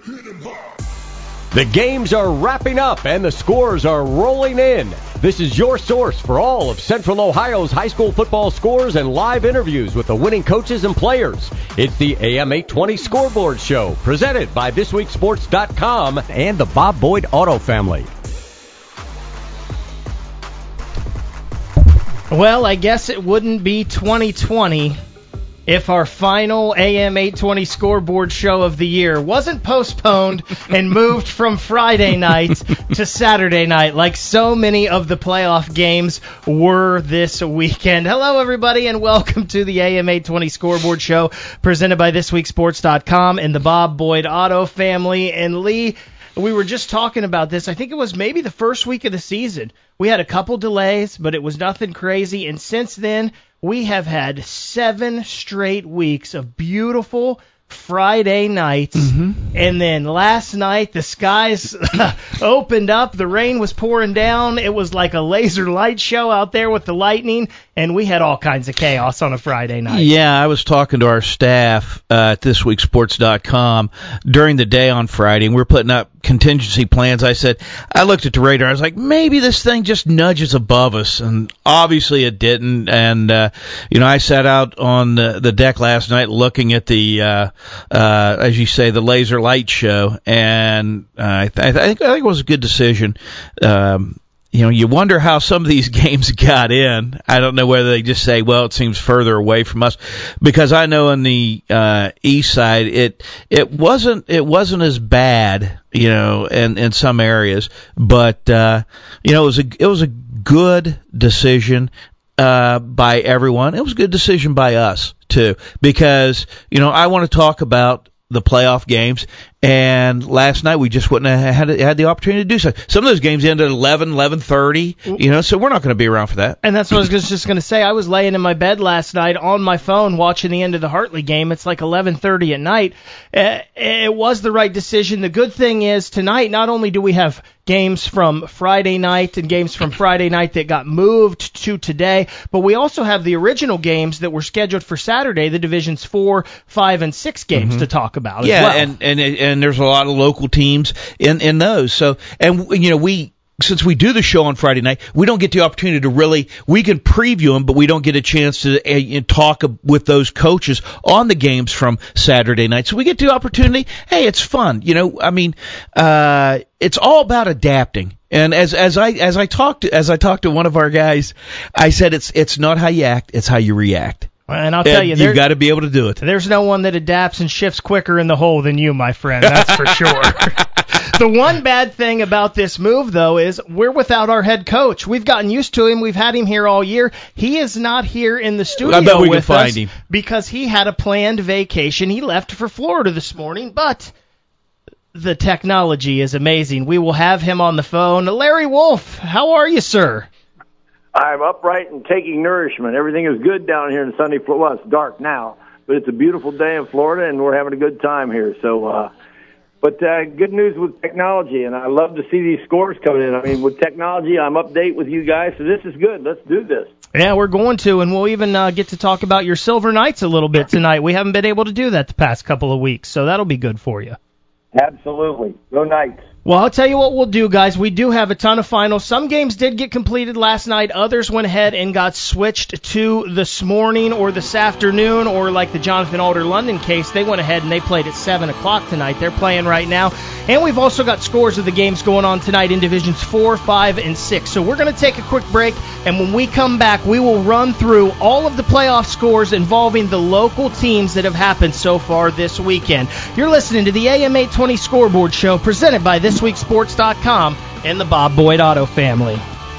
The games are wrapping up and the scores are rolling in. This is your source for all of Central Ohio's high school football scores and live interviews with the winning coaches and players. It's the AM 820 Scoreboard Show, presented by ThisWeekSports.com and the Bob Boyd Auto Family. Well, I guess it wouldn't be 2020 if our final AM 820 Scoreboard Show of the year wasn't postponed and moved from Friday night to Saturday night, like so many of the playoff games were this weekend. Hello, everybody, and welcome to the AM 820 Scoreboard Show, presented by ThisWeekSports.com and the Bob Boyd Auto Family. And Lee, we were just talking about this. I think it was maybe the first week of the season. We had a couple delays, but it was nothing crazy. And since then, we have had 7 straight weeks of beautiful Friday nights. And then last night, the skies opened up. The rain was pouring down. It was like a laser light show out there with the lightning, and we had all kinds of chaos on a Friday night. Yeah, I was talking to our staff at ThisWeekSports.com during the day on Friday, and we were putting up contingency plans. I looked at the radar. I was like, maybe this thing just nudges above us, and obviously it didn't. And I sat out on the deck last night looking at the as you say, the laser light show, and I think it was a good decision. You wonder how some of these games got in. I don't know whether they just say, well, it seems further away from us, because I know on the east side it wasn't as bad, in some areas, but it was a good decision by everyone. It was a good decision by us too, because I want to talk about the playoff games, and last night we just wouldn't have had the opportunity to do so. Some of those games ended at 11:30, so we're not going to be around for that. And that's what I was just going to say. I was laying in my bed last night on my phone watching the end of the Hartley game. It's like 11:30 at night. It was the right decision. The good thing is tonight, not only do we have games from Friday night and games from Friday night that got moved to today, but we also have the original games that were scheduled for Saturday, the Divisions 4, 5, and 6 games to talk about as well. And there's a lot of local teams in those. So, and since we do the show on Friday night, we don't get the opportunity to we can preview them, but we don't get a chance to talk with those coaches on the games from Saturday night. So we get the opportunity. Hey, it's fun. It's all about adapting. And as I talked to one of our guys, I said it's not how you act, it's how you react. And I'll tell you, you've got to be able to do it. There's no one that adapts and shifts quicker in the hole than you, my friend. That's for sure. The one bad thing about this move, though, is we're without our head coach. We've gotten used to him. We've had him here all year. He is not here in the studio I bet we with can find us him. because he had a planned vacation. He left for Florida this morning, but the technology is amazing. We will have him on the phone. Larry Wolf, how are you, sir? I'm upright and taking nourishment. Everything is good down here in sunny Florida. Well, it's dark now, but it's a beautiful day in Florida, and we're having a good time here. So, but good news with technology, and I love to see these scores coming in. I mean, with technology, I'm update with you guys, so this is good. Let's do this. Yeah, we're going to, and we'll even get to talk about your Silver Knights a little bit tonight. We haven't been able to do that the past couple of weeks, so that'll be good for you. Absolutely. Go Knights. Well, I'll tell you what we'll do, guys. We do have a ton of finals. Some games did get completed last night. Others went ahead and got switched to this morning or this afternoon, or like the Jonathan Alder London case, they went ahead and they played at 7 o'clock tonight. They're playing right now. And we've also got scores of the games going on tonight in Divisions 4, 5, and 6. So we're going to take a quick break, and when we come back, we will run through all of the playoff scores involving the local teams that have happened so far this weekend. You're listening to the AM 820 Scoreboard Show, presented by ThisWeekSports.com and the Bob Boyd Auto Family.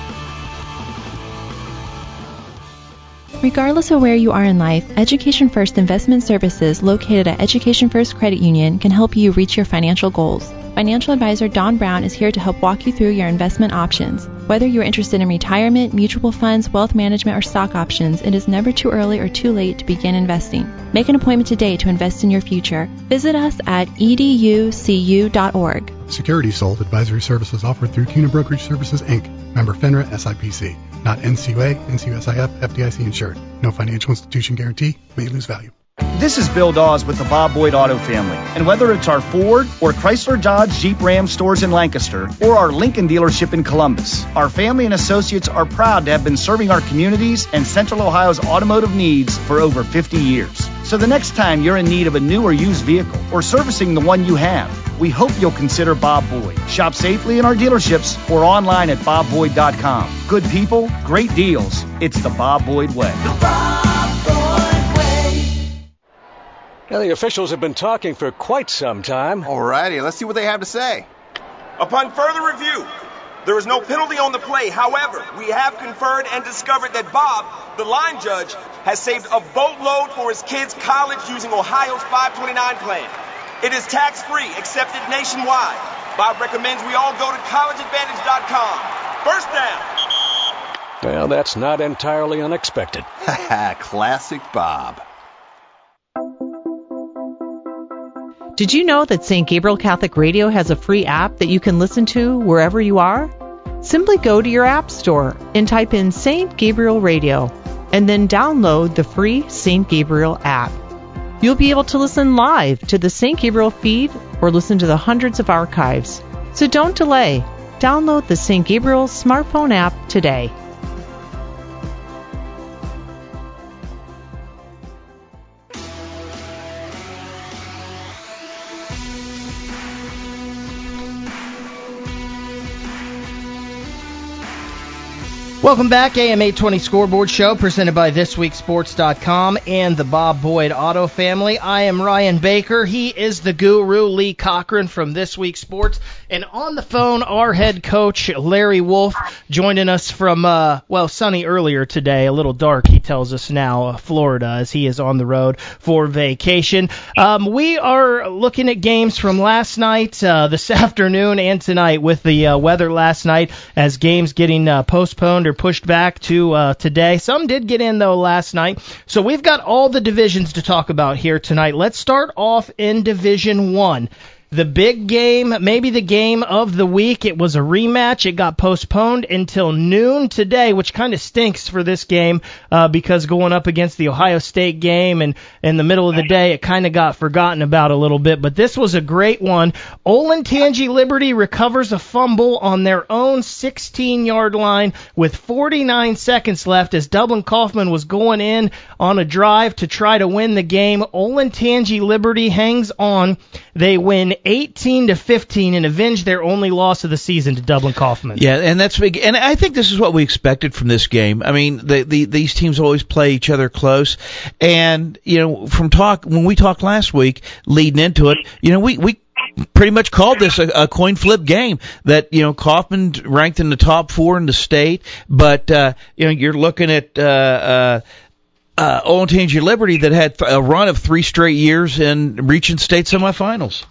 Regardless of where you are in life, Education First Investment Services, located at Education First Credit Union, can help you reach your financial goals. Financial advisor Don Brown is here to help walk you through your investment options. Whether you're interested in retirement, mutual funds, wealth management, or stock options, it is never too early or too late to begin investing. Make an appointment today to invest in your future. Visit us at educu.org. Securities sold. Advisory services offered through CUNA Brokerage Services, Inc. Member FINRA, SIPC. Not NCUA, NCUSIF, FDIC insured. No financial institution guarantee. May lose value. This is Bill Dawes with the Bob Boyd Auto Family. And whether it's our Ford or Chrysler Dodge Jeep Ram stores in Lancaster or our Lincoln dealership in Columbus, our family and associates are proud to have been serving our communities and Central Ohio's automotive needs for over 50 years. So the next time you're in need of a new or used vehicle or servicing the one you have, we hope you'll consider Bob Boyd. Shop safely in our dealerships or online at bobboyd.com. Good people, great deals. It's the Bob Boyd way. The Bob Boyd way. Now, the officials have been talking for quite some time. Alrighty, let's see what they have to say. Upon further review, there is no penalty on the play. However, we have conferred and discovered that Bob, the line judge, has saved a boatload for his kids' college using Ohio's 529 plan. It is tax-free, accepted nationwide. Bob recommends we all go to collegeadvantage.com. First down. Well, that's not entirely unexpected. Classic Bob. Did you know that St. Gabriel Catholic Radio has a free app that you can listen to wherever you are? Simply go to your app store and type in St. Gabriel Radio, and then download the free St. Gabriel app. You'll be able to listen live to the St. Gabriel feed or listen to the hundreds of archives. So don't delay. Download the St. Gabriel smartphone app today. Welcome back, AM 820 Scoreboard Show, presented by ThisWeekSports.com and the Bob Boyd Auto Family. I am Ryan Baker. He is the guru, Lee Cochran from This Week Sports. And on the phone, our head coach, Larry Wolf, joining us from, sunny earlier today, a little dark, he tells us now, Florida, as he is on the road for vacation. We are looking at games from last night, this afternoon, and tonight with the weather last night, as games getting postponed or pushed back to today. Some did get in, though, last night. So we've got all the divisions to talk about here tonight. Let's start off in Division 1. The big game, maybe the game of the week. It was a rematch. It got postponed until noon today, which kind of stinks for this game because going up against the Ohio State game and in the middle of the day, it kind of got forgotten about a little bit. But this was a great one. Olentangy Liberty recovers a fumble on their own 16-yard line with 49 seconds left as Dublin Kaufman was going in on a drive to try to win the game. Olentangy Liberty hangs on. They win 18-15 and avenge their only loss of the season to Dublin Kaufman. Yeah, and that's big. And I think this is what we expected from this game. I mean, these teams always play each other close. And, when we talked last week, leading into it, we pretty much called this a coin flip game that, Kaufman ranked in the top 4 in the state. But, you're looking at Olentangy Liberty that had a run of 3 straight years in reaching state semifinals.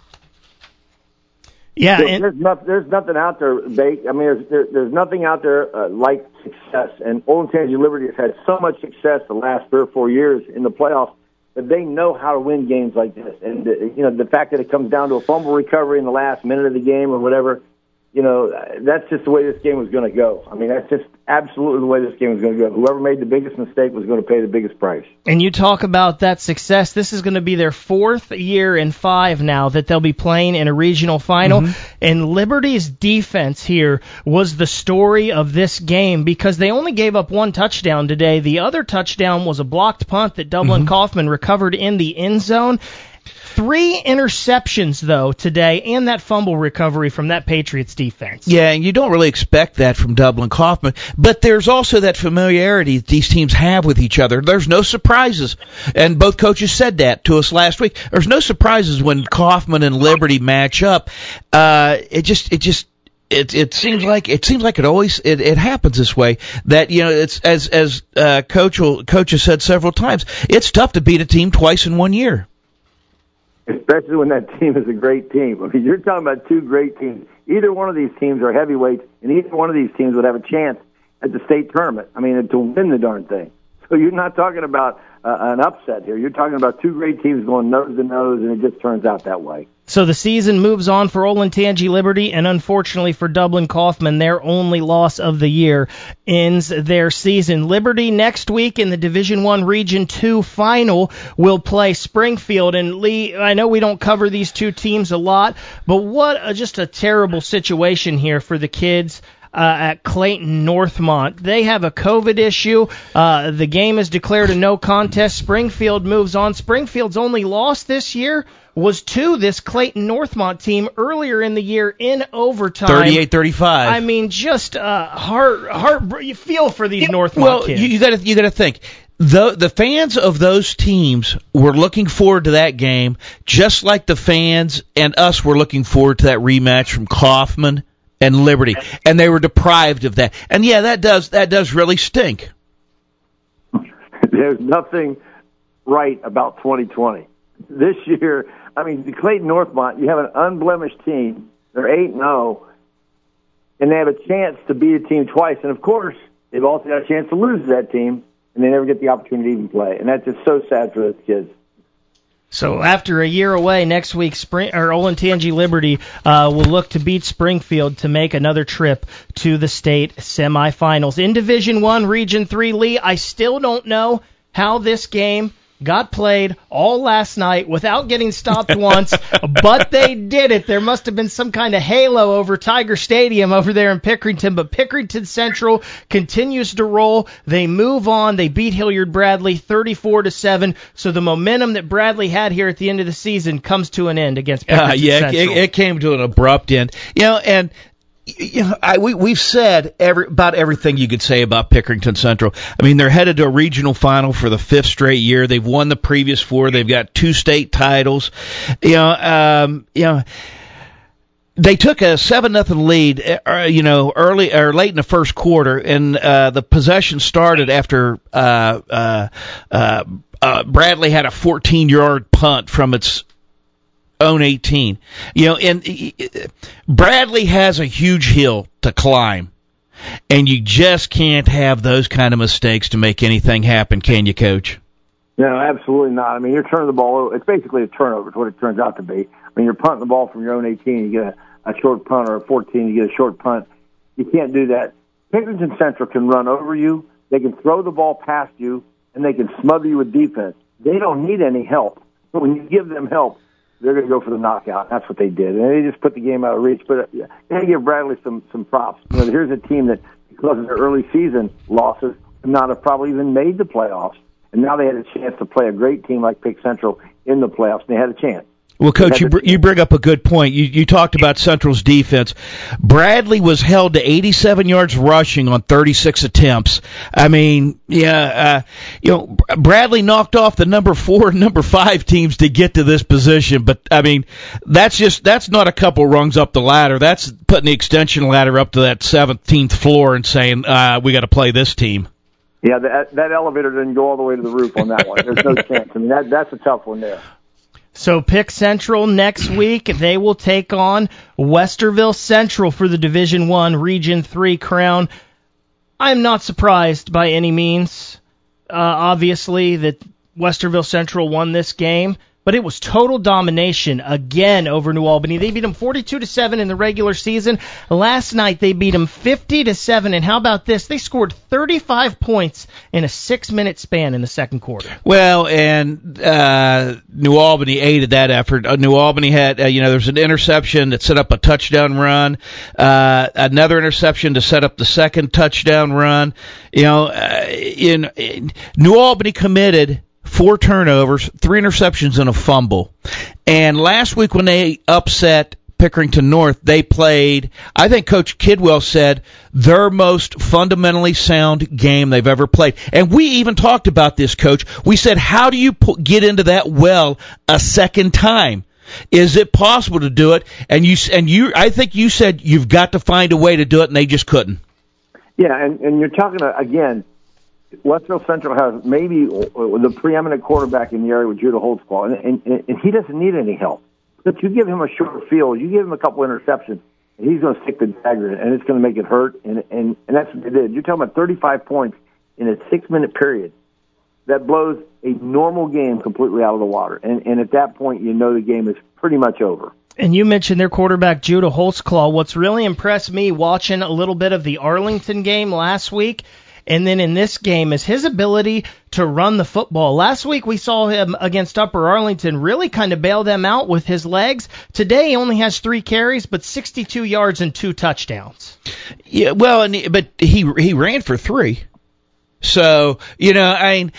Yeah, there's nothing out there, Bate. I mean, there's nothing out there like success. And Olentangy Liberty has had so much success the last 3 or 4 years in the playoffs that they know how to win games like this. And the fact that it comes down to a fumble recovery in the last minute of the game or whatever, that's just the way this game was going to go. I mean, that's just absolutely the way this game was going to go. Whoever made the biggest mistake was going to pay the biggest price. And you talk about that success. This is going to be their 4th year in 5 now that they'll be playing in a regional final. Mm-hmm. And Liberty's defense here was the story of this game because they only gave up 1 touchdown today. The other touchdown was a blocked punt that Dublin Kaufman recovered in the end zone. 3 interceptions, though, today, and that fumble recovery from that Patriots defense. Yeah, and you don't really expect that from Dublin Kaufman, but there's also that familiarity these teams have with each other. There's no surprises, and both coaches said that to us last week. There's no surprises when Kaufman and Liberty match up. It seems like it always happens this way. That it's as coach has said several times. It's tough to beat a team twice in 1 year. Especially when that team is a great team. I mean, you're talking about 2 great teams. Either one of these teams are heavyweights, and either one of these teams would have a chance at the state tournament. I mean, to win the darn thing. So So you're not talking about an upset here. You're talking about two great teams going nose to nose, and it just turns out that way. So the season moves on for Olentangy Liberty, and unfortunately for Dublin Kaufman, their only loss of the year ends their season. Liberty next week in the Division I Region 2 final will play Springfield. And Lee, I know we don't cover these two teams a lot, but what just a terrible situation here for the kids at Clayton Northmont. They have a COVID issue. The game is declared a no contest. Springfield moves on. Springfield's only loss this year was to this Clayton Northmont team earlier in the year in overtime. 38-35. I mean, just you feel for these Northmont kids. Well, you got to think. The fans of those teams were looking forward to that game, just like the fans and us were looking forward to that rematch from Kaufman and Liberty, and they were deprived of that. And yeah, that does really stink. There's nothing right about 2020. This year, I mean, the Clayton Northmont, you have an unblemished team. They're 8-0, and they have a chance to beat a team twice. And, of course, they've also got a chance to lose to that team, and they never get the opportunity to even play. And that's just so sad for those kids. So after a year away, next week, Olentangy Liberty will look to beat Springfield to make another trip to the state semifinals. In Division I, Region 3, Lee, I still don't know how this game got played all last night without getting stopped once, but they did it. There must have been some kind of halo over Tiger Stadium over there in Pickerington, but Pickerington Central continues to roll. They move on. They beat Hilliard Bradley 34-7, so the momentum that Bradley had here at the end of the season comes to an end against Pickerington Central. It came to an abrupt end. And we've said about everything you could say about Pickerington Central. I mean, they're headed to a regional final for the 5th straight year. They've won the previous 4. They've got 2 state titles. They took a 7-0 lead, early or late in the first quarter, and the possession started after Bradley had a 14-yard punt from its own 18. And Bradley has a huge hill to climb, and you just can't have those kind of mistakes to make anything happen, can you, Coach? No, absolutely not. I mean, you're turning the ball over. It's basically a turnover is what it turns out to be. I mean, you're punting the ball from your own 18, you get a short punt, or a 14, you get a short punt. You can't do that. Pickerington Central can run over you, they can throw the ball past you, and they can smother you with defense. They don't need any help. But when you give them help, they're going to go for the knockout. That's what they did. And they just put the game out of reach. But they give Bradley some props. Here's a team that, because of their early season losses, would not have probably even made the playoffs. And now they had a chance to play a great team like Pick Central in the playoffs, and they had a chance. Well, Coach, you bring up a good point. You talked about Central's defense. Bradley was held to 87 yards rushing on 36 attempts. I mean, Bradley knocked off the number 4 and number 5 teams to get to this position. But, I mean, that's not a couple rungs up the ladder. That's putting the extension ladder up to that 17th floor and saying, we got to play this team. Yeah, that elevator didn't go all the way to the roof on that one. There's no chance. I mean, that's a tough one there. So Pick Central next week, they will take on Westerville Central for the Division I Region 3 crown. I'm not surprised by any means, obviously, that Westerville Central won this game, but it was total domination again over New Albany. They beat them 42-7 in the regular season. Last night they beat them 50-7, and how about this? They scored 35 points in a 6-minute span in the second quarter. Well, and New Albany aided that effort. New Albany had, there's an interception that set up a touchdown run, another interception to set up the second touchdown run. New Albany committed 4 turnovers, 3 interceptions, and a fumble. And last week when they upset Pickerington North, they played, I think Coach Kidwell said, their most fundamentally sound game they've ever played. And we even talked about this, Coach. We said, how do you get into that well a second time? Is it possible to do it? And you, I think you said you've got to find a way to do it, and they just couldn't. Yeah, and you're talking, again, Westville Central has maybe the preeminent quarterback in the area with Judah Holtzclaw, and he doesn't need any help. But you give him a short field, you give him a couple interceptions, and he's going to stick the dagger in, and it's going to make it hurt, and that's what they did. You're talking about 35 points in a 6-minute period. that blows a normal game completely out of the water. And at that point, you know the game is pretty much over. And you mentioned their quarterback, Judah Holtzclaw. What's really impressed me watching a little bit of the Arlington game last week and then in this game is his ability to run the football. Last week we saw him against Upper Arlington really kind of bail them out with his legs. Today he only has 3 carries, but 62 yards and 2 touchdowns. Yeah, well, but he ran for 3. So, you know,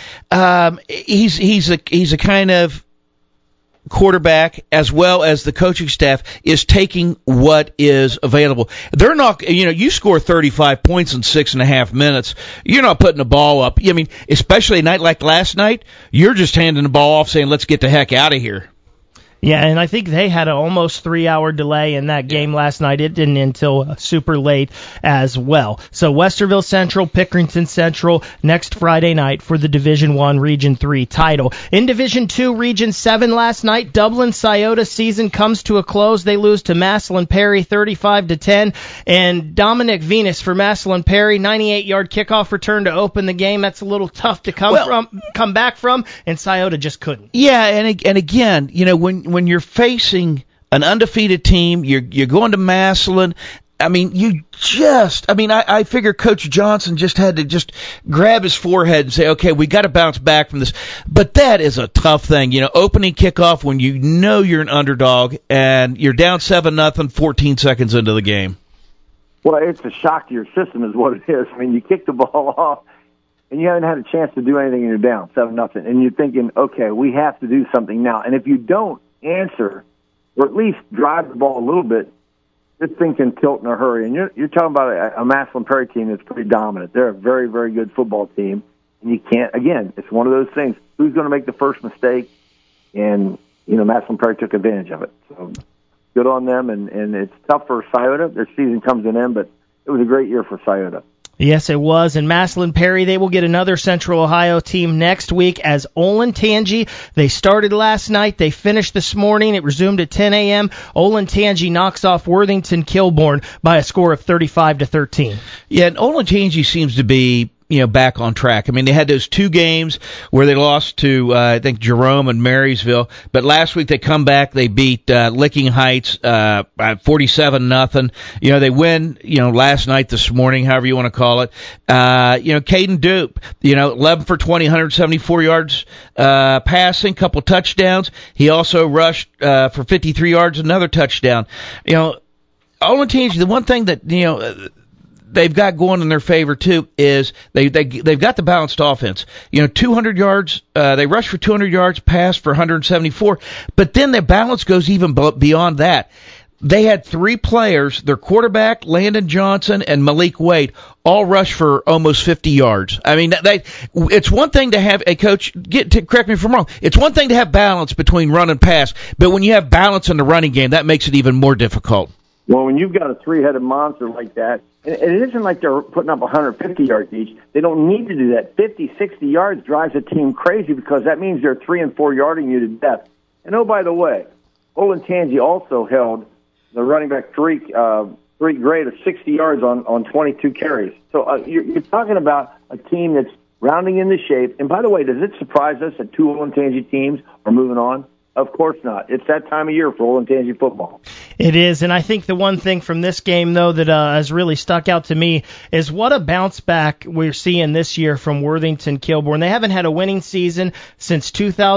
he's a kind of quarterback, as well as the coaching staff, is taking what is available. They're not, you know, you score 35 points in 6.5 minutes. You're not putting the ball up. I mean, especially a night like last night, you're just handing the ball off saying, let's get the heck out of here. Yeah, and I think they had an almost 3-hour delay in that game last night. It didn't until super late as well. So Westerville Central, Pickerington Central next Friday night for the Division I Region 3 title. In Division II Region 7 last night, Dublin Scioto season comes to a close. They lose to Massillon Perry 35-10, and Dominic Venus for Massillon Perry, 98-yard kickoff return to open the game. That's a little tough to come back from, and Scioto just couldn't. Yeah, and again, you know, when you're facing an undefeated team, you're going to Massillon. I mean, I figure Coach Johnson just had to just grab his forehead and say, okay, we got to bounce back from this. But that is a tough thing, you know, opening kickoff when you know you're an underdog and you're down 7-0, 14 seconds into the game. Well, it's a shock to your system is what it is. I mean, you kick the ball off, and you haven't had a chance to do anything, and you're down 7-0, and you're thinking, okay, we have to do something now. And if you don't answer, or at least drive the ball a little bit, this thing can tilt in a hurry. And you're talking about a Massillon Perry team that's pretty dominant. They're a very, very good football team, and you can't. Again, it's one of those things. Who's going to make the first mistake? And you know, Massillon Perry took advantage of it. So good on them. And it's tough for Scioto. Their season comes to an end, but it was a great year for Scioto. Yes, it was. And Massillon Perry, they will get another Central Ohio team next week as Olentangy. They started last night. They finished this morning. It resumed at 10 a.m. Olentangy knocks off Worthington Kilbourne by a score of 35-13. Yeah, and Olentangy seems to be, you know, back on track. I mean, they had those 2 games where they lost to, I think, Jerome and Marysville. But last week they come back. They beat Licking Heights 47-0. You know, they win, you know, last night, this morning, however you want to call it. You know, Caden Dupe, you know, 11 for 20, 174 yards passing, couple touchdowns. He also rushed for 53 yards, another touchdown. You know, Olentangy, the one thing that, you know, they've got going in their favor too is they've got the balanced offense. You know, 200 yards. They rush for 200 yards, pass for 174. But then their balance goes even beyond that. They had 3 players, their quarterback, Landon Johnson, and Malik Wade, all rush for almost 50 yards. I mean, it's one thing to have a coach, correct me if I'm wrong, it's one thing to have balance between run and pass, but when you have balance in the running game, that makes it even more difficult. Well, when you've got a 3-headed monster like that, and it isn't like they're putting up 150 yards each. They don't need to do that. 50, 60 yards drives a team crazy because that means they're 3 and 4 yarding you to death. And, oh, by the way, Olentangy also held the running back Tariq Gray to 60 yards on 22 carries. So you're talking about a team that's rounding into shape. And, by the way, does it surprise us that 2 Olentangy teams are moving on? Of course not. It's that time of year for Olentangy football. It is, and I think the one thing from this game, though, that has really stuck out to me is what a bounce back we're seeing this year from Worthington Kilbourne. They haven't had a winning season since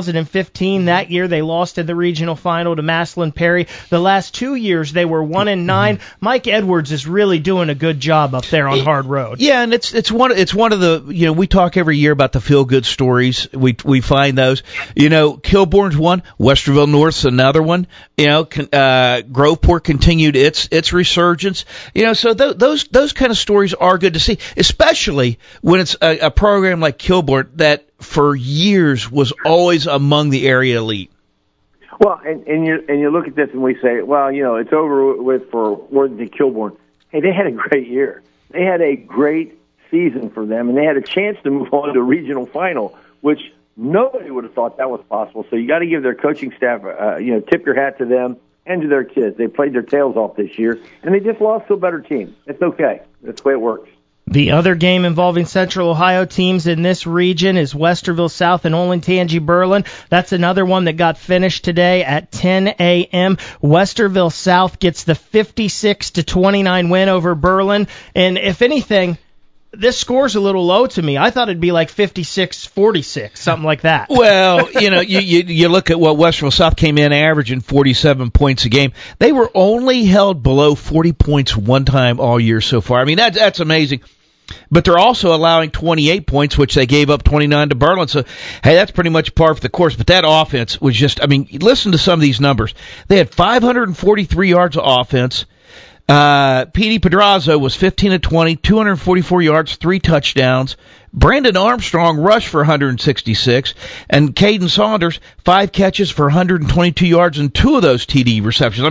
2015. That year they lost in the regional final to Massillon Perry. The last 2 years they were 1-9. Mike Edwards is really doing a good job up there on Hard Road. Yeah, and it's one of the, you know, we talk every year about the feel good stories. We find those. You know, Kilbourne's one, Westerville North's another one. You know, Groveport continued its resurgence. You know, so those kind of stories are good to see, especially when it's a program like Kilbourne that for years was always among the area elite. Well, and you look at this and we say, well, you know, it's over with for Worthington Kilbourne. Hey, they had a great year. They had a great season for them, and they had a chance to move on to a regional final, which nobody would have thought that was possible. So you got to give their coaching staff, tip your hat to them and to their kids. They played their tails off this year, and they just lost to a better team. It's okay. That's the way it works. The other game involving Central Ohio teams in this region is Westerville South and Olentangy Berlin. That's another one that got finished today at 10 a.m. Westerville South gets the 56-29 win over Berlin. And if anything, this score's a little low to me. I thought it'd be like 56-46, something like that. Well, you look at what Westerville South came in averaging 47 points a game. They were only held below 40 points one time all year so far. I mean, that's amazing. But they're also allowing 28 points, which they gave up 29 to Berlin. So, hey, that's pretty much par for the course. But that offense was just, listen to some of these numbers. They had 543 yards of offense. Petey Pedraza was 15 of 20, 244 yards, 3 touchdowns. Brandon Armstrong rushed for 166, and Caden Saunders 5 catches for 122 yards and 2 of those TD receptions.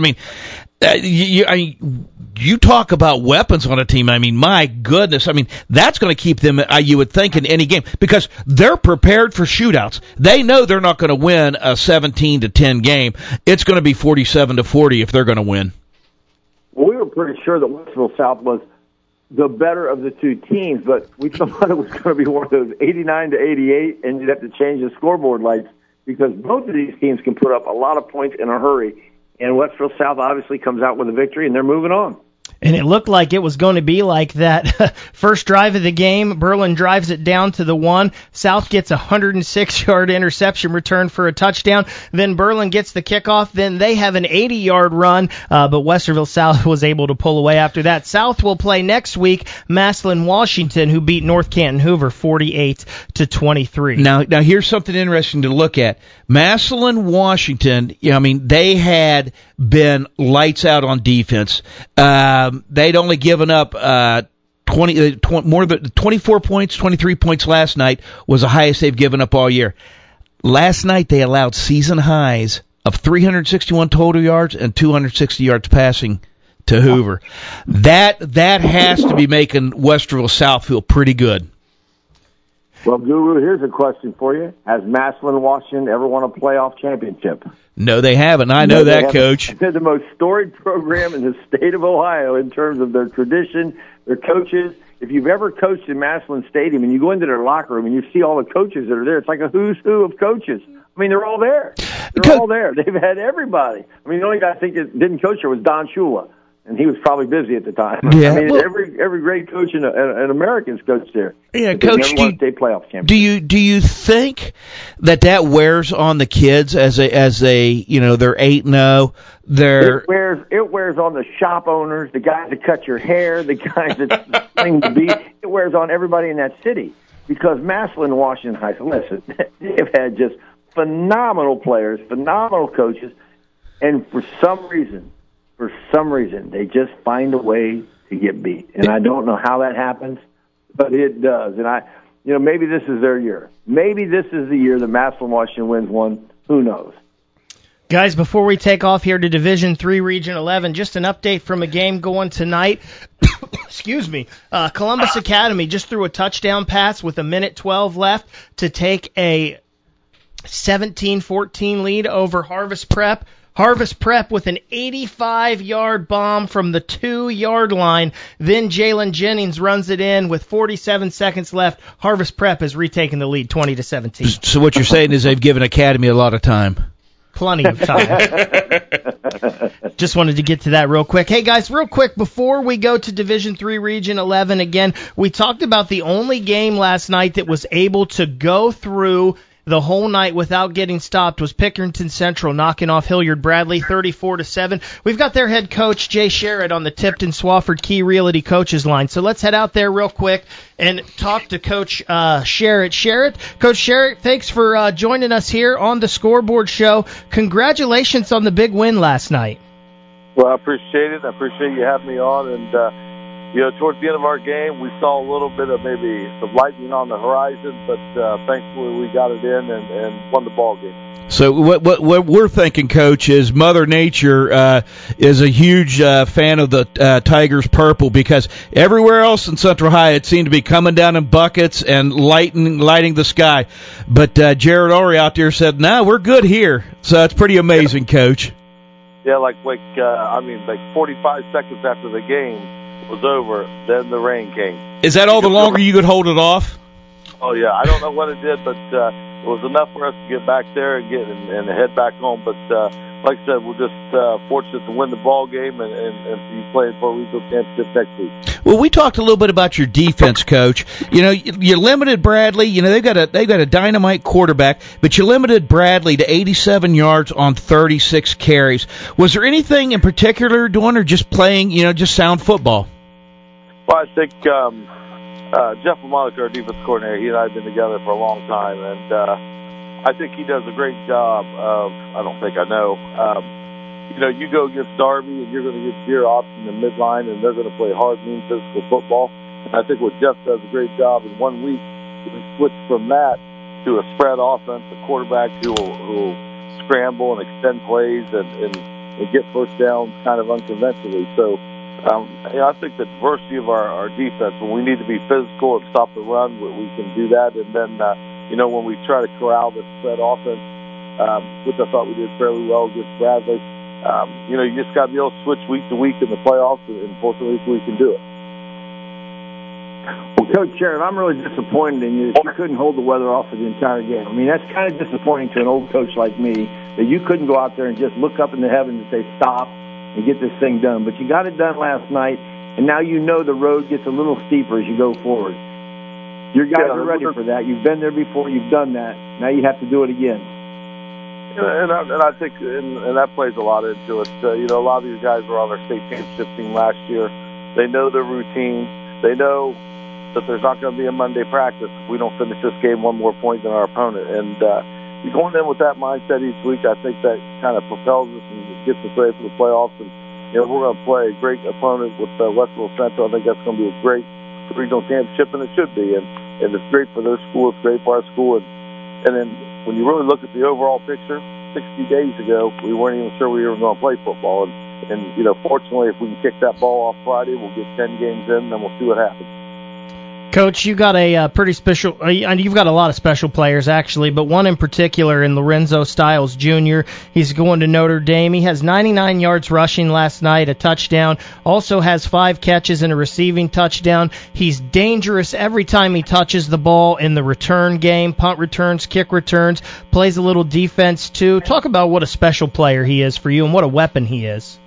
You talk about weapons on a team. My goodness. That's going to keep them, you would think, in any game because they're prepared for shootouts. They know they're not going to win a 17-10 game. It's going to be 47-40 if they're going to win. Well, we were pretty sure that Westerville South was the better of the two teams, but we thought it was going to be one of those 89-88, and you'd have to change the scoreboard lights because both of these teams can put up a lot of points in a hurry. And Westerville South obviously comes out with a victory, and they're moving on. And it looked like it was going to be like that first drive of the game. Berlin drives it down to the 1. South gets a 106-yard interception return for a touchdown. Then Berlin gets the kickoff. Then they have an 80-yard run, but Westerville South was able to pull away after that. South will play next week Massillon Washington, who beat North Canton Hoover 48-23. Now here's something interesting to look at. Massillon Washington, they had been lights out on defense. They'd only given up 24 points, 23 points last night was the highest they've given up all year. Last night they allowed season highs of 361 total yards and 260 yards passing to Hoover. That has to be making Westerville South feel pretty good. Well, Guru, here's a question for you. Has Massillon Washington ever won a playoff championship? No, they haven't. I know that, Coach. They're the most storied program in the state of Ohio in terms of their tradition, their coaches. If you've ever coached in Massillon Stadium and you go into their locker room and you see all the coaches that are there, it's like a who's who of coaches. They're all there. They're all there. They've had everybody. The only guy I think that didn't coach there was Don Shula, and he was probably busy at the time. Yeah. Every great coach in American's coached there. Yeah, Coach, do you think that wears on the kids as they they're 8-0? It wears on the shop owners, the guys that cut your hair, the guys that sing the beat. It wears on everybody in that city because Massillon Washington High School, listen, they've had just phenomenal players, phenomenal coaches, and for some reason, they just find a way to get beat. And I don't know how that happens, but it does. And maybe this is their year. Maybe this is the year that Massillon Washington wins one. Who knows? Guys, before we take off here to Division III, Region 11, just an update from a game going tonight. Excuse me. Columbus Academy just threw a touchdown pass with 1:12 left to take a 17-14 lead over Harvest Prep. Harvest Prep with an 85-yard bomb from the 2-yard line. Then Jalen Jennings runs it in with 47 seconds left. Harvest Prep has retaken the lead 20-17. So what you're saying is they've given Academy a lot of time. Plenty of time. Just wanted to get to that real quick. Hey, guys, real quick, before we go to Division III Region 11 again, we talked about the only game last night that was able to go through the whole night without getting stopped was Pickerington Central knocking off Hilliard Bradley 34-7. We've got their head coach, Jay Sherritt, on the Tipton Swafford Key Realty coaches line. So let's head out there real quick and talk to Coach Sherritt. Coach Sherritt, thanks for joining us here on the Scoreboard Show. Congratulations on the big win last night. Well, I appreciate it. I appreciate you having me on. And, towards the end of our game, we saw a little bit of maybe some lightning on the horizon, but thankfully we got it in and won the ball game. So what we're thinking, Coach, is Mother Nature is a huge fan of the Tigers purple because everywhere else in Central Ohio it seemed to be coming down in buckets and lighting the sky. But Jared Ory out there said, "No, we're good here." So it's pretty amazing, Coach. Yeah, like 45 seconds after the game, was over, then the rain came. Is that all the longer you could hold it off? Oh, yeah. I don't know what it did, but it was enough for us to get back there and head back home. But like I said, we're just fortunate to win the ball game and be playing for a regional championship next week. Well, we talked a little bit about your defense, Coach. You know, you limited Bradley. You know, they've got a dynamite quarterback, but you limited Bradley to 87 yards on 36 carries. Was there anything in particular doing, or just playing, just sound football? Well, I think Jeff Lamonica, our defense coordinator, he and I have been together for a long time, and I think he does a great job of, you go against Darby and you're going to get Deer option in midline, and they're going to play hard, mean, physical football. And I think what Jeff does a great job in 1 week, we switch from that to a spread offense, a quarterback who will scramble and extend plays and get first down kind of unconventionally. So, I think the diversity of our defense, when we need to be physical and stop the run, we can do that. And then, when we try to corral the spread offense, which I thought we did fairly well against Bradley, you just got to be able to switch week to week in the playoffs, and fortunately we can do it. Well, Coach Sheriff, I'm really disappointed in you that you couldn't hold the weather off for the entire game. I mean, that's kind of disappointing to an old coach like me, that you couldn't go out there and just look up in the heavens and say, stop, and get this thing done. But you got it done last night, and now you know the road gets a little steeper as you go forward. Your guys are ready for that. You've been there before. You've done that. Now you have to do it again. And I think and that plays a lot into it. A lot of these guys were on our state championship team last year. They know their routine. They know that there's not going to be a Monday practice if we don't finish this game one more point than our opponent. And you're going in with that mindset each week. I think that kind of propels us and gets us ready for the playoffs. And we're going to play a great opponent with Westerville Central. I think that's going to be a great regional championship, and it should be. And it's great for their school. It's great for our school. And then when you really look at the overall picture, 60 days ago, we weren't even sure we were going to play football. And fortunately, if we can kick that ball off Friday, we'll get 10 games in, and then we'll see what happens. Coach, you got a pretty special. You've got a lot of special players actually, but one in particular in Lorenzo Stiles Jr. He's going to Notre Dame. He has 99 yards rushing last night, a touchdown. Also has 5 catches and a receiving touchdown. He's dangerous every time he touches the ball in the return game, punt returns, kick returns. Plays a little defense too. Talk about what a special player he is for you and what a weapon he is.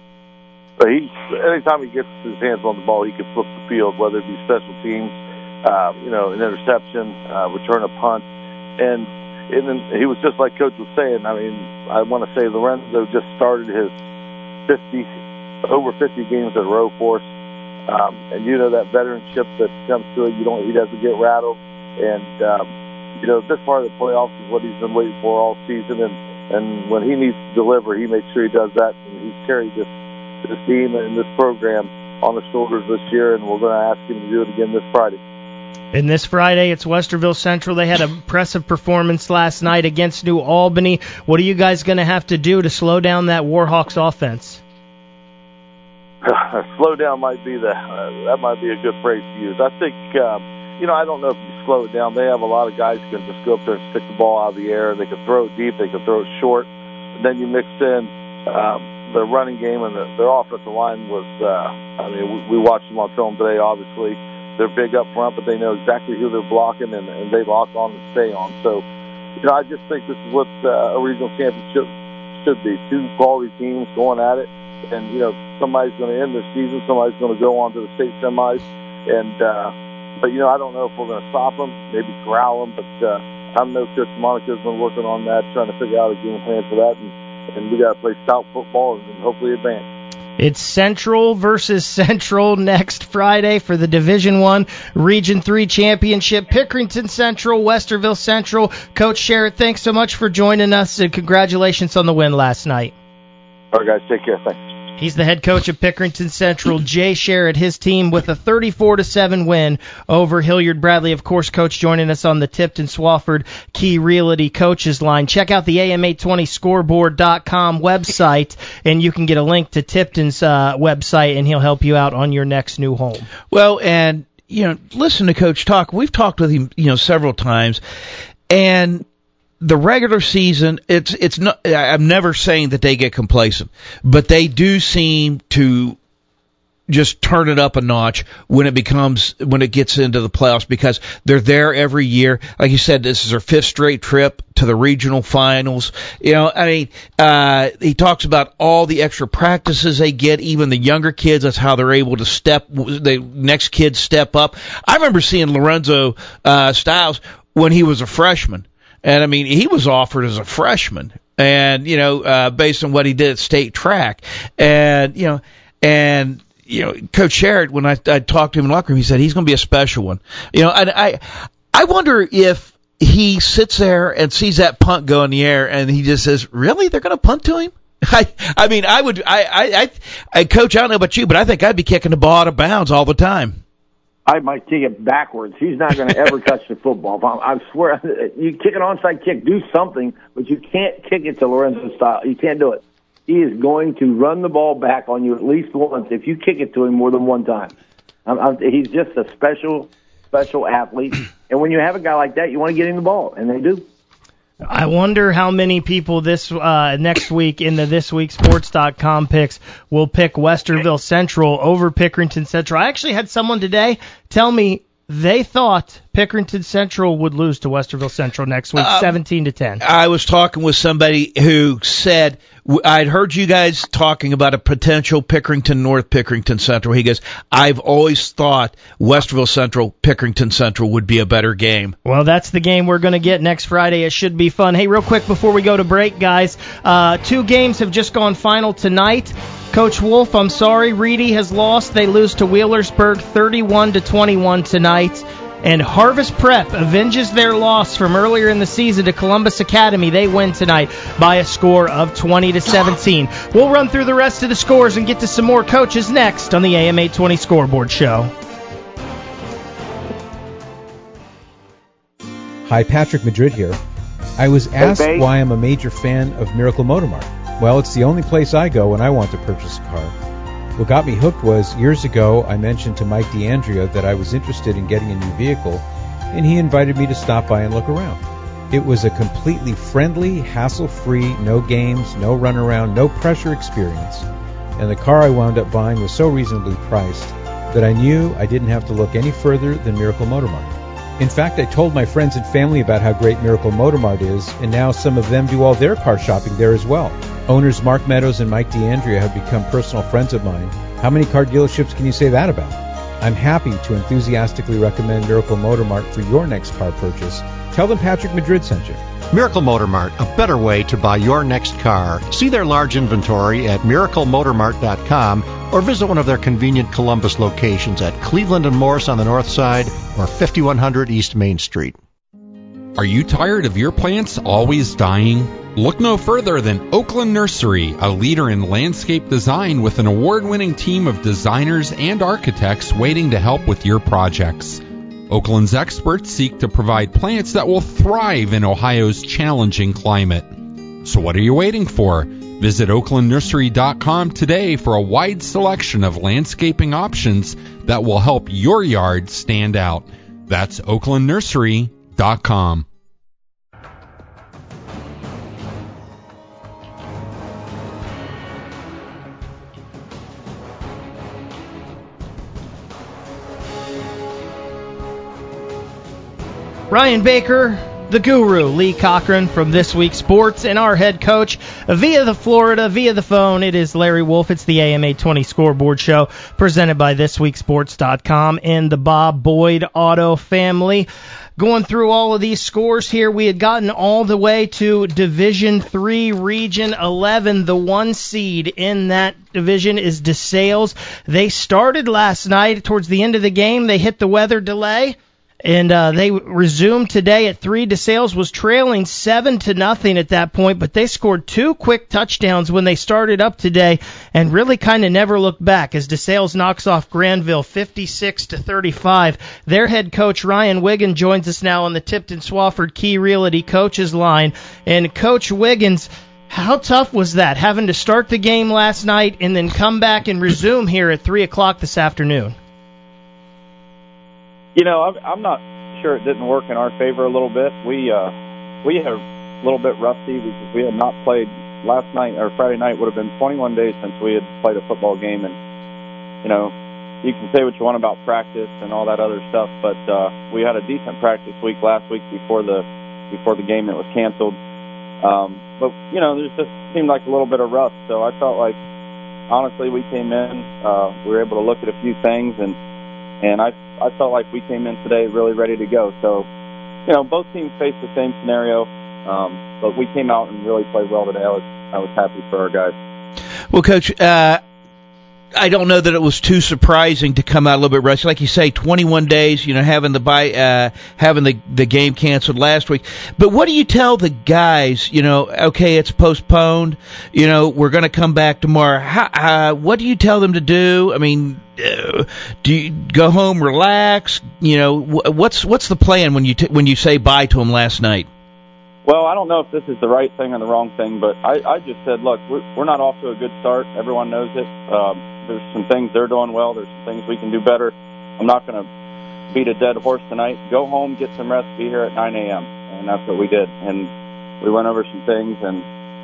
Anytime he gets his hands on the ball, he can flip the field, whether it be special teams. An interception, return a punt, and he was just like Coach was saying. I mean, I want to say Lorenzo just started his over 50 games in a row for us, and that veteranship that comes to it. He doesn't get rattled, and this part of the playoffs is what he's been waiting for all season, and when he needs to deliver, he makes sure he does that, and he's carried this team and this program on his shoulders this year, and we're going to ask him to do it again this Friday. And this Friday, it's Westerville Central. They had an impressive performance last night against New Albany. What are you guys going to have to do to slow down that Warhawks offense? Slow down might be that might be a good phrase to use. I think I don't know if you slow it down. They have a lot of guys who can just go up there and stick the ball out of the air. They can throw it deep. They can throw it short. And then you mix in their running game, and their offensive line was. We watched them on film today. Obviously, they're big up front, but they know exactly who they're blocking, and they lock on and stay on. So, I just think this is what a regional championship should be: 2 quality teams going at it, and somebody's going to end their season, somebody's going to go on to the state semis, and but I don't know if we're going to stop them, maybe corral them, but I know Coach Monica's been working on that, trying to figure out a game plan for that, and we got to play stout football and hopefully advance. It's Central versus Central next Friday for the Division I Region 3 Championship. Pickerington Central, Westerville Central. Coach Sherritt, thanks so much for joining us, and congratulations on the win last night. All right, guys, take care. Thanks. He's the head coach of Pickerington Central, Jay Sherritt, his team with a 34-7 win over Hilliard Bradley. Of course, Coach joining us on the Tipton Swafford Key Realty Coaches Line. Check out the AM820scoreboard.com website, and you can get a link to Tipton's website, and he'll help you out on your next new home. Well, and, listen to Coach talk. We've talked with him, several times, and the regular season, it's not. I'm never saying that they get complacent, but they do seem to just turn it up a notch when it gets into the playoffs, because they're there every year. Like you said, this is their 5th straight trip to the regional finals. He talks about all the extra practices they get, even the younger kids. That's how they're able to the next kids step up. I remember seeing Lorenzo Styles when he was a freshman, and he was offered as a freshman, and based on what he did at state track, and Coach Sherritt, when I talked to him in the locker room, he said he's going to be a special one. I wonder if he sits there and sees that punt go in the air and he just says, "Really, they're going to punt to him?" Coach, I don't know about you, but I think I'd be kicking the ball out of bounds all the time. I might kick it backwards. He's not going to ever touch the football. I swear, you kick an onside kick, do something, but you can't kick it to Lorenzo style. You can't do it. He is going to run the ball back on you at least once if you kick it to him more than one time. He's just a special athlete. And when you have a guy like that, you want to get him the ball, and they do. I wonder how many people this next week in the ThisWeekSports.com picks will pick Westerville Central over Pickerington Central. I actually had someone today tell me they thought Pickerington Central would lose to Westerville Central next week, 17-10. I was talking with somebody who said, I'd heard you guys talking about a potential Pickerington North, Pickerington Central. He goes, I've always thought Westerville Central, Pickerington Central would be a better game. Well, that's the game we're going to get next Friday. It should be fun. Hey, real quick before we go to break, guys, 2 games have just gone final tonight. Coach Wolf, I'm sorry, Reedy has lost. They lose to Wheelersburg 31-21 tonight. And Harvest Prep avenges their loss from earlier in the season to Columbus Academy. They win tonight by a score of 20-17. We'll run through the rest of the scores and get to some more coaches next on the AM 820 Scoreboard Show. Hi, Patrick Madrid here. I was asked why I'm a major fan of Miracle Motor Mart. Well, it's the only place I go when I want to purchase a car. What got me hooked was, years ago, I mentioned to Mike DeAndrea that I was interested in getting a new vehicle, and he invited me to stop by and look around. It was a completely friendly, hassle-free, no games, no runaround, no pressure experience. And the car I wound up buying was so reasonably priced that I knew I didn't have to look any further than Miracle Motor Mart. In fact, I told my friends and family about how great Miracle Motor Mart is, and now some of them do all their car shopping there as well. Owners Mark Meadows and Mike DeAndrea have become personal friends of mine. How many car dealerships can you say that about? I'm happy to enthusiastically recommend Miracle Motor Mart for your next car purchase. Tell them Patrick Madrid sent you. Miracle Motor Mart, a better way to buy your next car. See their large inventory at miraclemotormart.com or visit one of their convenient Columbus locations at Cleveland and Morris on the north side or 5100 East Main Street. Are you tired of your plants always dying? Look no further than Oakland Nursery, a leader in landscape design with an award-winning team of designers and architects waiting to help with your projects. Oakland's experts seek to provide plants that will thrive in Ohio's challenging climate. So what are you waiting for? Visit oaklandnursery.com today for a wide selection of landscaping options that will help your yard stand out. That's oaklandnursery.com. Ryan Baker, the guru, Lee Cochran from This Week Sports, and our head coach via the phone. It is Larry Wolf. It's the AM 820 Scoreboard Show presented by ThisWeekSports.com and the Bob Boyd Auto family. Going through all of these scores here, we had gotten all the way to Division 3, Region 11. The 1 seed in that division is DeSales. They started last night. Towards the end of the game, they hit the weather delay. And they resumed today at 3. DeSales was trailing 7-0 at that point, but they scored 2 quick touchdowns when they started up today and really kind of never looked back as DeSales knocks off Granville 56-35. Their head coach Ryan Wiggins joins us now on the Tipton Swafford Key Realty coaches line. And Coach Wiggins, how tough was that, having to start the game last night and then come back and resume here at 3 o'clock this afternoon? You know, I'm not sure it didn't work in our favor a little bit. We are a little bit rusty because we had not played last night, or Friday night would have been 21 days since we had played a football game, and you can say what you want about practice and all that other stuff, but we had a decent practice week last week before the game that was canceled. But there just seemed like a little bit of rust. So I felt like, honestly, we came in, we were able to look at a few things, and I felt like we came in today really ready to go. So, both teams faced the same scenario, but we came out and really played well today. I was happy for our guys. Well, Coach, I don't know that it was too surprising to come out a little bit rusty. Like you say, 21 days, having the game canceled last week. But what do you tell the guys, okay, it's postponed, we're going to come back tomorrow. What do you tell them to do? I mean, do you go home, relax? What's the plan when you say bye to them last night? Well, I don't know if this is the right thing or the wrong thing, but I just said, look, we're not off to a good start. Everyone knows it. There's some things they're doing well. There's some things we can do better. I'm not going to beat a dead horse tonight. Go home, get some rest, be here at 9 a.m. And that's what we did. And we went over some things and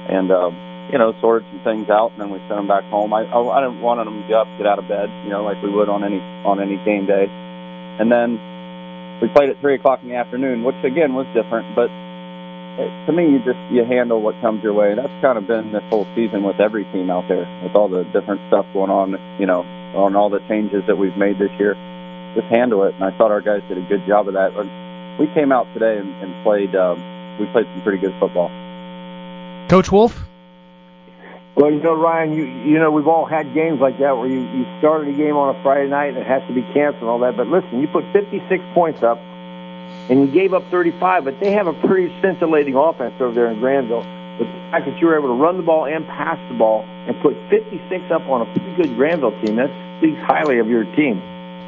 sorted some things out, and then we sent them back home. I didn't want them to get out of bed, like we would on any game day. And then we played at 3 o'clock in the afternoon, which again was different, but to me, you handle what comes your way. That's kind of been this whole season with every team out there, with all the different stuff going on, on all the changes that we've made this year. Just handle it, and I thought our guys did a good job of that. We came out today and played. We played some pretty good football. Coach Wolf? Well, Ryan, we've all had games like that where you started a game on a Friday night and it has to be canceled and all that. But listen, you put 56 points up, and you gave up 35, but they have a pretty scintillating offense over there in Granville. But the fact that you were able to run the ball and pass the ball and put 56 up on a pretty good Granville team, that speaks highly of your team.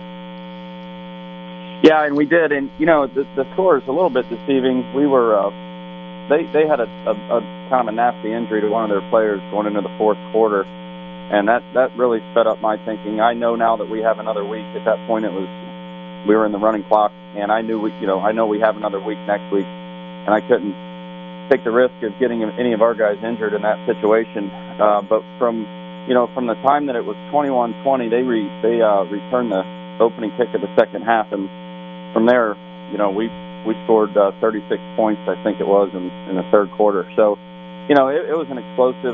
Yeah, and we did. And, the score is a little bit deceiving. We were they had a kind of a nasty injury to one of their players going into the fourth quarter, and that really sped up my thinking. I know now that we have another week. At that point, we were in the running clock, and I know we have another week next week, and I couldn't take the risk of getting any of our guys injured in that situation. But from the time that it was 21-20, they returned the opening kick of the second half, and from there, we scored 36 points, I think it was, in the third quarter. So, it was an explosive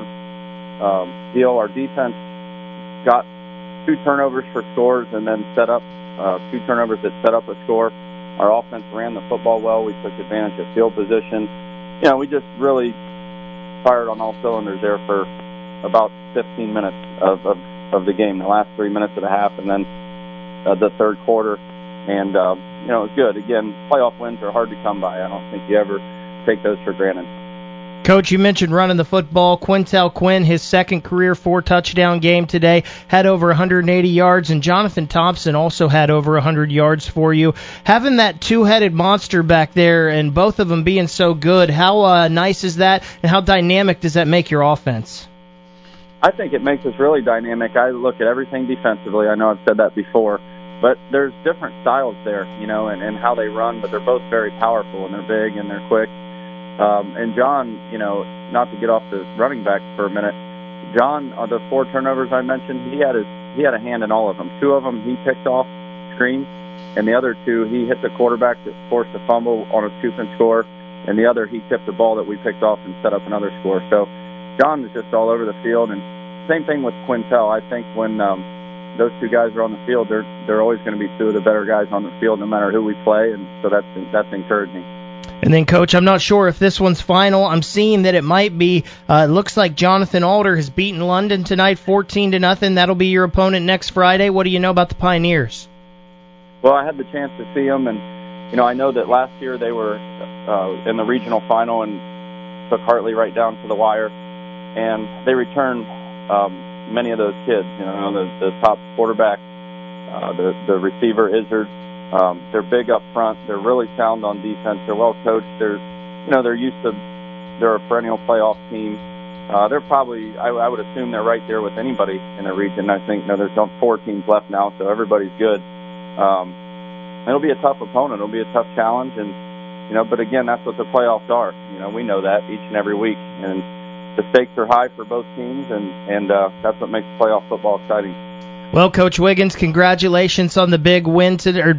deal. Our defense got 2 turnovers for scores and then set up 2 turnovers that set up a score. Our offense ran the football well. We took advantage of field position. We just really fired on all cylinders there for about 15 minutes of the game, the last 3 minutes of the half, and then the third quarter. And, it was good. Again, playoff wins are hard to come by. I don't think you ever take those for granted. Coach, you mentioned running the football. Quintel Quinn, his second career 4-touchdown game today, had over 180 yards, and Jonathan Thompson also had over 100 yards for you. Having that two-headed monster back there and both of them being so good, how nice is that, and how dynamic does that make your offense? I think it makes us really dynamic. I look at everything defensively. I know I've said that before. But there's different styles there, and how they run, but they're both very powerful, and they're big, and they're quick. And John, not to get off the running back for a minute, John, on the 4 turnovers I mentioned, he had a hand in all of them. 2 of them he picked off screens, and the other 2 he hit the quarterback that forced a fumble on a scoop and score, and the other he tipped the ball that we picked off and set up another score. So John was just all over the field, and same thing with Quintel. I think when those 2 guys are on the field, they're always going to be 2 of the better guys on the field, no matter who we play, and so that's encouraging. And then, Coach, I'm not sure if this one's final. I'm seeing that it might be. It looks like Jonathan Alder has beaten London tonight 14-0. That'll be your opponent next Friday. What do you know about the Pioneers? Well, I had the chance to see them, and I know that last year they were in the regional final and took Hartley right down to the wire, and they returned many of those kids, the top quarterback, the receiver, Izzard. They're big up front. They're really sound on defense. They're well coached. They're a perennial playoff team. They're probably, I would assume they're right there with anybody in the region. I think, there's 4 teams left now, so everybody's good. It'll be a tough opponent. It'll be a tough challenge, and, but again, that's what the playoffs are. We know that each and every week, and the stakes are high for both teams, and that's what makes playoff football exciting. Well, Coach Wiggins, congratulations on the big win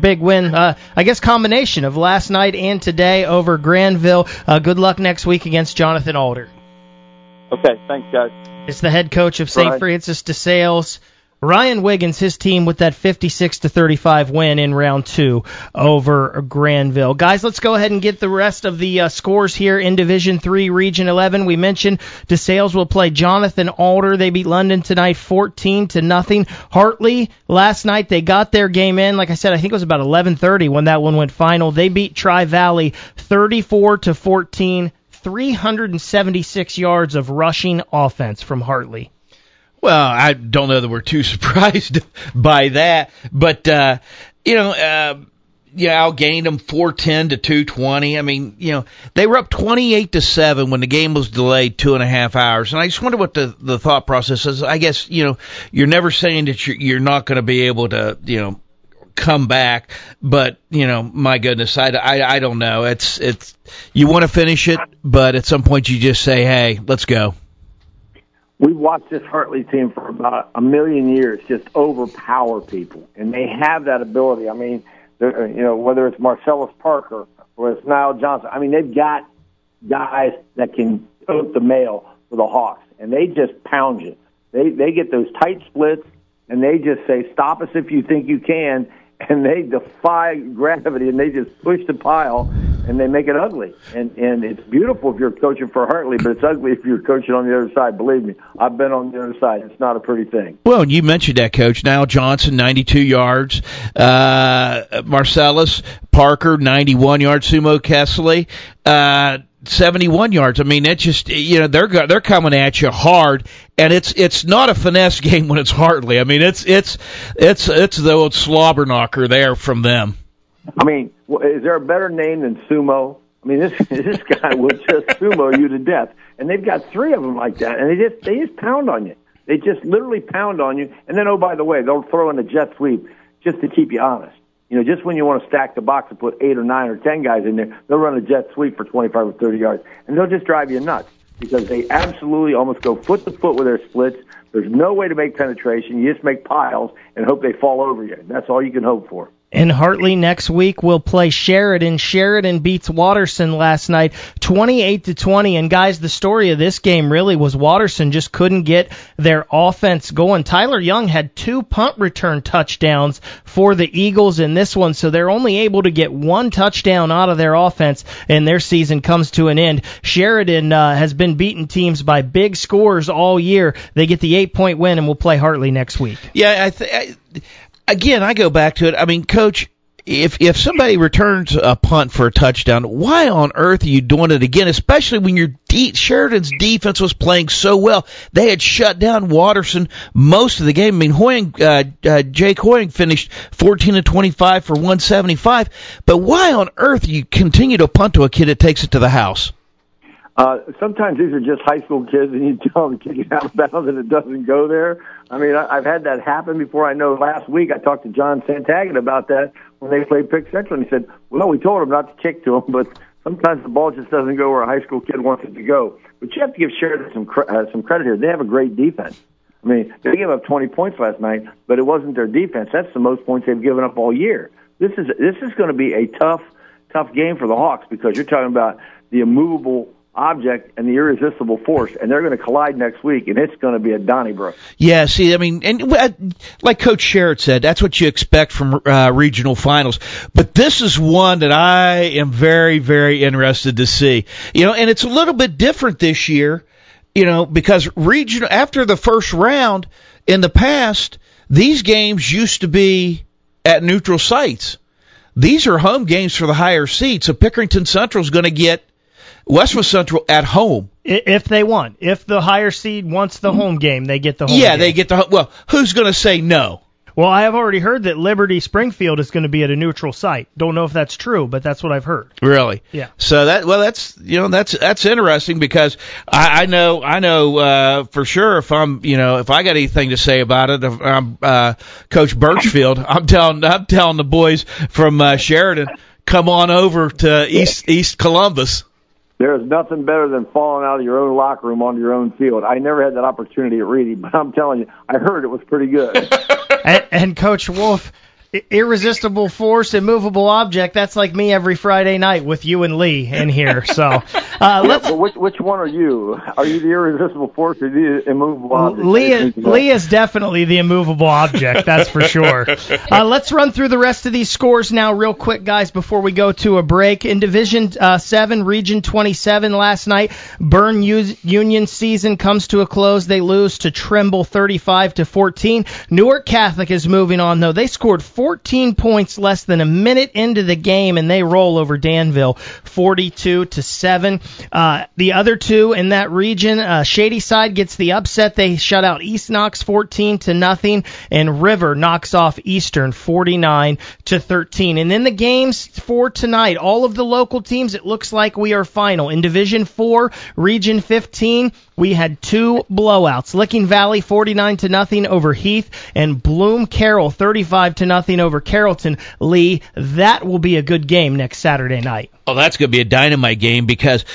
I guess combination of last night and today over Granville. Good luck next week against Jonathan Alder. Okay, thanks, guys. It's the head coach of St. Francis de Sales, Ryan Wiggins, his team with that 56-35 win in round 2 over Granville. Guys, let's go ahead and get the rest of the scores here in Division 3, Region 11. We mentioned DeSales will play Jonathan Alder. They beat London tonight 14-0. Hartley, last night they got their game in. Like I said, I think it was about 11:30 when that one went final. They beat Tri-Valley 34-14, 376 yards of rushing offense from Hartley. Well, I don't know that we're too surprised by that, but outgained them 410 to 220. I mean, they were up 28-7 when the game was delayed 2.5 hours, and I just wonder what the thought process is. I guess you're never saying that you're not going to be able to come back, but my goodness, I don't know. It's you want to finish it, but at some point you just say, hey, let's go. We've watched this Hartley team for about a million years just overpower people, and they have that ability. I mean, whether it's Marcellus Parker or it's Niall Johnson, I mean, they've got guys that can tote the mail for the Hawks, and they just pound you. They get those tight splits, and they just say, stop us if you think you can, and they defy gravity, and they just push the pile, and they make it ugly. And it's beautiful if you're coaching for Hartley, but it's ugly if you're coaching on the other side. Believe me, I've been on the other side. It's not a pretty thing. Well, and you mentioned that, Coach. Niall Johnson, 92 yards. Marcellus Parker, 91 yards. Sumo Kessley, 71 yards. I mean, it's just, they're coming at you hard, and it's not a finesse game when it's Hartley. I mean, it's the old slobber knocker there from them. I mean, is there a better name than Sumo? I mean, this guy will just sumo you to death, and they've got 3 of them like that, and they just pound on you. They just literally pound on you, and then, oh, by the way, they'll throw in a jet sweep just to keep you honest. Just when you want to stack the box and put 8 or 9 or 10 guys in there, they'll run a jet sweep for 25 or 30 yards, and they'll just drive you nuts because they absolutely almost go foot to foot with their splits. There's no way to make penetration. You just make piles and hope they fall over you. That's all you can hope for. And Hartley next week will play Sheridan. Sheridan beats Watterson last night 28-20. And guys, the story of this game really was Watterson just couldn't get their offense going. Tyler Young had 2 punt return touchdowns for the Eagles in this one, so they're only able to get 1 touchdown out of their offense, and their season comes to an end. Sheridan has been beating teams by big scores all year. They get the 8-point win and will play Hartley next week. Yeah, Again, I go back to it. I mean, Coach, if somebody returns a punt for a touchdown, why on earth are you doing it again? Especially when Sheridan's defense was playing so well. They had shut down Watterson most of the game. I mean, Jake Hoying finished 14-25 for 175. But why on earth you continue to punt to a kid that takes it to the house? Sometimes these are just high school kids, and you tell them to kick it out of bounds, and it doesn't go there. I mean, I've had that happen before. I know last week I talked to John Santagan about that when they played Pick Central, and he said, well, we told him not to kick to him, but sometimes the ball just doesn't go where a high school kid wants it to go. But you have to give Sheridan some credit here. They have a great defense. I mean, they gave up 20 points last night, but it wasn't their defense. That's the most points they've given up all year. This is going to be a tough game for the Hawks because you're talking about the immovable object and the irresistible force, and they're going to collide next week, and it's going to be a Donnybrook. Yeah, see, I mean, and like Coach Sherritt said, that's what you expect from regional finals. But this is one that I am very, very interested to see. And it's a little bit different this year, because regional after the first round in the past, these games used to be at neutral sites. These are home games for the higher seeds, so Pickerington Central is going to get Westwood Central at home. If they want. If the higher seed wants the home game, they get the home game. Yeah, they get the home. Well, who's going to say no? Well, I have already heard that Liberty Springfield is going to be at a neutral site. Don't know if that's true, but that's what I've heard. Really? Yeah. So that's interesting because I know for sure if if I got anything to say about it, if I'm Coach Birchfield, I'm telling the boys from Sheridan, come on over to East Columbus. There is nothing better than falling out of your own locker room onto your own field. I never had that opportunity at Reedy, but I'm telling you, I heard it was pretty good. And Coach Wolf, irresistible force, immovable object. That's like me every Friday night with you and Lee in here. So let's. But which one are you? Are you the irresistible force or the immovable object? Lee is definitely the immovable object. That's for sure. Let's run through the rest of these scores now, real quick, guys, before we go to a break. In Division 7, Region 27 last night, Bern Union season comes to a close. They lose to Trimble 35-14. Newark Catholic is moving on, though. They scored 14 points less than a minute into the game, and they roll over Danville 42-7. The other two in that region, Shady Side gets the upset. They shut out East Knox 14-0, and River knocks off Eastern 49-13. And then the games for tonight, all of the local teams, it looks like we are final. In Division 4, Region 15, we had two blowouts. Licking Valley 49-0 over Heath, and Bloom Carroll 35-0 over Carrollton. Lee, that will be a good game next Saturday night. Oh, that's going to be a dynamite game because,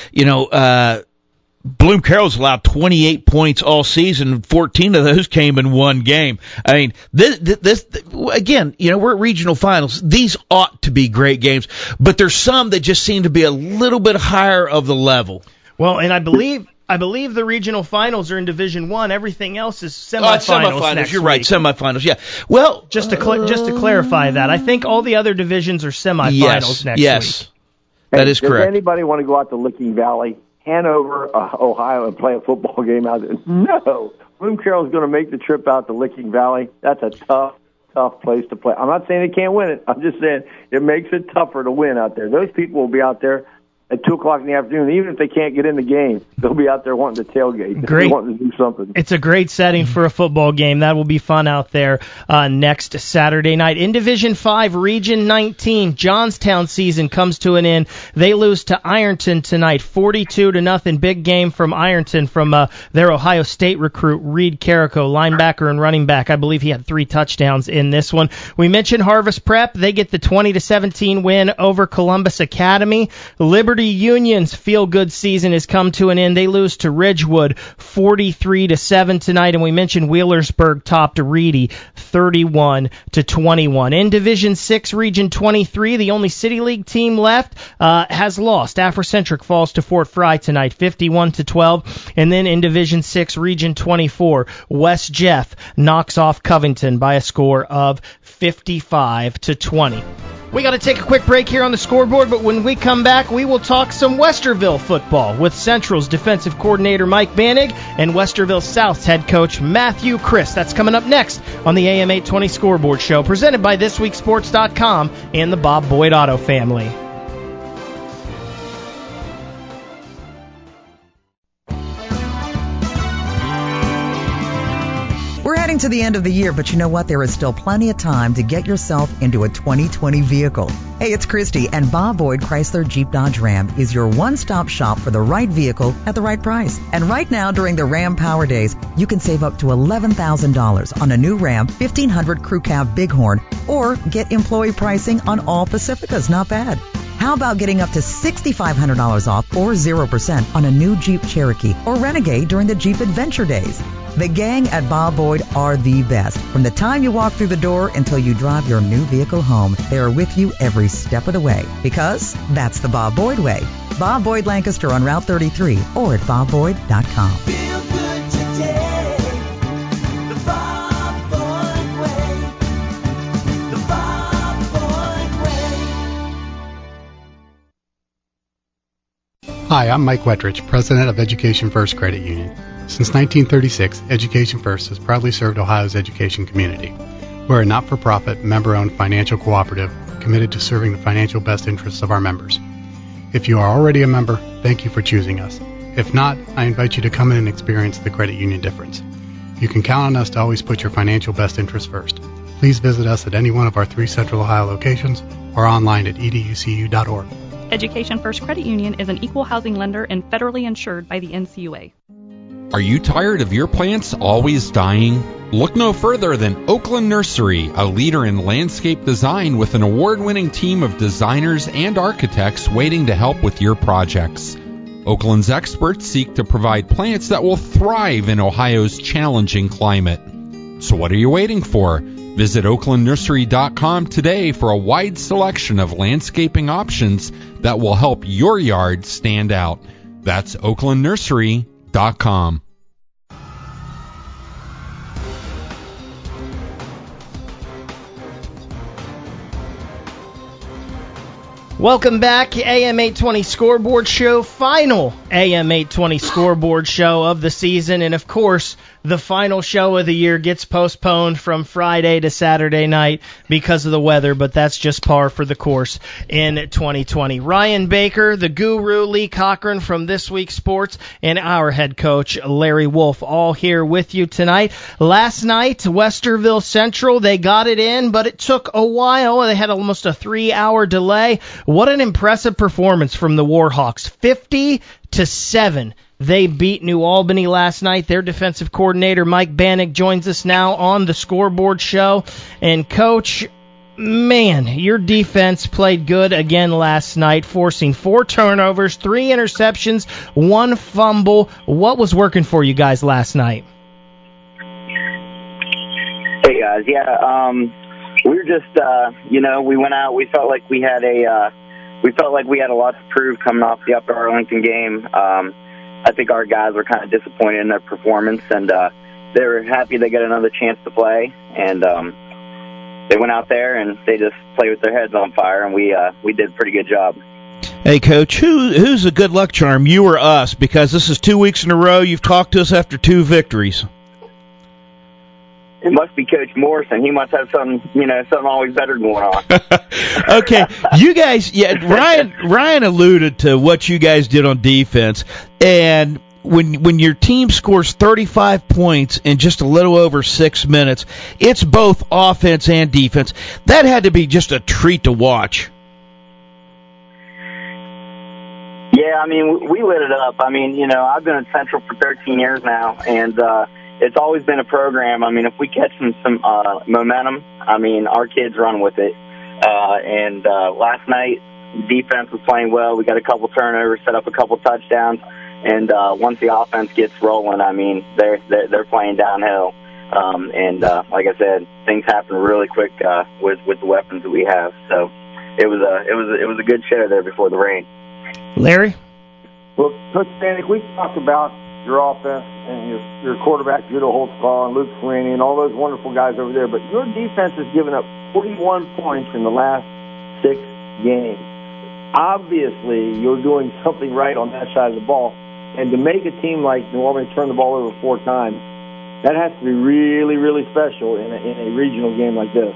Bloom Carroll's allowed 28 points all season. 14 of those came in one game. I mean, this again, we're at regional finals. These ought to be great games, but there's some that just seem to be a little bit higher of the level. Well, and I believe the regional finals are in Division 1. Everything else is semifinals. Next You're week. right, semifinals. Yeah. Well, just to clarify that, I think all the other divisions are semifinals next week. Yes, that is correct. Does anybody want to go out to Licking Valley, Hanover, Ohio, and play a football game out there? No. Bloom Carroll's going to make the trip out to Licking Valley. That's a tough place to play. I'm not saying they can't win it. I'm just saying it makes it tougher to win out there. Those people will be out there at 2 o'clock in the afternoon. Even if they can't get in the game, they'll be out there wanting to tailgate. Great. Wanting to do something. It's a great setting for a football game. That will be fun out there next Saturday night. In Division 5, Region 19, Johnstown season comes to an end. They lose to Ironton tonight, 42-0. Big game from Ironton from their Ohio State recruit, Reed Carrico, linebacker and running back. I believe he had 3 touchdowns in this one. We mentioned Harvest Prep. They get the 20-17 win over Columbus Academy. Liberty Union's feel-good season has come to an end. They lose to Ridgewood 43-7 tonight, and we mentioned Wheelersburg topped Reedy 31-21. In Division 6, Region 23, the only City League team left has lost. Afrocentric falls to Fort Fry tonight 51-12, and then in Division 6, Region 24, West Jeff knocks off Covington by a score of 55-20. We got to take a quick break here on the scoreboard, but when we come back, we will talk some Westerville football with Central's defensive coordinator Mike Banig and Westerville South's head coach Matthew Christ. That's coming up next on the AM 820 Scoreboard Show, presented by ThisWeekSports.com and the Bob Boyd Auto family. We're heading to the end of the year, but you know what? There is still plenty of time to get yourself into a 2020 vehicle. Hey, it's Christy, and Bob Boyd Chrysler Jeep Dodge Ram is your one-stop shop for the right vehicle at the right price. And right now, during the Ram Power Days, you can save up to $11,000 on a new Ram 1500 Crew Cab Bighorn, or get employee pricing on all Pacificas. Not bad. How about getting up to $6,500 off or 0% on a new Jeep Cherokee or Renegade during the Jeep Adventure Days? The gang at Bob Boyd are the best. From the time you walk through the door until you drive your new vehicle home, they are with you every step of the way. Because that's the Bob Boyd way. Bob Boyd Lancaster on Route 33 or at bobboyd.com. Feel good today. The Bob Boyd way. The Bob Boyd way. Hi, I'm Mike Wettrich, President of Education First Credit Union. Since 1936, Education First has proudly served Ohio's education community. We're a not-for-profit, member-owned financial cooperative committed to serving the financial best interests of our members. If you are already a member, thank you for choosing us. If not, I invite you to come in and experience the credit union difference. You can count on us to always put your financial best interests first. Please visit us at any one of our 3 Central Ohio locations or online at educu.org. Education First Credit Union is an equal housing lender and federally insured by the NCUA. Are you tired of your plants always dying? Look no further than Oakland Nursery, a leader in landscape design with an award-winning team of designers and architects waiting to help with your projects. Oakland's experts seek to provide plants that will thrive in Ohio's challenging climate. So what are you waiting for? Visit oaklandnursery.com today for a wide selection of landscaping options that will help your yard stand out. That's oaklandnursery.com. Welcome back, AM 820 Scoreboard Show, final AM 820 Scoreboard Show of the season, and of course, the final show of the year gets postponed from Friday to Saturday night because of the weather, but that's just par for the course in 2020. Ryan Baker, the guru, Lee Cochran from This Week Sports, and our head coach, Larry Wolf, all here with you tonight. Last night, Westerville Central, they got it in, but it took a while. They had almost a 3-hour delay. What an impressive performance from the Warhawks. 50-7. They beat New Albany last night. Their defensive coordinator, Mike Bannock, joins us now on the Scoreboard Show. And, Coach, man, your defense played good again last night, forcing 4 turnovers, 3 interceptions, 1 fumble. What was working for you guys last night? Hey, guys. Yeah, we were just, we went out. We felt like we had a lot to prove coming off the Upper Arlington game. I think our guys were kind of disappointed in their performance, and they were happy they got another chance to play. And they went out there and they just played with their heads on fire, and we did a pretty good job. Hey, Coach, who's a good luck charm, you or us? Because this is 2 weeks in a row. You've talked to us after 2 victories. It must be Coach Morrison. He must have something always better going on. Okay, you guys, Ryan alluded to what you guys did on defense, and when your team scores 35 points in just a little over 6 minutes, it's both offense and defense. That had to be just a treat to watch. Yeah, I mean, we lit it up. I mean, I've been at Central for 13 years now, and it's always been a program. I mean, if we catch some momentum, I mean, our kids run with it. And last night, defense was playing well. We got a couple turnovers, set up a couple touchdowns, and once the offense gets rolling, I mean, they're playing downhill. And like I said, things happen really quick with the weapons that we have. So it was a good show there before the rain. Larry? Well, Coach Bannock, we talked about your offense and your quarterback, Judo Holtzclaw, and Luke Sweeney, and all those wonderful guys over there. But your defense has given up 41 points in the last 6 games. Obviously, you're doing something right on that side of the ball. And to make a team like New Albany turn the ball over 4 times, that has to be really, really special in a regional game like this.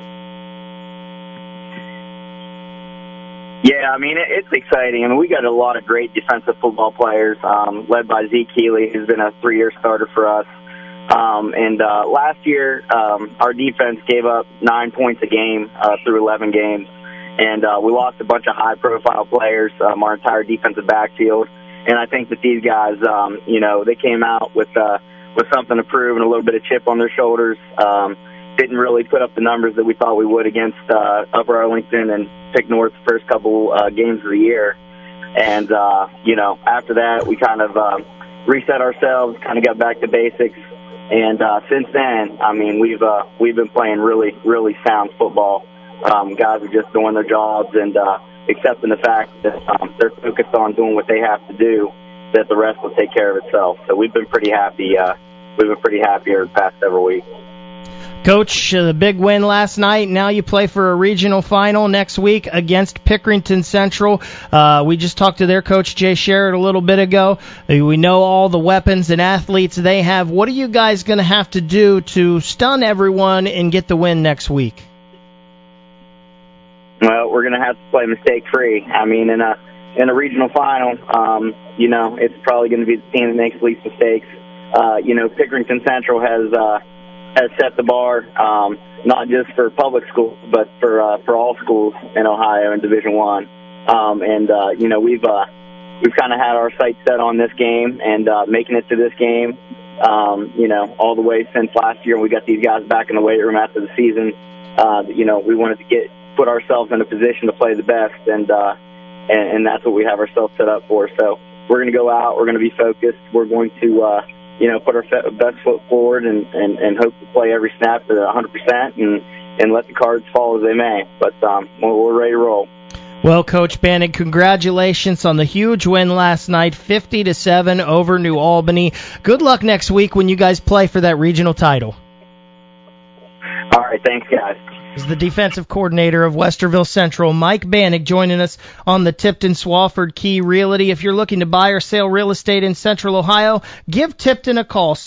Yeah, I mean, it's exciting. I mean, we got a lot of great defensive football players, led by Zeke Keeley, who's been a 3-year starter for us. And last year, our defense gave up 9 points a game through 11 games. And we lost a bunch of high-profile players, our entire defensive backfield. And I think that these guys, they came out with something to prove and a little bit of chip on their shoulders. Didn't really put up the numbers that we thought we would against Upper Arlington and Pick North's first couple games of the year. And, after that, we kind of reset ourselves, kind of got back to basics. And since then, I mean, we've been playing really, really sound football. Guys are just doing their jobs and accepting the fact that they're focused on doing what they have to do, that the rest will take care of itself. So we've been pretty happy. We've been pretty happy over the past several weeks. Coach, the big win last night. Now you play for a regional final next week against Pickerington Central. We just talked to their coach, Jay Sherrod, a little bit ago. We know all the weapons and athletes they have. What are you guys going to have to do to stun everyone and get the win next week? Well, we're going to have to play mistake-free. I mean, in a regional final, it's probably going to be the team that makes the least mistakes. Pickerington Central has set the bar, not just for public schools, but for all schools in Ohio in Division I. We've kind of had our sights set on this game and making it to this game, all the way since last year when we got these guys back in the weight room after the season. We wanted to put ourselves in a position to play the best, and that's what we have ourselves set up for. So we're going to go out, we're going to be focused, we're going to put our best foot forward and hope to play every snap to 100% and let the cards fall as they may. But we're ready to roll. Well, Coach Bannig, congratulations on the huge win last night, 50-7 over New Albany. Good luck next week when you guys play for that regional title. All right, thanks, guys. Is the defensive coordinator of Westerville Central, Mike Bannig, joining us on the Tipton Swafford Key Realty. If you're looking to buy or sell real estate in Central Ohio, give Tipton a call,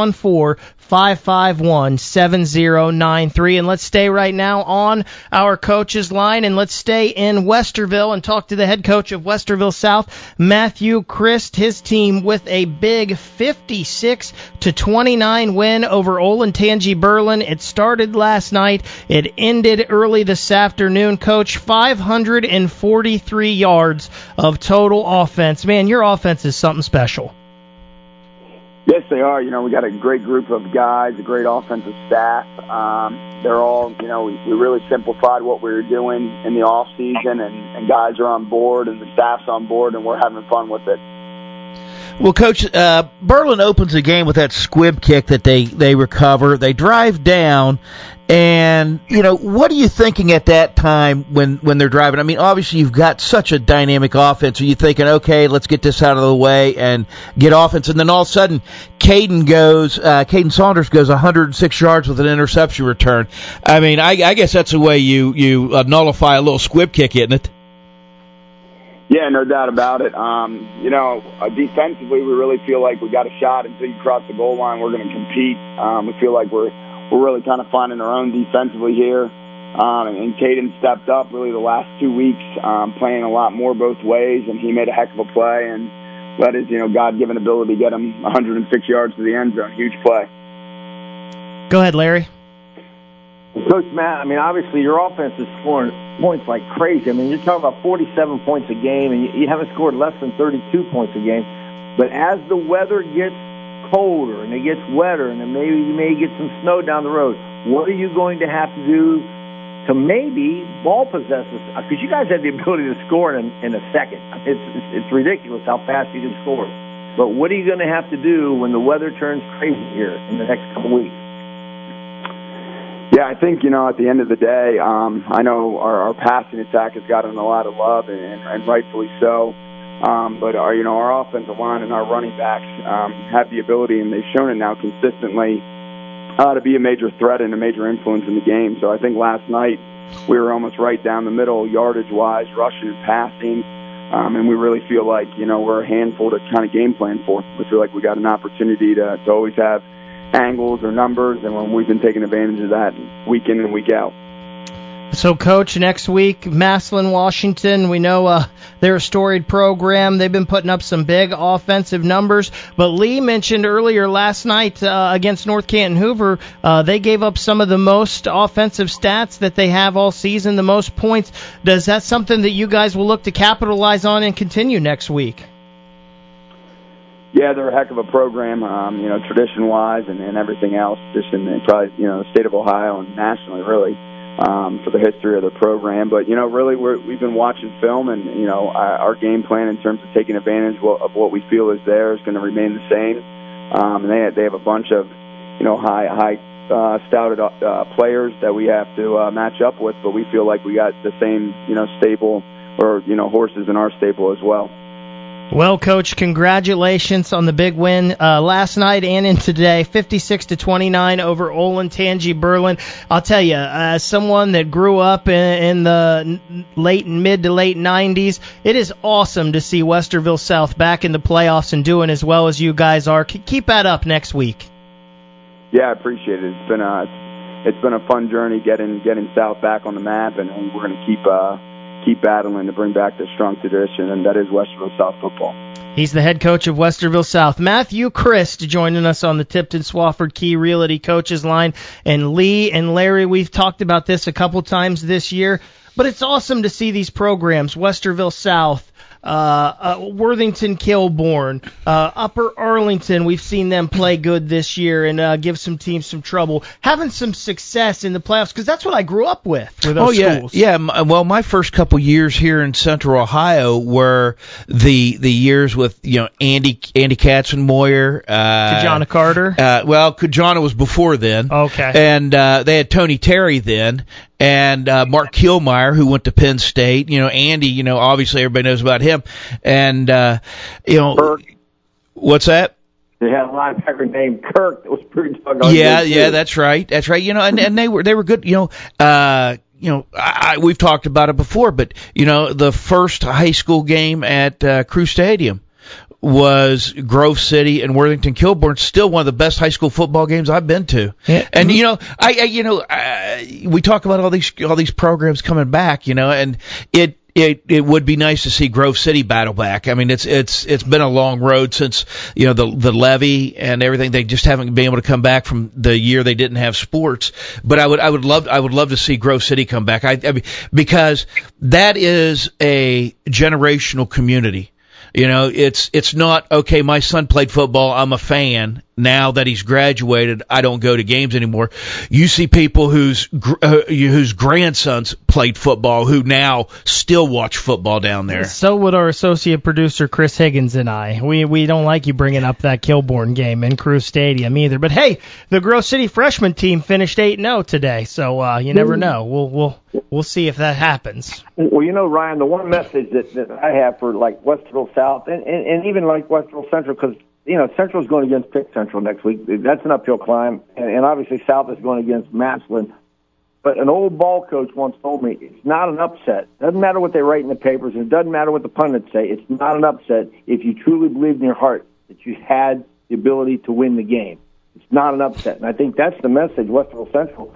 614-551-7093. And let's stay right now on our coach's line, and let's stay in Westerville and talk to the head coach of Westerville South, Matthew Christ. His team with a big 56-29 win over Olentangy Berlin. It started last night. It ended early this afternoon. Coach, 543 yards of total offense. Man, your offense is something special. Yes, they are. We got a great group of guys, a great offensive staff. They're all, we really simplified what we were doing in the off season, and guys are on board, and the staff's on board, and we're having fun with it. Well, Coach, Berlin opens the game with that squib kick that they recover. They drive down, and, what are you thinking at that time when they're driving? I mean, obviously you've got such a dynamic offense. Are you thinking, okay, let's get this out of the way and get offense? And then all of a sudden, Caden Saunders goes 106 yards with an interception return. I mean, I guess that's the way you nullify a little squib kick, isn't it? Yeah, no doubt about it. Defensively, we really feel like we got a shot until you cross the goal line. We're going to compete. We feel like we're really kind of finding our own defensively here. And Caden stepped up really the last 2 weeks, playing a lot more both ways, and he made a heck of a play and let his, God-given ability get him 106 yards to the end zone. Huge play. Go ahead, Larry. Coach Matt, obviously your offense is scoring points like crazy. You're talking about 47 points a game, and you haven't scored less than 32 points a game. But as the weather gets colder and it gets wetter, and then maybe you may get some snow down the road, what are you going to have to do to maybe ball possess us? Because you guys have the ability to score in a second. It's ridiculous how fast you can score. But what are you going to have to do when the weather turns crazy here in the next couple weeks? Yeah, I think, at the end of the day, I know our passing attack has gotten a lot of love, and rightfully so. But our offensive line and our running backs have the ability, and they've shown it now consistently, to be a major threat and a major influence in the game. So I think last night we were almost right down the middle, yardage-wise, rushing and passing, and we really feel like, we're a handful to kind of game plan for. We feel like we got an opportunity to always have angles or numbers, and when we've been taking advantage of that week in and week out. So, Coach, next week, Massillon, Washington, we know they're a storied program. They've been putting up some big offensive numbers. But Lee mentioned earlier last night against North Canton Hoover, they gave up some of the most offensive stats that they have all season, the most points. Is that something that you guys will look to capitalize on and continue next week? Yeah, they're a heck of a program, tradition-wise and everything else, just in probably, the state of Ohio and nationally, really, for the history of the program. But, really, we've been watching film, and, our game plan in terms of taking advantage of what we feel is there is going to remain the same. And they have a bunch of, high stouted players that we have to match up with, but we feel like we got the same, stable or, horses in our stable as well. Well, Coach, congratulations on the big win last night and in today, 56-29 over Olentangy Berlin. I'll tell you, as someone that grew up in the mid to late 90s, it is awesome to see Westerville South back in the playoffs and doing as well as you guys are. Keep that up next week. Yeah, I appreciate it. It's been a fun journey getting South back on the map, and we're going to keep battling to bring back this strong tradition, and that is Westerville South football. He's the head coach of Westerville South. Matthew Christ joining us on the Tipton Swafford Key Realty Coaches Line. And Lee and Larry, we've talked about this a couple times this year, but it's awesome to see these programs, Westerville South, Worthington Kilbourne, Upper Arlington. We've seen them play good this year and give some teams some trouble, having some success in the playoffs, because that's what I grew up with those schools. Yeah. Well, my first couple years here in Central Ohio were the years with Andy Katzenmoyer, Kajana Carter. Kajana was before then. Okay. And they had Tony Terry then, and Mark Killmeyer, who went to Penn State. Andy, obviously everybody knows about him. And Kirk. What's that? They had a linebacker named Kirk that was pretty doggone Yeah, that's right. And they were good. We've talked about it before, but the first high school game at Crew Stadium was Grove City and Worthington Kilbourne. Still one of the best high school football games I've been to. Yeah. And we talk about all these programs coming back, and it would be nice to see Grove City battle back. I mean, it's been a long road since the levy and everything. They just haven't been able to come back from the year they didn't have sports. But I would love to see Grove City come back. I mean, because that is a generational community. It's not, okay, my son played football, I'm a fan. Now that he's graduated, I don't go to games anymore. You see people whose grandsons played football who now still watch football down there. So would our associate producer Chris Higgins and I. We don't like you bringing up that Kilbourne game in Crew Stadium either. But hey, the Grove City freshman team finished 8-0 today, so you never know. We'll see if that happens. Well, Ryan, the one message that I have for like Westerville South and even like Westerville Central, because Central's going against Pitt Central next week. That's an uphill climb, and obviously South is going against Massillon. But an old ball coach once told me it's not an upset. Doesn't matter what they write in the papers, and it doesn't matter what the pundits say. It's not an upset if you truly believe in your heart that you had the ability to win the game. It's not an upset, and I think that's the message Westerville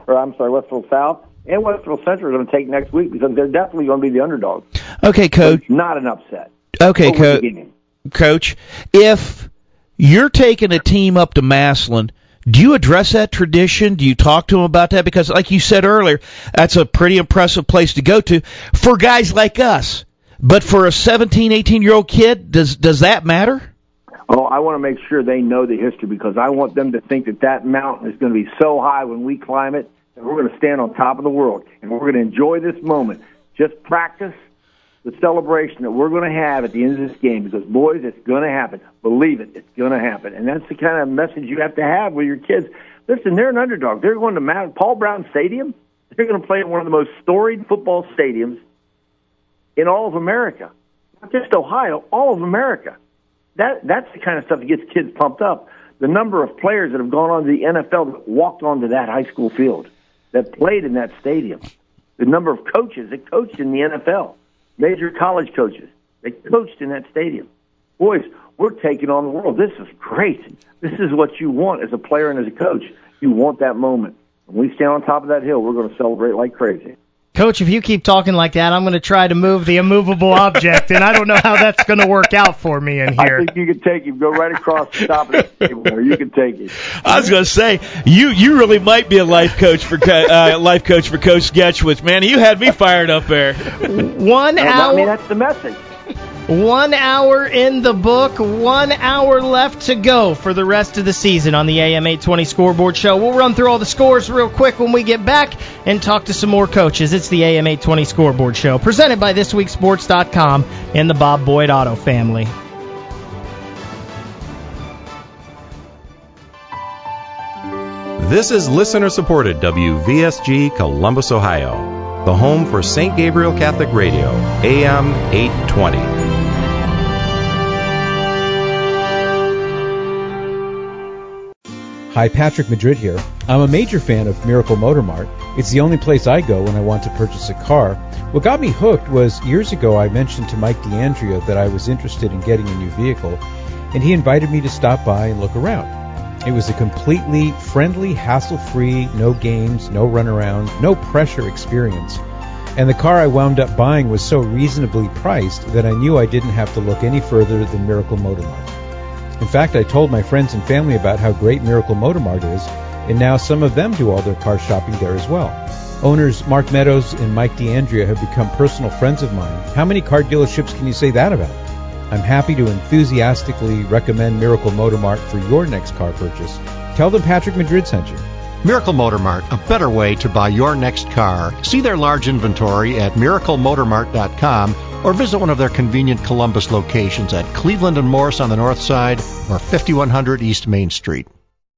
South and Westerville Central are going to take next week, because they're definitely going to be the underdogs. Okay, Coach. So it's not an upset. Okay, Coach. If you're taking a team up to Massillon, do you address that tradition? Do you talk to them about that? Because like you said earlier, that's a pretty impressive place to go to for guys like us. But for a 17, 18-year-old kid, does that matter? Oh, I want to make sure they know the history, because I want them to think that mountain is going to be so high when we climb it that we're going to stand on top of the world, and we're going to enjoy this moment. Just practice the celebration that we're going to have at the end of this game, because, boys, it's going to happen. Believe it, it's going to happen. And that's the kind of message you have to have with your kids. Listen, they're an underdog. They're going to Paul Brown Stadium. They're going to play in one of the most storied football stadiums in all of America. Not just Ohio, all of America. That's the kind of stuff that gets kids pumped up. The number of players that have gone on to the NFL that walked onto that high school field, that played in that stadium. The number of coaches that coached in the NFL. Major college coaches. They coached in that stadium. Boys, we're taking on the world. This is great. This is what you want as a player and as a coach. You want that moment. When we stand on top of that hill, we're going to celebrate like crazy. Coach, if you keep talking like that, I'm going to try to move the immovable object, and I don't know how that's going to work out for me in here. I think you can take it. Go right across the top of the table there. You can take it. I was going to say, you really might be a life coach for Coach Getchwitz, man. You had me fired up there. 1 hour. I mean, that's the message. 1 hour in the book, 1 hour left to go for the rest of the season on the AM 820 Scoreboard Show. We'll run through all the scores real quick when we get back and talk to some more coaches. It's the AM 820 Scoreboard Show, presented by ThisWeekSports.com and the Bob Boyd Auto family. This is listener-supported WVSG Columbus, Ohio, the home for St. Gabriel Catholic Radio, AM 820. Hi, Patrick Madrid here. I'm a major fan of Miracle Motor Mart. It's the only place I go when I want to purchase a car. What got me hooked was years ago I mentioned to Mike DeAndrea that I was interested in getting a new vehicle, and he invited me to stop by and look around. It was a completely friendly, hassle-free, no games, no runaround, no pressure experience. And the car I wound up buying was so reasonably priced that I knew I didn't have to look any further than Miracle Motor Mart. In fact, I told my friends and family about how great Miracle Motor Mart is, and now some of them do all their car shopping there as well. Owners Mark Meadows and Mike DeAndrea have become personal friends of mine. How many car dealerships can you say that about? I'm happy to enthusiastically recommend Miracle Motor Mart for your next car purchase. Tell them Patrick Madrid sent you. Miracle Motor Mart, a better way to buy your next car. See their large inventory at miraclemotormart.com or visit one of their convenient Columbus locations at Cleveland and Morris on the north side or 5100 East Main Street.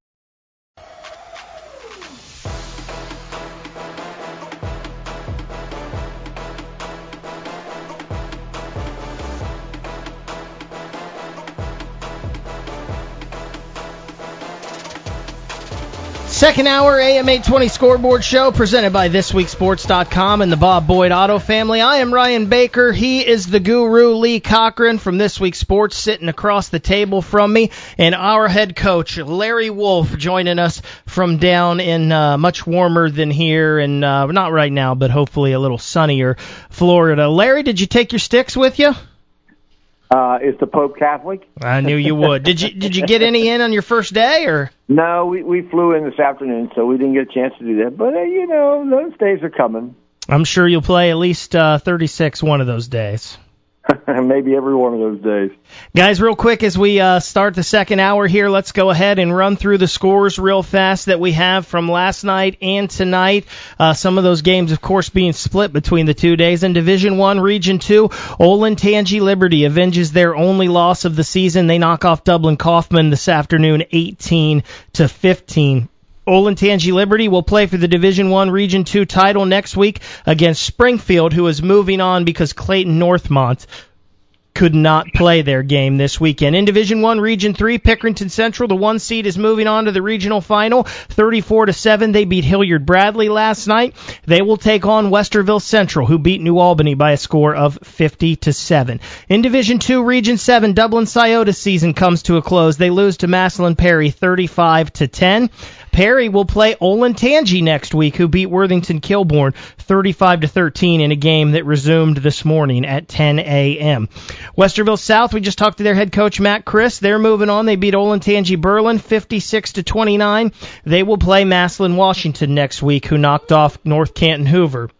Second hour AM 820 Scoreboard Show presented by ThisWeekSports.com and the Bob Boyd Auto family. I am Ryan Baker. He is the guru, Lee Cochran from This Week Sports, sitting across the table from me. And our head coach, Larry Wolf, joining us from down in much warmer than here, and not right now, but hopefully a little sunnier Florida. Larry, did you take your sticks with you? Is the Pope Catholic? I knew you would. Did you get any in on your first day, or? No, we flew in this afternoon, so we didn't get a chance to do that. But, those days are coming. I'm sure you'll play at least 36 one of those days. Maybe every one of those days. Guys, real quick, as we start the second hour here, let's go ahead and run through the scores real fast that we have from last night and tonight. Some of those games, of course, being split between the 2 days. In Division I, Region 2, Olentangy Liberty avenges their only loss of the season. They knock off Dublin Kaufman this afternoon, 18-15. Olentangy Liberty will play for the Division I Region 2 title next week against Springfield, who is moving on because Clayton Northmont could not play their game this weekend. In Division I Region 3, Pickerington Central, the 1 seed, is moving on to the regional final. 34-7, they beat Hilliard Bradley last night. They will take on Westerville Central, who beat New Albany by a score of 50-7. In Division II Region 7, Dublin Scioto season comes to a close. They lose to Massillon Perry 35-10. Perry will play Olentangy next week, who beat Worthington Kilbourne 35-13 in a game that resumed this morning at 10 a.m. Westerville South, we just talked to their head coach, Matt Chris. They're moving on. They beat Olentangy Berlin 56-29. They will play Massillon Washington next week, who knocked off North Canton Hoover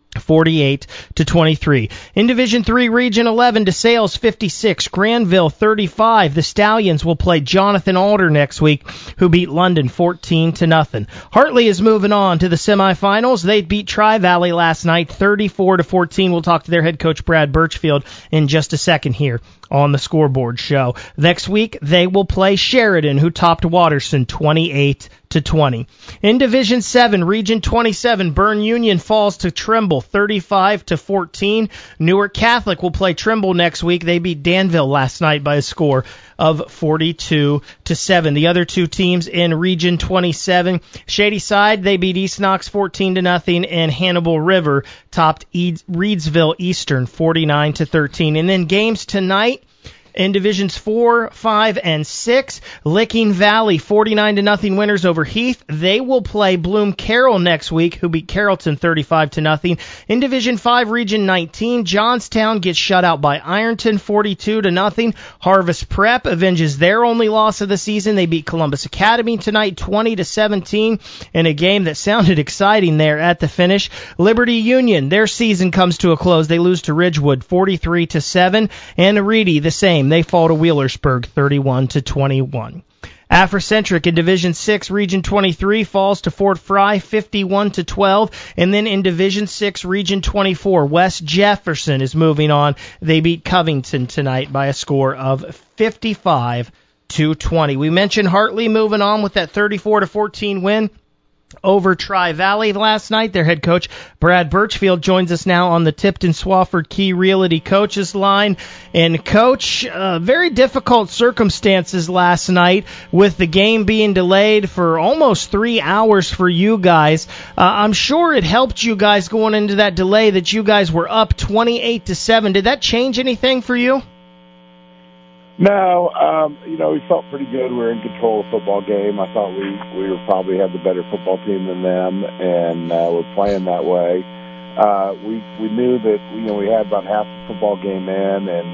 48-23. In Division 3, Region 11, DeSales 56, Granville 35. The Stallions will play Jonathan Alder next week, who beat London 14-0. Hartley is moving on to the semifinals. They beat Tri-Valley last night 34-14. We'll talk to their head coach, Brad Birchfield, in just a second here on the Scoreboard Show. Next week, they will play Sheridan, who topped Watterson 28-20. In Division 7, Region 27, Bern Union falls to Trimble 35-14. Newark Catholic will play Trimble next week. They beat Danville last night by a score of 42-7. The other two teams in Region 27, Shadyside, they beat East Knox 14-0, and Hannibal River topped Reedsville Eastern 49-13. And then games tonight, in Divisions 4, 5, and 6, Licking Valley 49-0 winners over Heath. They will play Bloom Carroll next week, who beat Carrollton 35-0. In Division 5, Region 19, Johnstown gets shut out by Ironton 42-0. Harvest Prep avenges their only loss of the season. They beat Columbus Academy tonight 20-17 in a game that sounded exciting there at the finish. Liberty Union, their season comes to a close. They lose to Ridgewood 43-7, and Reedy the same. They fall to Wheelersburg 31-21. Afrocentric in Division 6, Region 23 falls to Fort Fry 51-12, and then in Division 6, Region 24, West Jefferson is moving on. They beat Covington tonight by a score of 55-20. We mentioned Hartley moving on with that 34-14 win over Tri-Valley last night. Their head coach, Brad Birchfield, joins us now on the Tipton Swafford Key Realty coaches line. And, Coach, very difficult circumstances last night with the game being delayed for almost 3 hours for you guys. I'm sure it helped you guys going into that delay that you guys were up 28-7. Did that change anything for you? No, we felt pretty good. We were in control of the football game. I thought we were probably had the better football team than them, and we're playing that way. We knew that we had about half the football game in, and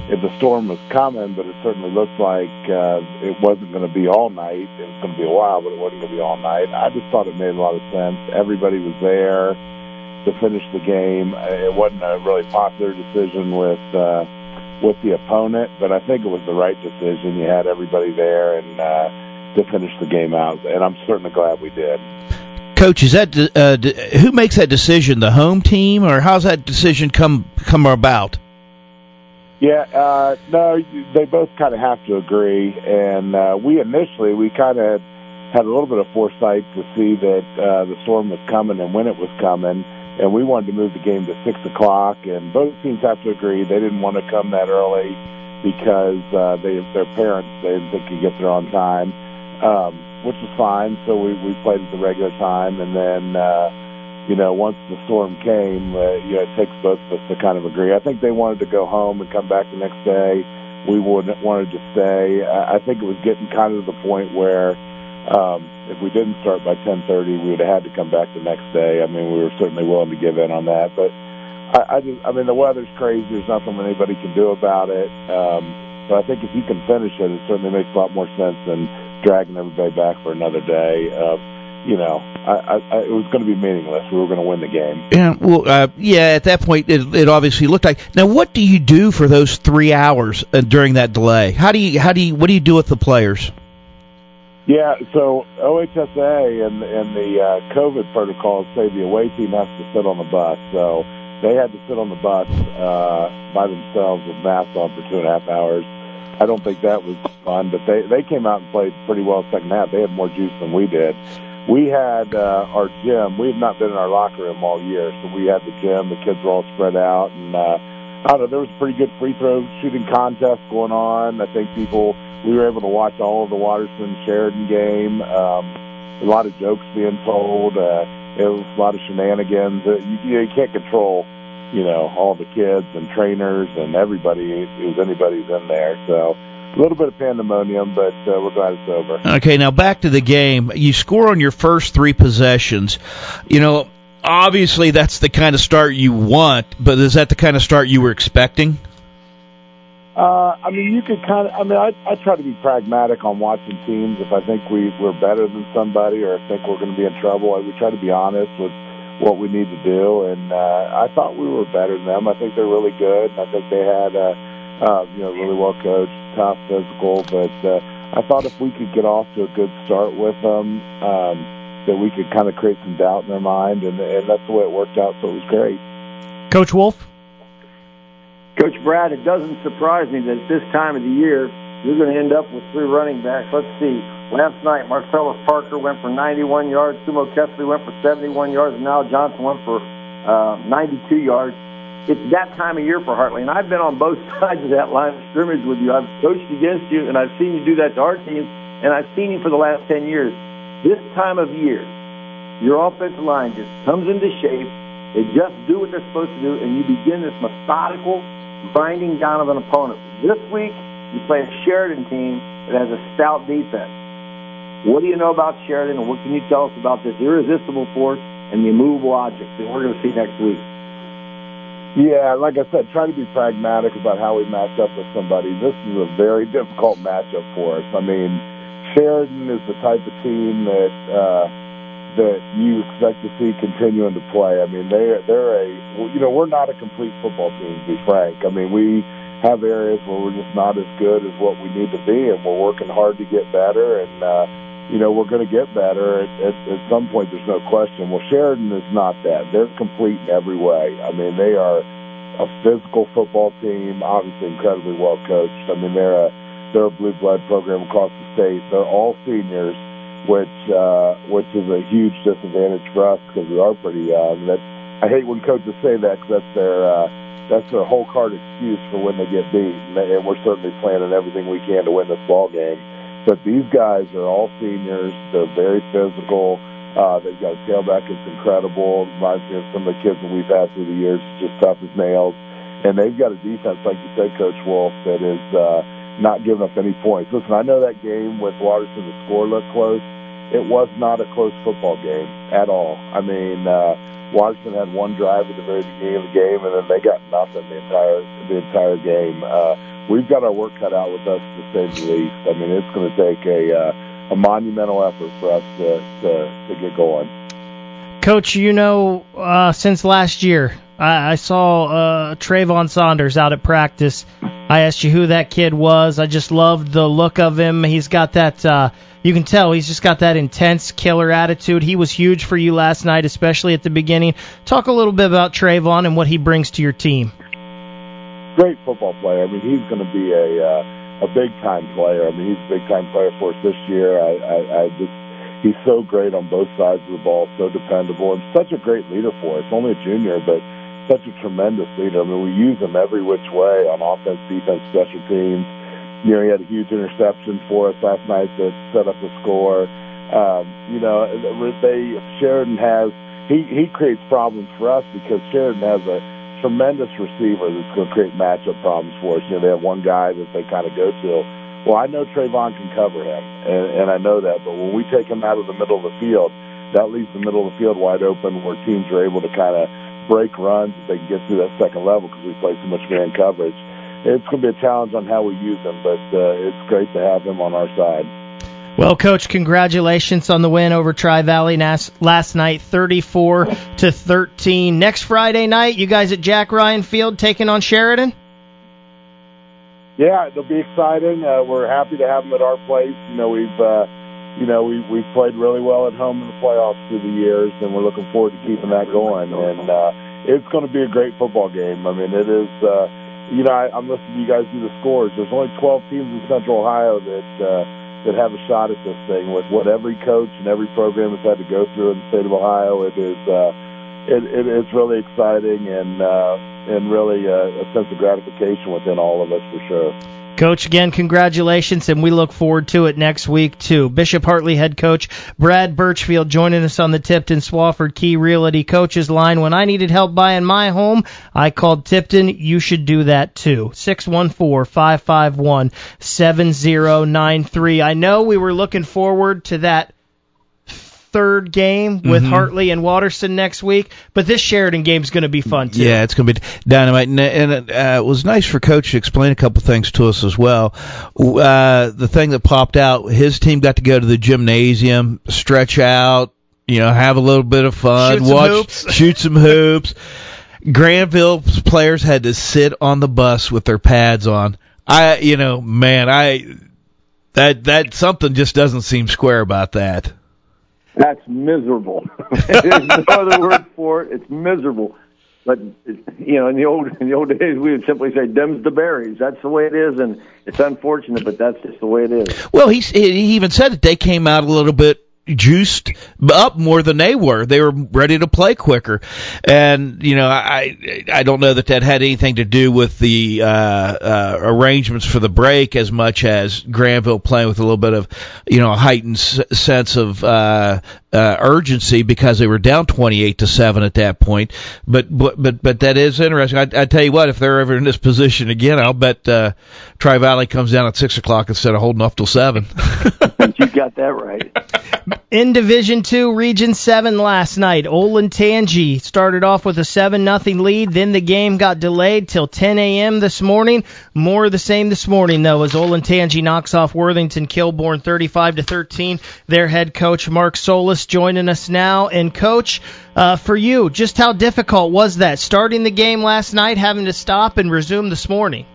the storm was coming, but it certainly looked like it wasn't going to be all night. It was going to be a while, but it wasn't going to be all night. I just thought it made a lot of sense. Everybody was there to finish the game. It wasn't a really popular decision with the opponent, but I think it was the right decision. You had everybody there and to finish the game out, and I'm certainly glad we did. Coach, is that who makes that decision? The home team, or how's that decision come about? Yeah, no, they both kind of have to agree, and we kind of had a little bit of foresight to see that the storm was coming and when it was coming, and we wanted to move the game to 6 o'clock, and both teams have to agree. They didn't want to come that early because their parents, they didn't think could get there on time, which was fine, so we played at the regular time, and then once the storm came, it takes both of us to kind of agree. I think they wanted to go home and come back the next day. We wanted to stay. I think it was getting kind of to the point where if we didn't start by 10:30, we would have had to come back the next day. I mean, we were certainly willing to give in on that. But I mean, the weather's crazy. There's nothing anybody can do about it. But I think if you can finish it, it certainly makes a lot more sense than dragging everybody back for another day. It was going to be meaningless. We were going to win the game. Yeah, well, at that point, it obviously looked like. Now, what do you do for those 3 hours during that delay? What do you do with the players? Yeah, so OHSA and the COVID protocols say the away team has to sit on the bus. So they had to sit on the bus by themselves with masks on for 2.5 hours. I don't think that was fun, but they came out and played pretty well second half. They had more juice than we did. We had our gym. We had not been in our locker room all year, so we had the gym. The kids were all spread out, and I don't know. There was a pretty good free throw shooting contest going on. I think we were able to watch all of the Waterston-Sheridan game. A lot of jokes being told. It was a lot of shenanigans. You can't control, all the kids and trainers and everybody who's anybody's in there. So a little bit of pandemonium, but we're glad it's over. Okay, now back to the game. You score on your first 3 possessions. Obviously that's the kind of start you want, but is that the kind of start you were expecting? You could I try to be pragmatic on watching teams. If I think we're better than somebody or I think we're going to be in trouble, we try to be honest with what we need to do. And I thought we were better than them. I think they're really good. I think they had really well coached, tough, physical. But I thought if we could get off to a good start with them, that we could kind of create some doubt in their mind, and that's the way it worked out. So it was great. Coach Wolf? Coach Brad, it doesn't surprise me that at this time of the year, you're going to end up with 3 running backs. Let's see. Last night, Marcellus Parker went for 91 yards, Sumo Kesley went for 71 yards, and Al Johnson went for 92 yards. It's that time of year for Hartley, and I've been on both sides of that line of scrimmage with you. I've coached against you, and I've seen you do that to our team, and I've seen you for the last 10 years. This time of year, your offensive line just comes into shape. They just do what they're supposed to do, and you begin this methodical grinding down of an opponent. This week, you play a Sheridan team that has a stout defense. What do you know about Sheridan, and what can you tell us about this irresistible force and the immovable objects that we're going to see next week? Yeah, like I said, try to be pragmatic about how we match up with somebody. This is a very difficult matchup for us. I mean, Sheridan is the type of team that you expect to see continuing to play. I mean, we're not a complete football team, to be frank. I mean, we have areas where we're just not as good as what we need to be, and we're working hard to get better, and, we're going to get better at some point, there's no question. Well, Sheridan is not that. They're complete in every way. I mean, they are a physical football team, obviously incredibly well coached. I mean, they're a blue blood program across the state. They're all seniors, which is a huge disadvantage for us because we are pretty young. I hate when coaches say that because that's their whole card excuse for when they get beat. And we're certainly planning everything we can to win this ball game. But these guys are all seniors. They're very physical. They've got a tailback that's incredible. Reminds me of some of the kids that we've had through the years, just tough as nails. And they've got a defense, like you said, Coach Wolf, that is not giving up any points. Listen, I know that game with Waterston, the score looked close. It was not a close football game at all. I mean, Waterston had one drive at the very beginning of the game, and then they got nothing the entire game. we've got our work cut out with us, to say the least. I mean, it's going to take a monumental effort for us to get going. Coach, since last year, I saw Trayvon Saunders out at practice. I asked you who that kid was. I just loved the look of him. He's got that, you can tell he's just got that intense killer attitude. He was huge for you last night, especially at the beginning. Talk a little bit about Trayvon and what he brings to your team. Great football player. I mean, he's going to be a big-time player. I mean, he's a big-time player for us this year. He's so great on both sides of the ball, so dependable, and such a great leader for us. Only a junior, but such a tremendous leader. I mean, we use him every which way on offense, defense, special teams. He had a huge interception for us last night that set up the score. Sheridan has he creates problems for us because Sheridan has a tremendous receiver that's going to create matchup problems for us. They have one guy that they kind of go to. Well, I know Trayvon can cover him, and I know that. But when we take him out of the middle of the field, that leaves the middle of the field wide open where teams are able to kind of break runs if they can get through that second level because we play so much man coverage. It's going to be a challenge on how we use him, but it's great to have him on our side. Well, Coach, congratulations on the win over Tri-Valley last night, 34-13. Next Friday night, you guys at Jack Ryan Field taking on Sheridan? Yeah, it'll be exciting. We're happy to have them at our place. We've played really well at home in the playoffs through the years, and we're looking forward to keeping that going. And it's going to be a great football game. I mean, it is. I'm listening to you guys do the scores. There's only 12 teams in Central Ohio that have a shot at this thing. With what every coach and every program has had to go through in the state of Ohio, it's really exciting and really a sense of gratification within all of us for sure. Coach, again, congratulations, and we look forward to it next week, too. Bishop Hartley head coach Brad Birchfield joining us on the Tipton Swafford Key Realty Coaches line. When I needed help buying my home, I called Tipton. You should do that, too. 614-551-7093. I know we were looking forward to that third game with Hartley and Watterson next week, but this Sheridan game is going to be fun too. Yeah, it's going to be dynamite, and it was nice for Coach to explain a couple things to us as well. The thing that popped out, his team got to go to the gymnasium, stretch out, have a little bit of fun, shoot some hoops. Granville's players had to sit on the bus with their pads on. That something just doesn't seem square about that. That's miserable. There's no other word for it. It's miserable. But in the old days, we would simply say "Dem's the berries." That's the way it is, and it's unfortunate, but that's just the way it is. Well, he even said that they came out a little bit juiced up more than they were. They were ready to play quicker, and I don't know that had anything to do with the arrangements for the break as much as Granville playing with a little bit of a heightened sense of urgency because they were down 28-7 at that point. But that is interesting. I tell you what, if they're ever in this position again, I'll bet Tri-Valley comes down at 6:00 instead of holding off till 7. You got that right. In Division II, Region 7 last night, Olentangy started off with a 7-0 lead. Then the game got delayed till 10 a.m. this morning. More of the same this morning, though, as Olentangy knocks off Worthington Kilbourne 35-13. Their head coach, Mark Solis, joining us now. And, Coach, for you, just how difficult was that, starting the game last night, having to stop and resume this morning?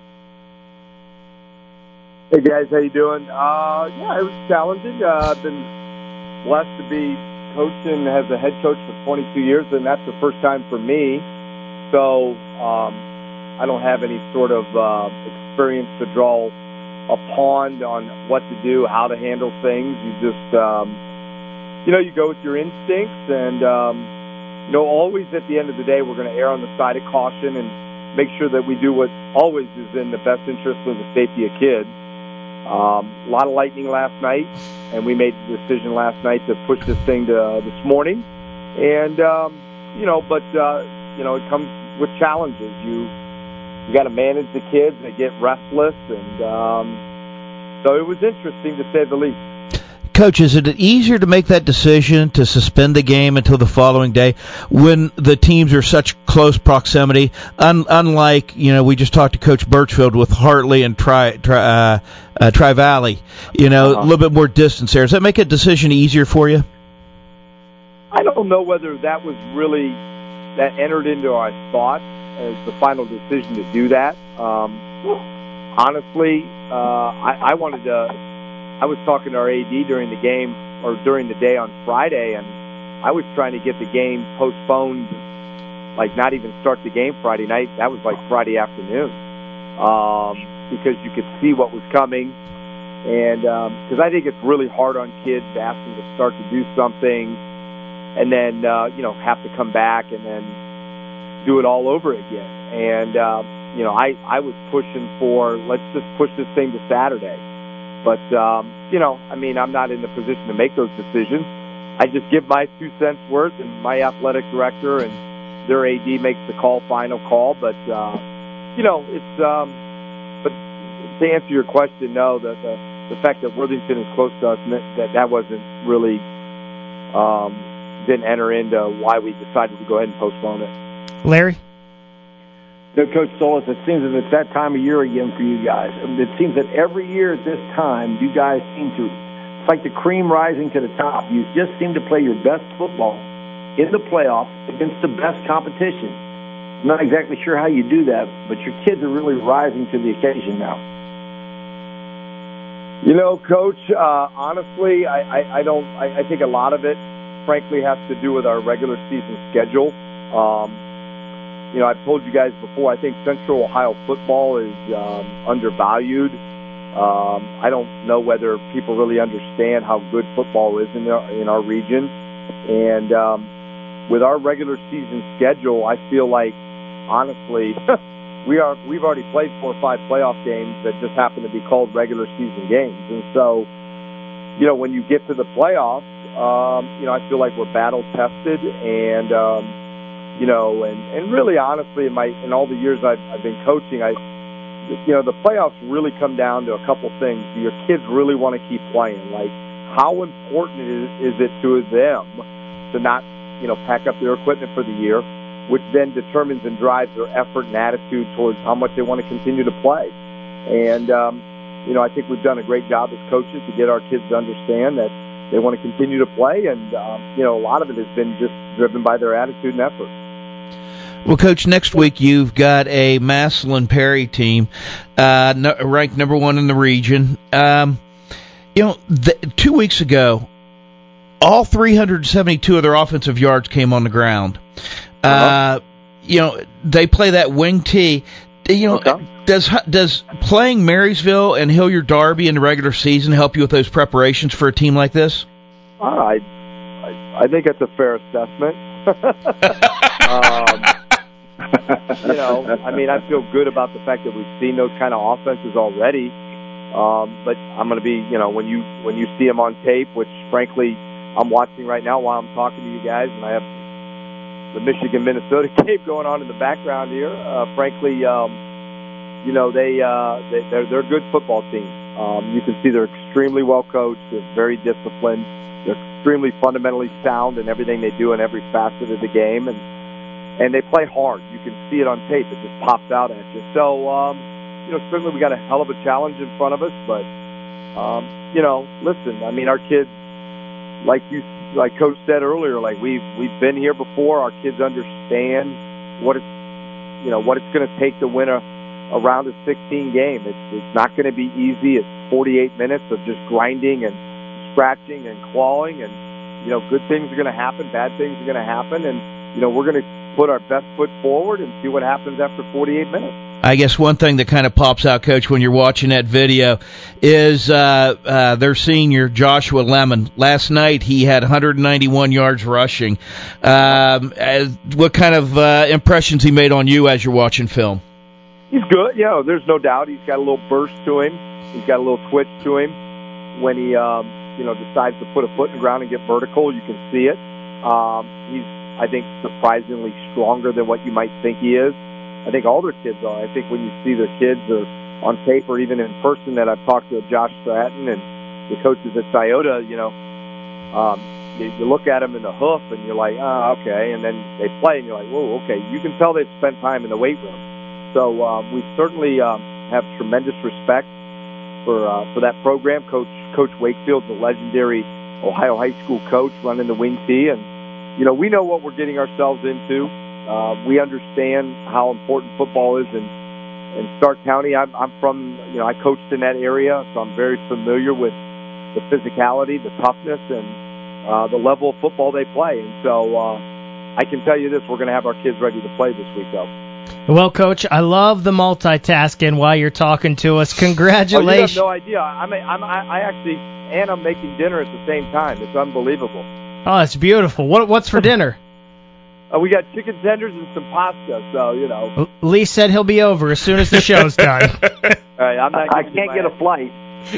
Hey, guys, how you doing? Yeah, it was challenging. I've been blessed to be coaching as a head coach for 22 years, and that's the first time for me. So I don't have any sort of experience to draw upon on what to do, how to handle things. You just, you go with your instincts, and, always at the end of the day, we're going to err on the side of caution and make sure that we do what always is in the best interest of the safety of kids. A lot of lightning last night, and we made the decision last night to push this thing to this morning. And, it comes with challenges. You got to manage the kids. They get restless. And so it was interesting, to say the least. Coach, is it easier to make that decision to suspend the game until the following day when the teams are such close proximity? Unlike, we just talked to Coach Birchfield with Hartley and Tri-Valley, a little bit more distance there. Does that make a decision easier for you? I don't know whether that was really that entered into our thought as the final decision to do that. Honestly, I wanted to. I was talking to our AD during the game or during the day on Friday, and I was trying to get the game postponed, like not even start the game Friday night. That was like Friday afternoon, because you could see what was coming, and because I think it's really hard on kids to ask them to start to do something, and then have to come back and then do it all over again. And I was pushing for let's just push this thing to Saturday. But, I'm not in the position to make those decisions. I just give my 2 cents worth, and my athletic director and their AD makes the final call. But, it's, but to answer your question, no, the fact that Worthington is close to us, that wasn't really, didn't enter into why we decided to go ahead and postpone it. Larry? Coach Solis, it seems that it's that time of year again for you guys. It seems that every year at this time, you guys seem to, it's like the cream rising to the top. You just seem to play your best football in the playoffs against the best competition. I'm not exactly sure how you do that, but your kids are really rising to the occasion now. Coach, honestly, I think a lot of it, frankly, has to do with our regular season schedule. I've told you guys before, I think Central Ohio football is undervalued. I don't know whether people really understand how good football is in our region. And with our regular season schedule, I feel like, honestly, we've already played 4 or 5 playoff games that just happen to be called regular season games. And so, when you get to the playoffs, I feel like we're battle tested and really honestly, in all the years I've been coaching, the playoffs really come down to a couple things. Do your kids really want to keep playing? Like, how important is it to them to not, pack up their equipment for the year, which then determines and drives their effort and attitude towards how much they want to continue to play. And, I think we've done a great job as coaches to get our kids to understand that they want to continue to play. And, a lot of it has been just driven by their attitude and effort. Well, Coach, next week you've got a Massillon Perry team ranked number 1 in the region. 2 weeks ago, all 372 of their offensive yards came on the ground. They play that wing T. Does playing Marysville and Hilliard Darby in the regular season help you with those preparations for a team like this? I think that's a fair assessment. I feel good about the fact that we've seen those kind of offenses already. But I'm going to be, when you see them on tape, which frankly I'm watching right now while I'm talking to you guys, and I have the Michigan-Minnesota tape going on in the background here. Frankly, they're a good football team. You can see they're extremely well coached. They're very disciplined. They're extremely fundamentally sound in everything they do in every facet of the game, and they play hard. You can see it on tape. It just pops out at you. So, certainly we got a hell of a challenge in front of us, but, listen, our kids, like Coach said earlier, like we've been here before. Our kids understand what it's going to take to win a round of 16 game. It's not going to be easy. It's 48 minutes of just grinding and scratching and clawing, and good things are going to happen, bad things are going to happen, and we're going to put our best foot forward and see what happens after 48 minutes. I guess one thing that kind of pops out, Coach, when you're watching that video is their senior, Joshua Lemon. Last night he had 191 yards rushing. What kind of impressions he made on you as you're watching film? He's good. There's no doubt. He's got a little burst to him. He's got a little twitch to him. When he, decides to put a foot in the ground and get vertical, you can see it. He's, I think, surprisingly stronger than what you might think he is. I think all their kids are. I think when you see their kids or on tape or even in person, that I've talked to Josh Stratton and the coaches at Toyota, you look at them in the hoof and you're like, okay. And then they play and you're like, whoa, okay. You can tell they've spent time in the weight room. So we certainly have tremendous respect for that program. Coach Wakefield's a legendary Ohio high school coach running the Wing T, and we know what we're getting ourselves into. We understand how important football is in Stark County. I'm from, I coached in that area, so I'm very familiar with the physicality, the toughness, and the level of football they play. And so I can tell you this, we're going to have our kids ready to play this week, though. Well, Coach, I love the multitasking while you're talking to us. Congratulations. Oh, you have no idea. I'm making dinner at the same time. It's unbelievable. Oh, that's beautiful. What's for dinner? We got chicken tenders and some pasta, so, Lee said he'll be over as soon as the show's done. All right, I can't get a flight.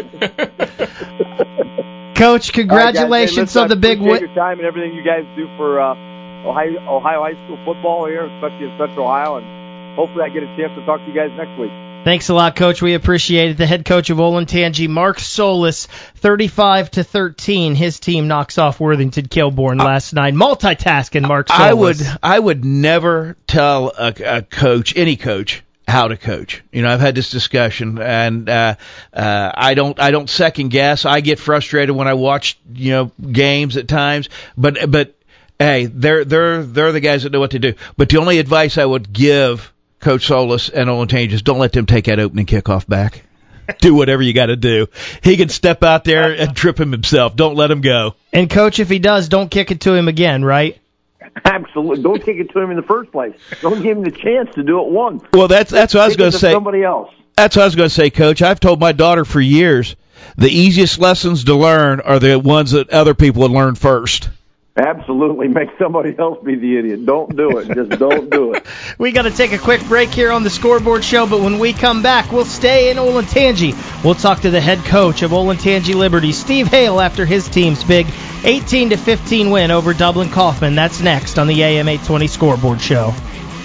Coach, congratulations on the big win. Your time and everything you guys do for Ohio high school football here, especially in Central Ohio, and hopefully I get a chance to talk to you guys next week. Thanks a lot, Coach. We appreciate it. The head coach of Olentangy, Mark Solis, 35-13. His team knocks off Worthington Kilbourne last night. Multitasking, Mark Solis. I would never tell a coach, any coach, how to coach. I've had this discussion, and I don't second guess. I get frustrated when I watch games at times, but hey, they're the guys that know what to do. But the only advice I would give Coach Solis and Olentangy is don't let them take that opening kickoff back. Do whatever you got to do. He can step out there and trip him himself. Don't let him go. And, Coach, if he does, don't kick it to him again, right? Absolutely. Don't kick it to him in the first place. Don't give him the chance to do it once. Well, that's what I was going to say. Somebody else. That's what I was going to say, Coach. I've told my daughter for years the easiest lessons to learn are the ones that other people would learn first. Absolutely. Make somebody else be the idiot. Don't do it. Just don't do it. We got to take a quick break here on the Scoreboard Show, but when we come back, we'll stay in Olentangy. We'll talk to the head coach of Olentangy Liberty, Steve Hale, after his team's big 18-15 win over Dublin Kaufman. That's next on the AM 820 Scoreboard Show.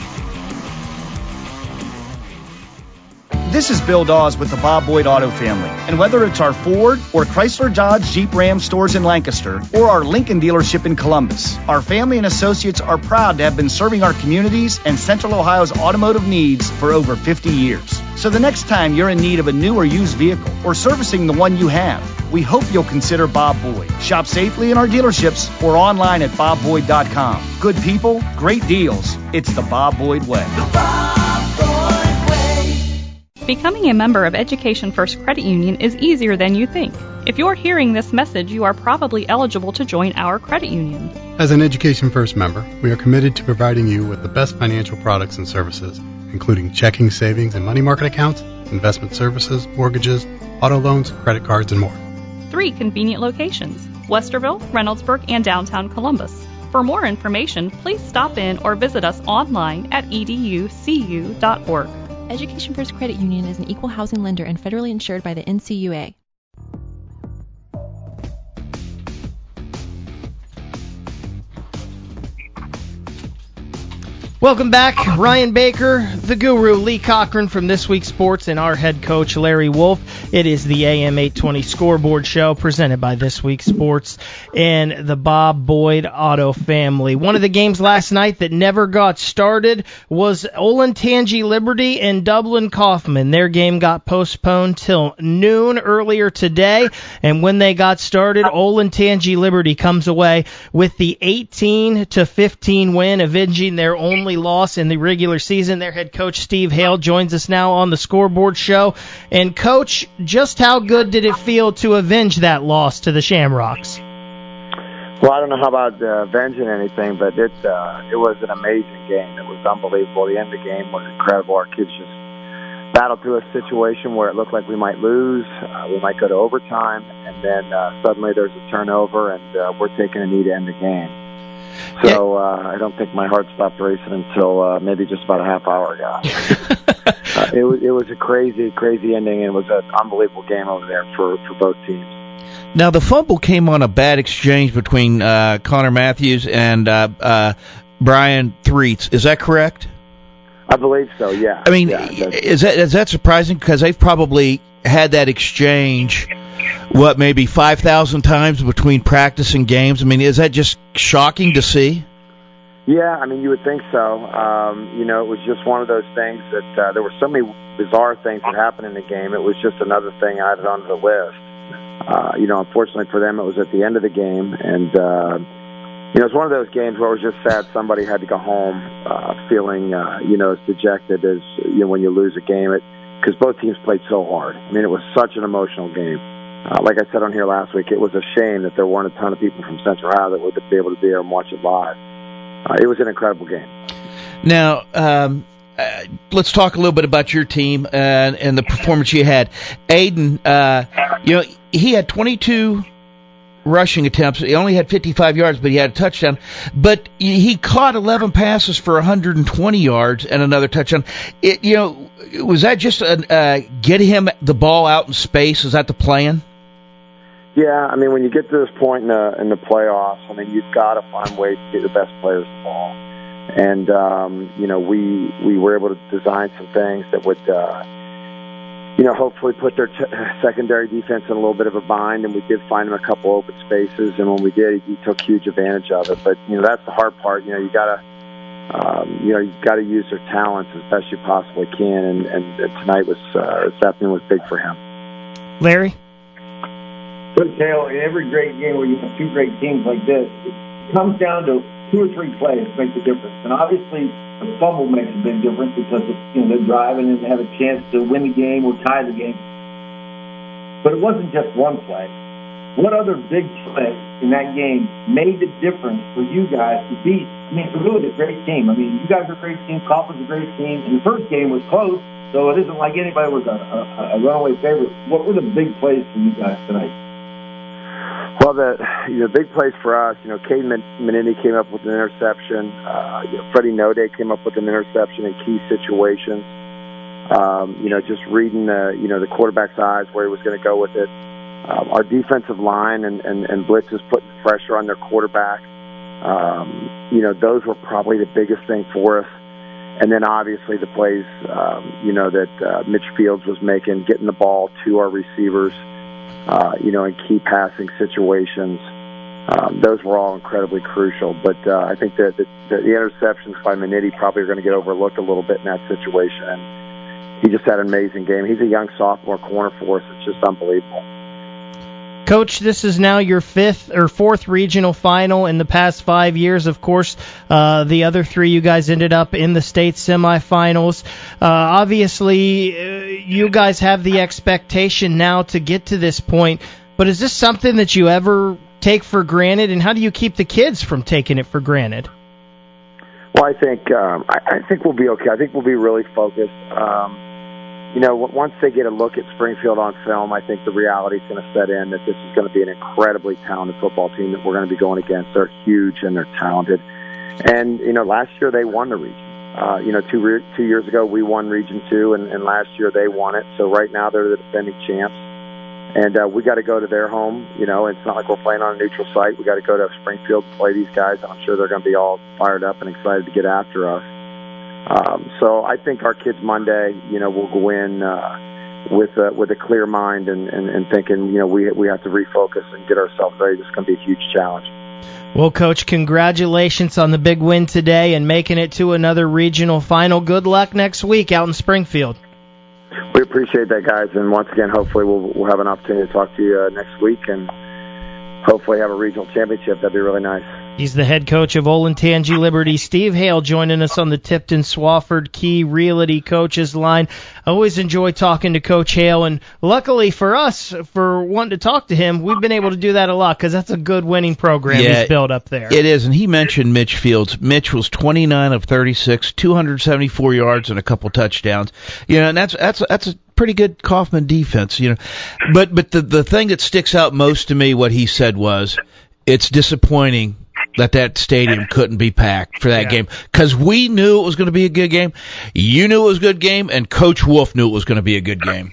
This is Bill Dawes with the Bob Boyd Auto Family. And whether it's our Ford or Chrysler Dodge Jeep Ram stores in Lancaster or our Lincoln dealership in Columbus, our family and associates are proud to have been serving our communities and Central Ohio's automotive needs for over 50 years. So the next time you're in need of a new or used vehicle or servicing the one you have, we hope you'll consider Bob Boyd. Shop safely in our dealerships or online at bobboyd.com. Good people, great deals. It's the Bob Boyd way. Becoming a member of Education First Credit Union is easier than you think. If you're hearing this message, you are probably eligible to join our credit union. As an Education First member, we are committed to providing you with the best financial products and services, including checking, savings, and money market accounts, investment services, mortgages, auto loans, credit cards, and more. 3 convenient locations: Westerville, Reynoldsburg, and downtown Columbus. For more information, please stop in or visit us online at educu.org. Education First Credit Union is an equal housing lender and federally insured by the NCUA. Welcome back. Ryan Baker, the guru, Lee Cochran from This Week Sports, and our head coach, Larry Wolf. It is the AM 820 Scoreboard Show presented by This Week Sports and the Bob Boyd Auto Family. One of the games last night that never got started was Olentangy Liberty and Dublin Kaufman. Their game got postponed till noon earlier today, and when they got started, Olentangy Liberty comes away with the 18-15 win, avenging their only loss in the regular season. Their head coach, Steve Hale, joins us now on the Scoreboard Show. And, Coach, just how good did it feel to avenge that loss to the Shamrocks? Well, I don't know how about avenging anything, but it was an amazing game. It was unbelievable. The end of the game was incredible. Our kids just battled through a situation where it looked like we might lose, we might go to overtime, and then suddenly there's a turnover, and we're taking a knee to end the game. So I don't think my heart stopped racing until maybe just about a half hour ago. It was a crazy, crazy ending, and it was an unbelievable game over there for both teams. Now, the fumble came on a bad exchange between Connor Matthews and Brian Threets. Is that correct? I believe so, yeah. I mean, is that surprising? Because they've probably had that exchange maybe 5,000 times between practice and games? I mean, is that just shocking to see? Yeah, I mean, you would think so. It was just one of those things that there were so many bizarre things that happened in the game. It was just another thing added onto the list. Unfortunately for them, it was at the end of the game, and it's one of those games where it was just sad somebody had to go home feeling, as dejected as when you lose a game. Because both teams played so hard. I mean, it was such an emotional game. Like I said on here last week, it was a shame that there weren't a ton of people from Central Ohio that would be able to be there and watch it live. It was an incredible game. Now, let's talk a little bit about your team and the performance you had. Aiden, he had 22 rushing attempts. He only had 55 yards, but he had a touchdown. But he caught 11 passes for 120 yards and another touchdown. Was that just get him the ball out in space? Is that the plan? Yeah, I mean, when you get to this point in the playoffs, I mean, you've got to find ways to get the best players the ball. And, we were able to design some things that would, hopefully put their secondary defense in a little bit of a bind. And we did find him a couple open spaces. And when we did, he took huge advantage of it. But, that's the hard part. You got to, you've got to use their talents as best you possibly can. And tonight this afternoon was big for him. Larry? Coach Hale, in every great game where you have two great teams like this, it comes down to 2 or 3 plays to make the difference. And obviously, the fumble makes a big difference because they're driving and they have a chance to win the game or tie the game. But it wasn't just one play. What other big play in that game made the difference for you guys to beat? I mean, it's really a great team. I mean, you guys are a great team. Kaufman's a great team. And the first game was close, so it isn't like anybody was a runaway favorite. What were the big plays for you guys tonight? Well, the big plays for us, Cade Menini came up with an interception. Freddie Node came up with an interception in key situations. Just reading the quarterback's eyes where he was going to go with it. Our defensive line and blitzes putting pressure on their quarterback. Those were probably the biggest thing for us. And then obviously the plays, that Mitch Fields was making, getting the ball to our receivers. In key passing situations. Those were all incredibly crucial. But I think that the interceptions by Menini probably are going to get overlooked a little bit in that situation. And he just had an amazing game. He's a young sophomore corner for us. It's just unbelievable. Coach, this is now your 5th or 4th regional final in the past 5 years. Of course, the other 3 you guys ended up in the state semifinals. Obviously, you guys have the expectation now to get to this point. But is this something that you ever take for granted? And how do you keep the kids from taking it for granted? Well, I think we'll be okay. I think we'll be really focused. Once they get a look at Springfield on film, I think the reality is going to set in that this is going to be an incredibly talented football team that we're going to be going against. They're huge and they're talented. And, last year they won the region. 2 years ago we won Region 2, and last year they won it. So right now they're the defending champs. And we got to go to their home. It's not like we're playing on a neutral site. We got to go to Springfield to play these guys. I'm sure they're going to be all fired up and excited to get after us. So I think our kids Monday, will go in with a clear mind and thinking, we have to refocus and get ourselves ready. This is going to be a huge challenge. Well, Coach, congratulations on the big win today and making it to another regional final. Good luck next week out in Springfield. We appreciate that, guys. And once again, hopefully we'll have an opportunity to talk to you next week and hopefully have a regional championship. That'd be really nice. He's the head coach of Olentangy Liberty. Steve Hale joining us on the Tipton Swafford Key Realty Coaches line. I always enjoy talking to Coach Hale, and luckily for us, for wanting to talk to him, we've been able to do that a lot because that's a good winning program he's built up there. It is, and he mentioned Mitch Fields. Mitch was 29 of 36, 274 yards and a couple touchdowns. And that's a pretty good Kaufman defense. But the thing that sticks out most to me, what he said was, it's disappointing that stadium couldn't be packed for that game because we knew it was going to be a good game. You knew it was a good game, and Coach Wolf knew it was going to be a good game.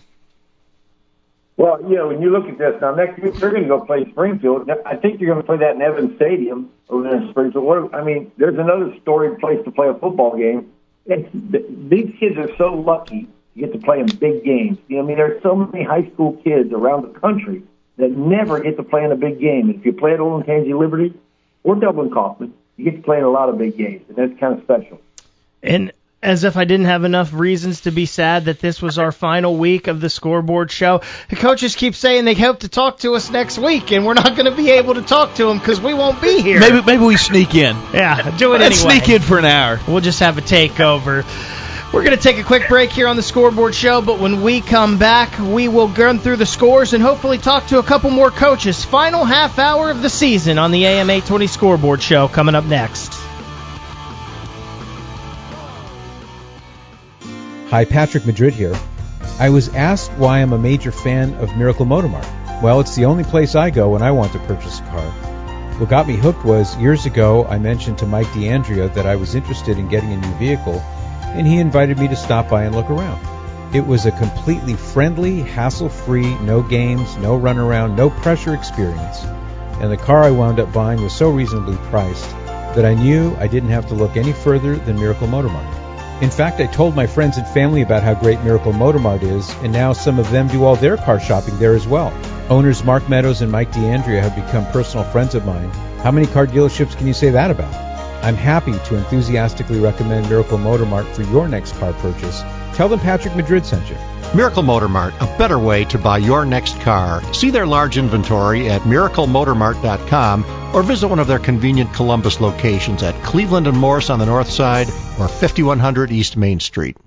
Well, when you look at this, now next week they're going to go play Springfield. I think you're going to play that in Evans Stadium over there in Springfield. There's another storied place to play a football game. These kids are so lucky to get to play in big games. There's so many high school kids around the country that never get to play in a big game. If you play at Olentangy Liberty or Dublin Kaufman, you get to play in a lot of big games, and that's kind of special. And as if I didn't have enough reasons to be sad that this was our final week of the Scoreboard Show, the coaches keep saying they hope to talk to us next week, and we're not going to be able to talk to them because we won't be here. Maybe we sneak in. Yeah, do it Let's anyway. sneak in for an hour. We'll just have a takeover. We're going to take a quick break here on the Scoreboard Show, but when we come back, we will run through the scores and hopefully talk to a couple more coaches. Final half hour of the season on the AM 820 Scoreboard Show coming up next. Hi, Patrick Madrid here. I was asked why I'm a major fan of Miracle Motor Mart. Well, it's the only place I go when I want to purchase a car. What got me hooked was, years ago, I mentioned to Mike D'Andrea that I was interested in getting a new vehicle, and he invited me to stop by and look around. It was a completely friendly, hassle-free, no games, no runaround, no pressure experience. And the car I wound up buying was so reasonably priced that I knew I didn't have to look any further than Miracle Motor Mart. In fact, I told my friends and family about how great Miracle Motor Mart is, and now some of them do all their car shopping there as well. Owners Mark Meadows and Mike D'Andrea have become personal friends of mine. How many car dealerships can you say that about? I'm happy to enthusiastically recommend Miracle Motor Mart for your next car purchase. Tell them Patrick Madrid sent you. Miracle Motor Mart, a better way to buy your next car. See their large inventory at miraclemotormart.com or visit one of their convenient Columbus locations at Cleveland and Morris on the north side or 5100 East Main Street.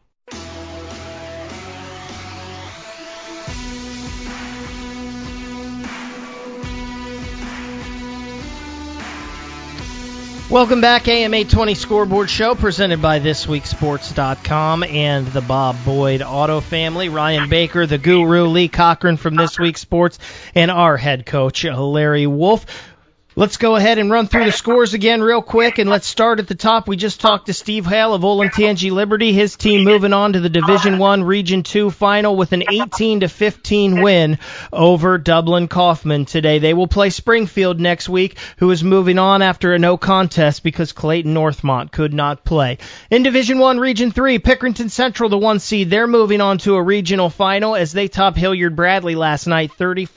Welcome back, AM 820 Scoreboard Show, presented by ThisWeekSports.com and the Bob Boyd Auto family. Ryan Baker, the guru, Lee Cochran from This Week Sports, and our head coach, Larry Wolf. Let's go ahead and run through the scores again real quick, and let's start at the top. We just talked to Steve Hale of Olentangy Liberty. His team moving on to the Division I Region 2 final with an 18-15 win over Dublin Kaufman today. They will play Springfield next week, who is moving on after a no contest because Clayton Northmont could not play. In Division I Region 3, Pickerington Central, the 1 seed, they're moving on to a regional final as they top Hilliard Bradley last night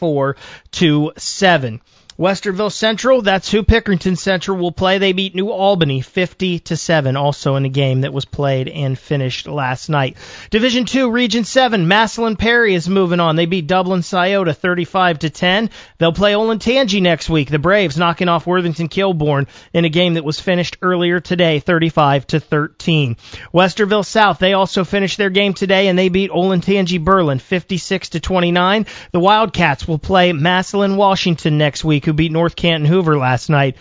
34-7. Westerville Central, that's who Pickerington Central will play. They beat New Albany 50-7, also in a game that was played and finished last night. Division II, Region 7, Massillon Perry is moving on. They beat Dublin Scioto 35-10. They'll play Olentangy next week. The Braves knocking off Worthington Kilbourne in a game that was finished earlier today, 35-13. Westerville South, they also finished their game today, and they beat Olentangy Berlin 56-29. The Wildcats will play Massillon Washington next week, who beat North Canton Hoover last night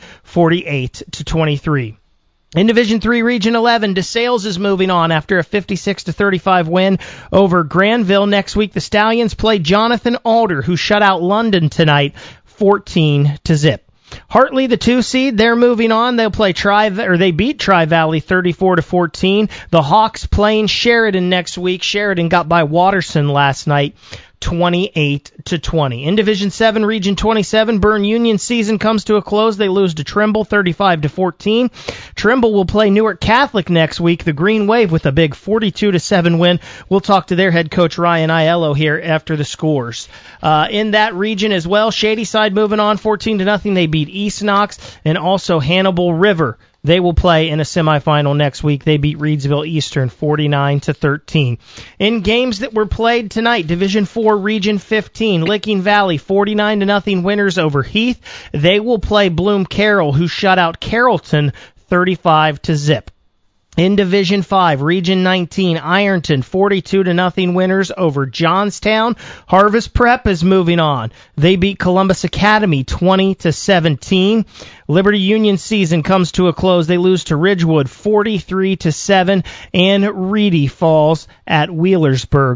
48-23. In Division III, Region 11, DeSales is moving on after a 56-35 win over Granville. Next week, the Stallions play Jonathan Alder, who shut out London tonight 14-0. Hartley, the 2 seed, they're moving on. They'll play they beat Tri-Valley 34-14. The Hawks playing Sheridan next week. Sheridan got by Watterson last night 28-20. In Division 7, Region 27, Berne Union season comes to a close. They lose to Trimble 35-14. Trimble will play Newark Catholic next week. The Green Wave with a big 42-7 win. We'll talk to their head coach Ryan Aiello here after the scores. In that region as well, Shadyside moving on 14-0. They beat East Knox, and also Hannibal River. They will play in a semifinal next week. They beat Reedsville Eastern 49-13. In games that were played tonight, Division 4, Region 15, Licking Valley 49-0 winners over Heath. They will play Bloom Carroll, who shut out Carrollton 35-0. In Division 5, Region 19, Ironton 42-0 winners over Johnstown. Harvest Prep is moving on. They beat Columbus Academy 20-17. Liberty Union season comes to a close. They lose to Ridgewood 43-7, and Reedy falls at Wheelersburg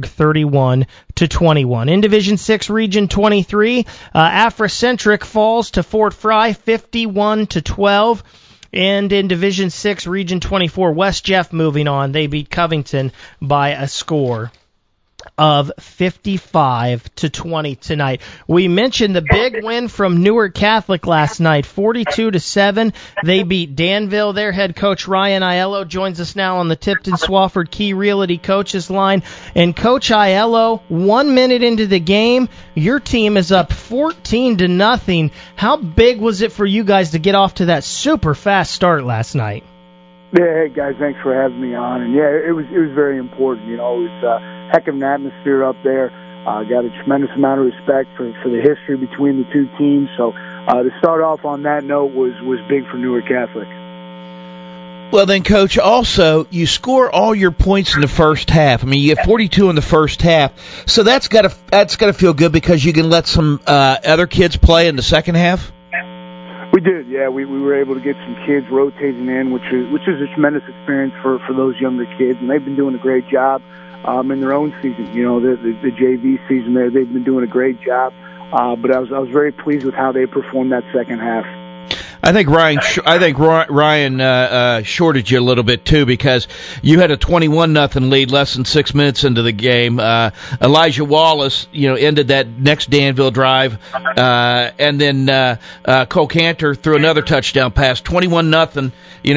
31-21. In Division 6, Region 23, Afrocentric falls to Fort Fry 51-12. And in Division 6, Region 24, West Jeff moving on. They beat Covington by a score of 55-20 tonight. We mentioned the big win from Newark Catholic last night, 42-7. They beat Danville. Their head coach Ryan Aiello joins us now on the Tipton Swafford Key Realty coaches line. And Coach Aiello, 1 minute into the game, your team is up 14-0. How big was it for you guys to get off to that super fast start last night? Yeah, hey guys, thanks for having me on. And yeah, it was very important. You know, it was a heck of an atmosphere up there. Got a tremendous amount of respect for the history between the two teams. So to start off on that note was big for Newark Catholic. Well, then, Coach, also, you score all your points in the first half. I mean, you get 42 in the first half, so that's got to feel good because you can let some other kids play in the second half. We did, yeah. We were able to get some kids rotating in, which is a tremendous experience for those younger kids, and they've been doing a great job in their own season. You know, the JV season there, they've been doing a great job. But I was very pleased with how they performed that second half. I think Ryan shorted you a little bit too because you had a 21-0 lead less than 6 minutes into the game. Elijah Wallace, ended that next Danville drive, and then Cole Cantor threw another touchdown pass, 21-0.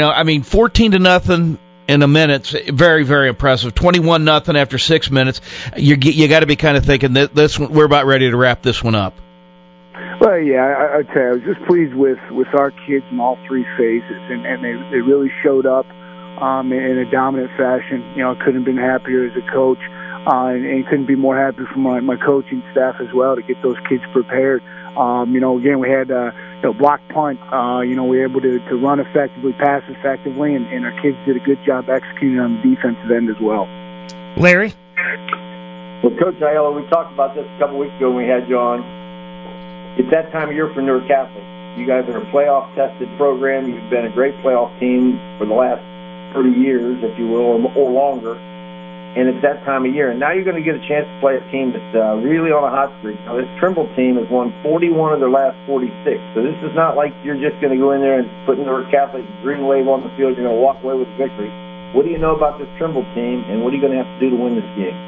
14-0 in a minute, very, very impressive. 21-0 after 6 minutes. You got to be kind of thinking that this one, we're about ready to wrap this one up. Well, yeah, I'd say I was just pleased with our kids in all three phases, and they really showed up in a dominant fashion. I couldn't have been happier as a coach, and couldn't be more happy for my coaching staff as well to get those kids prepared. Again, we had block punt. We were able to run effectively, pass effectively, and our kids did a good job executing on the defensive end as well. Larry? Well, Coach Aiello, we talked about this a couple weeks ago when we had you on. It's that time of year for Newark Catholic. You guys are a playoff-tested program. You've been a great playoff team for the last 30 years, if you will, or longer. And it's that time of year. And now you're going to get a chance to play a team that's really on a hot streak. Now, this Trimble team has won 41 of their last 46. So this is not like you're just going to go in there and put Newark Catholic green wave on the field. You're going to walk away with victory. What do you know about this Trimble team, and what are you going to have to do to win this game?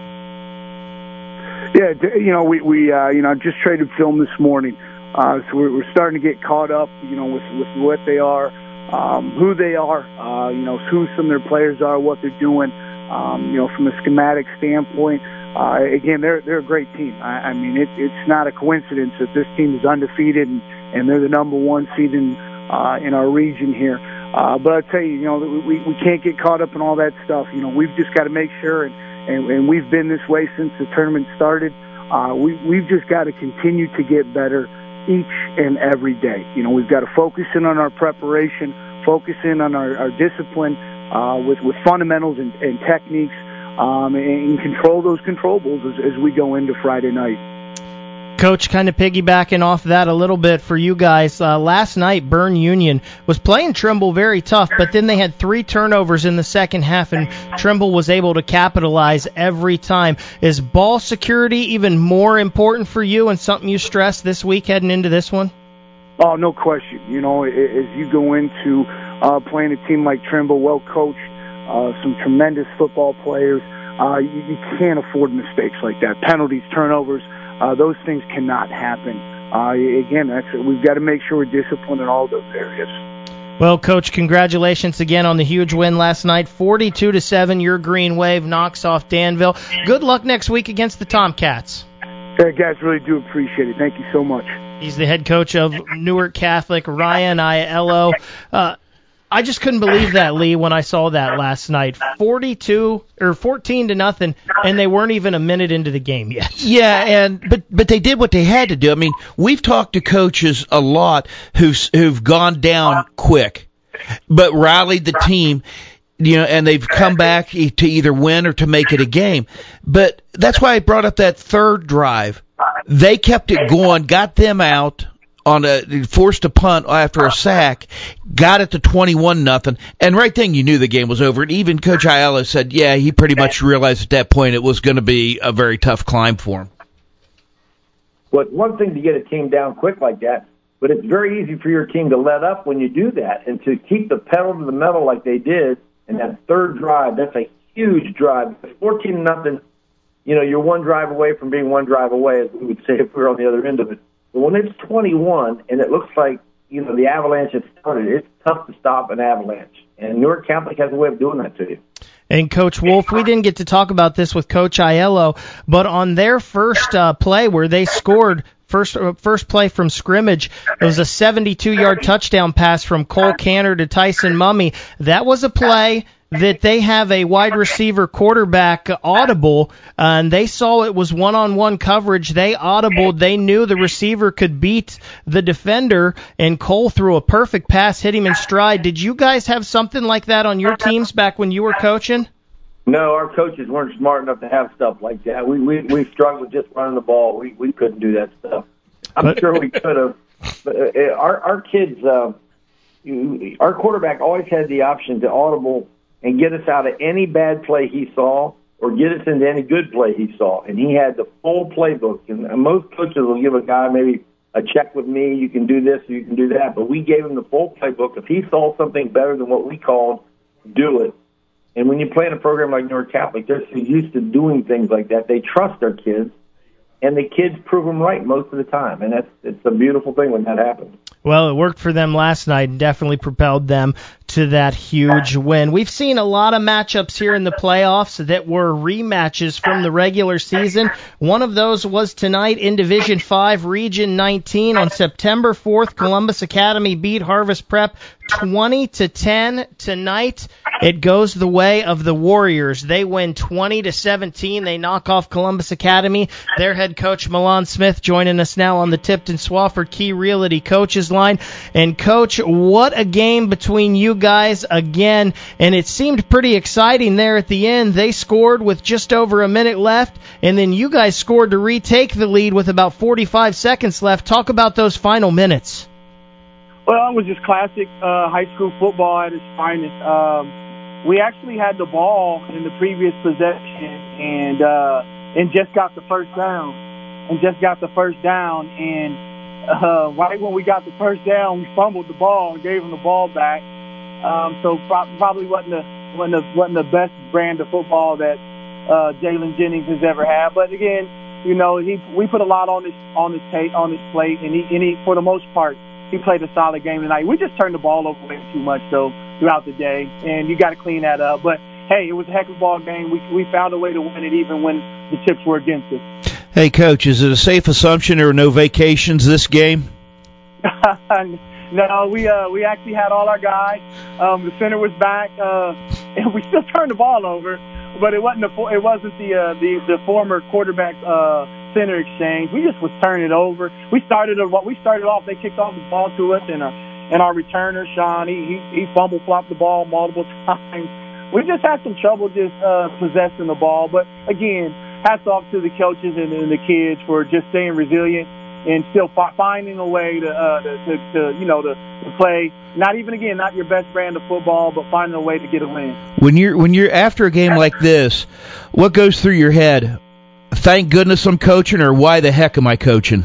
Yeah, we just traded film this morning, so we're starting to get caught up, with what they are, who they are, who some of their players are, what they're doing, from a schematic standpoint. Again, they're a great team. I mean, it's not a coincidence that this team is undefeated and they're the number one seed in our region here. But I tell you, we can't get caught up in all that stuff. We've just got to make sure and we've been this way since the tournament started. We've just got to continue to get better each and every day. We've got to focus in on our preparation, focus in on our discipline with fundamentals and techniques, and control those controllables as we go into Friday night. Coach, kind of piggybacking off that a little bit for you guys, last night Bern Union was playing Trimble very tough, but then they had 3 turnovers in the second half, and Trimble was able to capitalize every time. Is ball security even more important for you and something you stress this week heading into this one? Oh, no question. As you go into playing a team like Trimble, well coached, some tremendous football players, you can't afford mistakes like that. Penalties, turnovers, those things cannot happen. Again, we've got to make sure we're disciplined in all those areas. Well, Coach, congratulations again on the huge win last night. 42-7, your Green Wave knocks off Danville. Good luck next week against the Tomcats. Hey, guys, really do appreciate it. Thank you so much. He's the head coach of Newark Catholic, Ryan Aiello. I just couldn't believe that, Lee, when I saw that last night. 14-0, and they weren't even a minute into the game yet. Yeah, but they did what they had to do. I mean, we've talked to coaches a lot who've gone down quick, but rallied the team, and they've come back to either win or to make it a game. But that's why I brought up that third drive. They kept it going, got them out. Forced a punt after a sack, got it to 21-0, and right then you knew the game was over. And even Coach Aiello said, yeah, he pretty much realized at that point it was going to be a very tough climb for him. Well, it's one thing to get a team down quick like that, but it's very easy for your team to let up when you do that, and to keep the pedal to the metal like they did in that third drive. That's a huge drive. 14-0. you're one drive away from being one drive away, as we would say if we were on the other end of it. But when it's 21 and it looks like, the avalanche has started, it's tough to stop an avalanche. And Newark Catholic has a way of doing that to you. And Coach Wolf, we didn't get to talk about this with Coach Aiello, but on their first play where they scored, first play from scrimmage, it was a 72-yard touchdown pass from Cole Cantor to Tyson Mummy. That was a play that they have a wide receiver quarterback audible, and they saw it was one-on-one coverage. They audibled. They knew the receiver could beat the defender, and Cole threw a perfect pass, hit him in stride. Did you guys have something like that on your teams back when you were coaching? No, our coaches weren't smart enough to have stuff like that. We struggled with just running the ball. We couldn't do that stuff. I'm sure we could have. But our kids, our quarterback always had the option to audible and get us out of any bad play he saw or get us into any good play he saw. And he had the full playbook. And most coaches will give a guy maybe a check with me, you can do this, you can do that. But we gave him the full playbook. If he saw something better than what we called, do it. And when you play in a program like Newark Catholic, they're so used to doing things like that. They trust their kids, and the kids prove them right most of the time. And it's a beautiful thing when that happens. Well, it worked for them last night and definitely propelled them to that huge win. We've seen a lot of matchups here in the playoffs that were rematches from the regular season. One of those was tonight in Division 5, Region 19. On September 4th, Columbus Academy beat Harvest Prep 20-10. Tonight, it goes the way of the Warriors. They win 20-17. They knock off Columbus Academy. Their head coach, Milan Smith, joining us now on the Tipton Swafford Key Realty Coaches Line. And, Coach, what a game between you guys again. And it seemed pretty exciting there at the end. They scored with just over a minute left, and then you guys scored to retake the lead with about 45 seconds left. Talk about those final minutes. Well, it was just classic high school football at its finest. We actually had the ball in the previous possession and just got the first down. And right when we got the first down, we fumbled the ball and gave him the ball back. So probably wasn't the best brand of football that Jalen Jennings has ever had. But again, we put a lot on his plate, and he for the most part, he played a solid game tonight. We just turned the ball over way too much, though, throughout the day, and you got to clean that up. But, hey, it was a heck of a ball game. We found a way to win it even when the chips were against us. Hey, Coach, is it a safe assumption there were no vacations this game? No, we actually had all our guys. The center was back, and we still turned the ball over, but it wasn't the former quarterback center exchange. We just was turning it over. We started off. They kicked off the ball to us, and our returner Sean, he fumble flopped the ball multiple times. We just had some trouble just possessing the ball. But again, hats off to the coaches and the kids for just staying resilient and still finding a way to play. Not your best brand of football, but finding a way to get a win. When you're after a game like this, what goes through your head? Thank goodness I'm coaching, or why the heck am I coaching?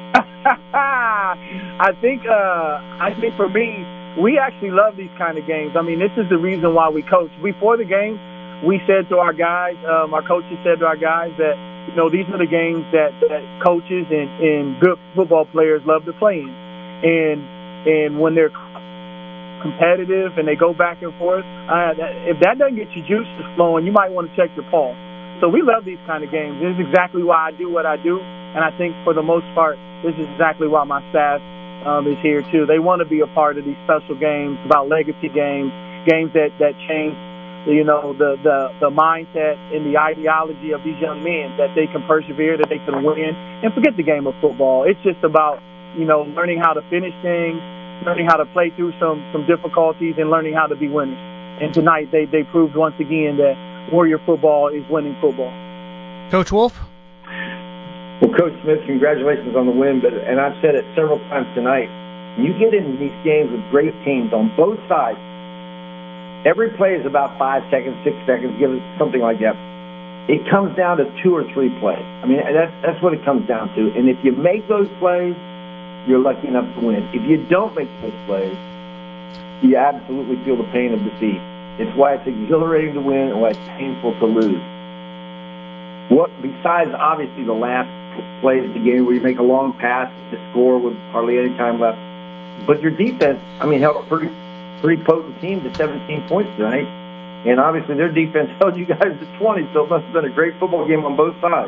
I think for me, we actually love these kind of games. I mean, this is the reason why we coach. Before the game, we said to our guys, our coaches said to our guys that, these are the games that coaches and good football players love to play in. And when they're competitive and they go back and forth, if that doesn't get your juices flowing, you might want to check your pulse. So we love these kind of games. This is exactly why I do what I do. And I think for the most part, this is exactly why my staff is here too. They want to be a part of these special games, about legacy games that change, the mindset and the ideology of these young men, that they can persevere, that they can win, and forget the game of football. It's just about, learning how to finish things, learning how to play through some difficulties, and learning how to be winners. And tonight they proved once again that Warrior football is winning football. Coach Wolf? Well, Coach Smith, congratulations on the win, and I've said it several times tonight, you get into these games with great teams on both sides. Every play is about 5 seconds, 6 seconds, give it something like that. It comes down to 2 or 3 plays. I mean, that's what it comes down to. And if you make those plays, you're lucky enough to win. If you don't make those plays, you absolutely feel the pain of defeat. It's why it's exhilarating to win and why it's painful to lose. what besides obviously the last play of the game where you make a long pass to score with hardly any time left, but your defense, I mean, held a pretty potent team to 17 points tonight, and obviously their defense held you guys to 20, so it must have been a great football game on both sides.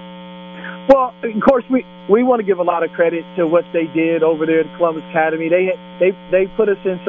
Well, of course, we want to give a lot of credit to what they did over there at Columbus Academy. They put us in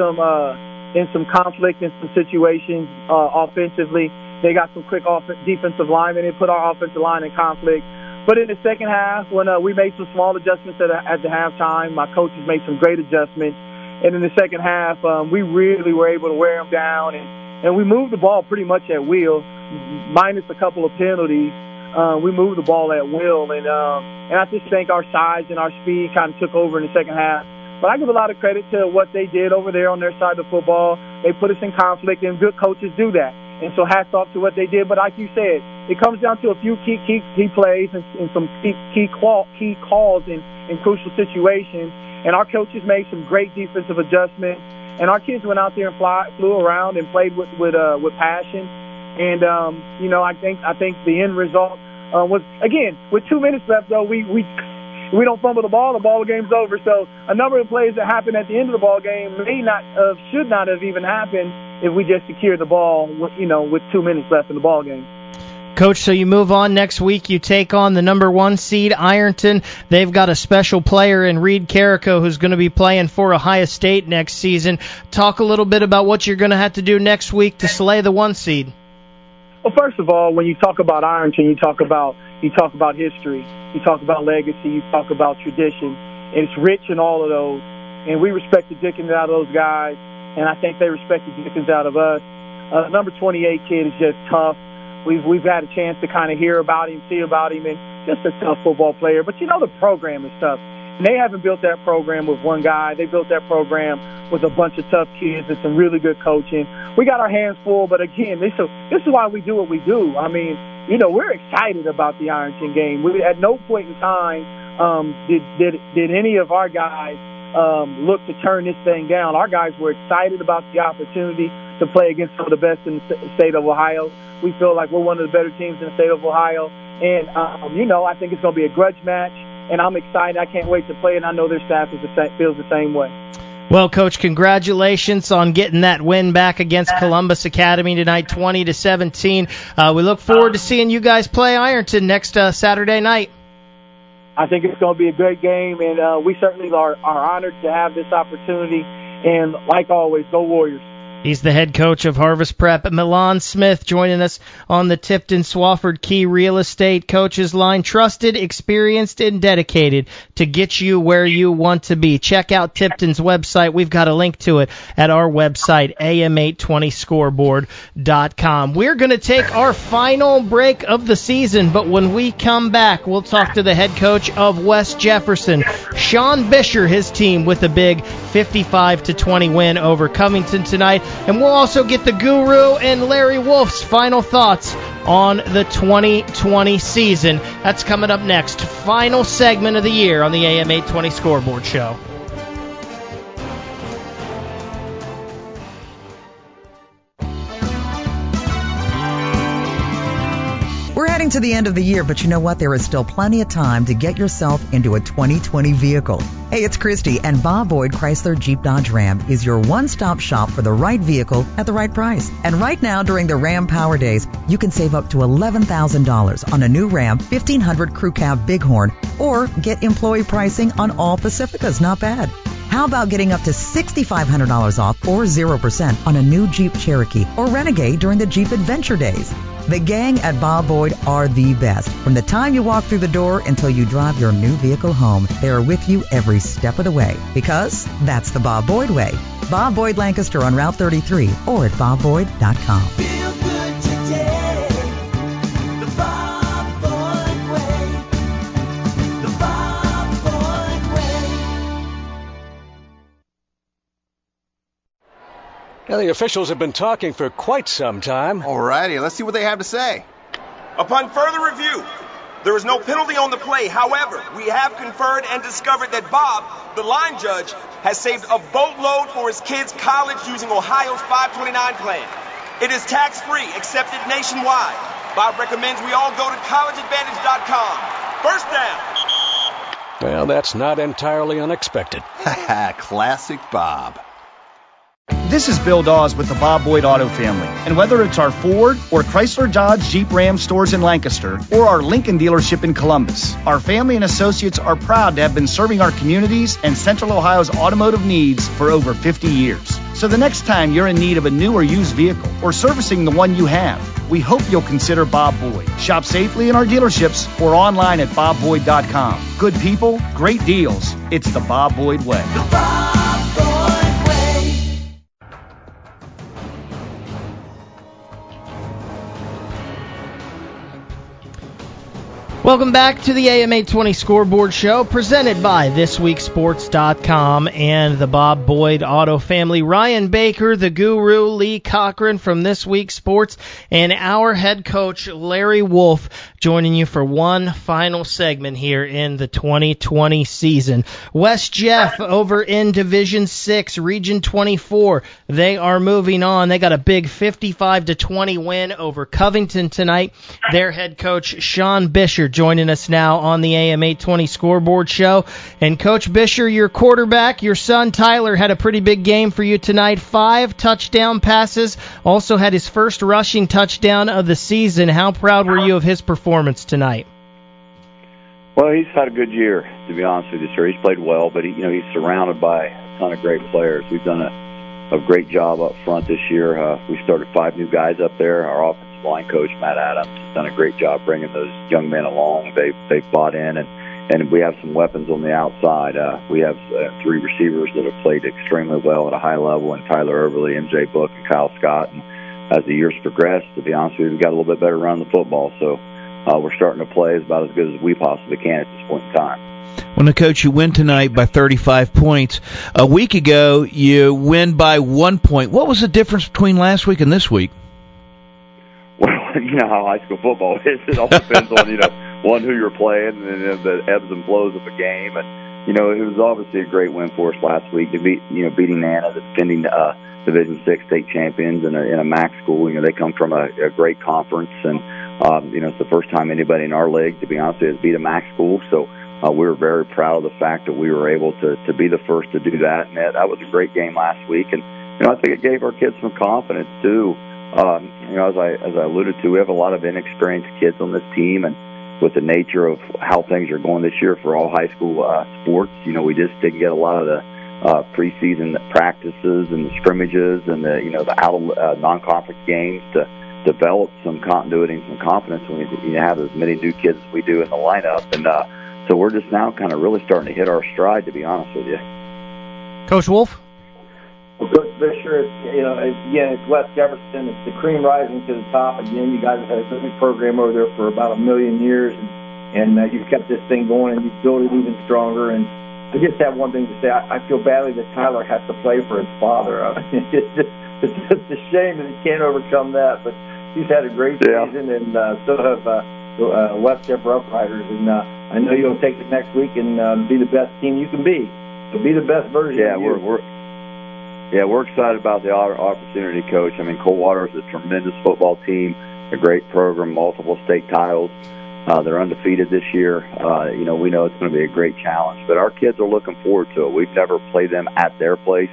some conflict in some situations offensively. They got some quick defensive linemen and put our offensive line in conflict. But in the second half, when we made some small adjustments at the halftime, my coaches made some great adjustments. And in the second half, we really were able to wear them down, and we moved the ball pretty much at will, minus a couple of penalties. We moved the ball at will, and I just think our size and our speed kind of took over in the second half. But I give a lot of credit to what they did over there on their side of the football. They put us in conflict, and good coaches do that. And so hats off to what they did. But like you said, it comes down to a few key plays and some key calls in crucial situations. And our coaches made some great defensive adjustments. And our kids went out there and flew around and played with passion. And I think the end result was, again, with 2 minutes left, though, we don't fumble the ball game's over. So a number of plays that happened at the end of the ball game should not have even happened if we just secured the ball, with 2 minutes left in the ball game. Coach, so you move on next week. You take on the number 1 seed, Ironton. They've got a special player in Reed Carrico who's going to be playing for Ohio State next season. Talk a little bit about what you're going to have to do next week to slay the 1 seed. Well, first of all, when you talk about Ironton, you talk about history, you talk about legacy, you talk about tradition, and it's rich in all of those. And we respect the dickens out of those guys, and I think they respect the dickens out of us. Number 28 kid is just tough. We've had a chance to kind of hear about him, see about him, and just a tough football player. But the program is tough. And they haven't built that program with one guy. They built that program with a bunch of tough kids and some really good coaching. We got our hands full, but again, this is why we do what we do. I mean, we're excited about the Ironton game. At no point in time did any of our guys look to turn this thing down. Our guys were excited about the opportunity to play against some of the best in the state of Ohio. We feel like we're one of the better teams in the state of Ohio. And, I think it's going to be a grudge match, and I'm excited. I can't wait to play, and I know their staff feels the same way. Well, Coach, congratulations on getting that win back against Columbus Academy tonight, 20-17. We look forward to seeing you guys play Ironton next Saturday night. I think it's going to be a great game, and we certainly are honored to have this opportunity. And like always, go Warriors. He's the head coach of Harvest Prep. Milan Smith joining us on the Tipton Swafford Key Real Estate Coaches Line. Trusted, experienced, and dedicated to get you where you want to be. Check out Tipton's website. We've got a link to it at our website, am820scoreboard.com. We're going to take our final break of the season, but when we come back, we'll talk to the head coach of West Jefferson, Sean Bisher, his team, with a big 55-20 win over Covington tonight. And we'll also get the Guru and Larry Wolf's final thoughts on the 2020 season. That's coming up next. Final segment of the year on the AM 820 Scoreboard Show. We're heading to the end of the year, but you know what? There is still plenty of time to get yourself into a 2020 vehicle. Hey, it's Christy, and Bob Boyd Chrysler Jeep Dodge Ram is your one-stop shop for the right vehicle at the right price. And right now, during the Ram Power Days, you can save up to $11,000 on a new Ram 1500 Crew Cab Bighorn, or get employee pricing on all Pacificas. Not bad. How about getting up to $6,500 off or 0% on a new Jeep Cherokee or Renegade during the Jeep Adventure Days? The gang at Bob Boyd are the best. From the time you walk through the door until you drive your new vehicle home, they are with you every step of the way. Because that's the Bob Boyd way. Bob Boyd Lancaster on Route 33 or at bobboyd.com. Feel good today. The Bob Boyd way. The Bob Boyd way. Now, the officials have been talking for quite some time. All righty, let's see what they have to say. Upon further review, there is no penalty on the play. However, we have conferred and discovered that Bob, the line judge, has saved a boatload for his kids' college using Ohio's 529 plan. It is tax-free, accepted nationwide. Bob recommends we all go to collegeadvantage.com. First down. Well, that's not entirely unexpected. Classic Bob. This is Bill Dawes with the Bob Boyd Auto Family. And whether it's our Ford or Chrysler Dodge Jeep Ram stores in Lancaster or our Lincoln dealership in Columbus, our family and associates are proud to have been serving our communities and Central Ohio's automotive needs for over 50 years. So the next time you're in need of a new or used vehicle or servicing the one you have, we hope you'll consider Bob Boyd. Shop safely in our dealerships or online at bobboyd.com. Good people, great deals. It's the Bob Boyd way. The Bob Boyd way. Welcome back to the AM 820 Scoreboard Show, presented by ThisWeekSports.com and the Bob Boyd Auto Family. Ryan Baker, the guru, Lee Cochran from This Week Sports, and our head coach, Larry Wolf, joining you for one final segment here in the 2020 season. West Jeff over in Division 6, Region 24. They are moving on. They got a big 55-20 win over Covington tonight. Their head coach, Sean Bisher, joining us now on the AM 820 Scoreboard Show. And Coach Bisher, your quarterback, your son Tyler, had a pretty big game for you tonight. 5 touchdown passes. Also had his first rushing touchdown of the season. How proud were you of his performance tonight? Well, he's had a good year, to be honest with you, sir. He's played well, but he's surrounded by a ton of great players. We've done a great job up front this year. We started 5 new guys up there. Our offensive line coach, Matt Adams, has done a great job bringing those young men along. They've bought in, and we have some weapons on the outside. We have 3 receivers that have played extremely well at a high level, and Tyler Overly, MJ Book, and Kyle Scott. And as the years progressed, to be honest with you, we've got a little bit better around the football. So we're starting to play about as good as we possibly can at this point in time. Well, now, Coach, you win tonight by 35 points. A week ago, you win by 1 point. What was the difference between last week and this week? Well, you know how high school football is. It all depends on, one, who you're playing and the ebbs and flows of a game. And, it was obviously a great win for us last week to beating Nana, the defending Division 6 state champions in a MAC school. They come from a great conference, and, it's the first time anybody in our league, to be honest with you, has beat a MAC school. So we were very proud of the fact that we were able to be the first to do that. And that was a great game last week. And, I think it gave our kids some confidence, too. As I alluded to, we have a lot of inexperienced kids on this team, and with the nature of how things are going this year for all high school sports, we just didn't get a lot of the preseason practices and the scrimmages and the out non-conference games to develop some continuity and some confidence when you have as many new kids as we do in the lineup. And so we're just now kind of really starting to hit our stride, to be honest with you. Coach Wolf? Well, Coach Fisher, it's West Jefferson. It's the cream rising to the top. Again, you guys have had a good program over there for about 1,000,000 years, and you've kept this thing going, and you've built it even stronger. And I just have one thing to say. I feel badly that Tyler has to play for his father. It's just a shame that he can't overcome that, but he's had a great season, and so have West Jeff Rough Riders. And I know you'll take it next week and be the best team you can be. So be the best version of you. We're excited about the opportunity, Coach. I mean, Coldwater is a tremendous football team, a great program, multiple state titles. They're undefeated this year. We know it's going to be a great challenge, but our kids are looking forward to it. We've never played them at their place.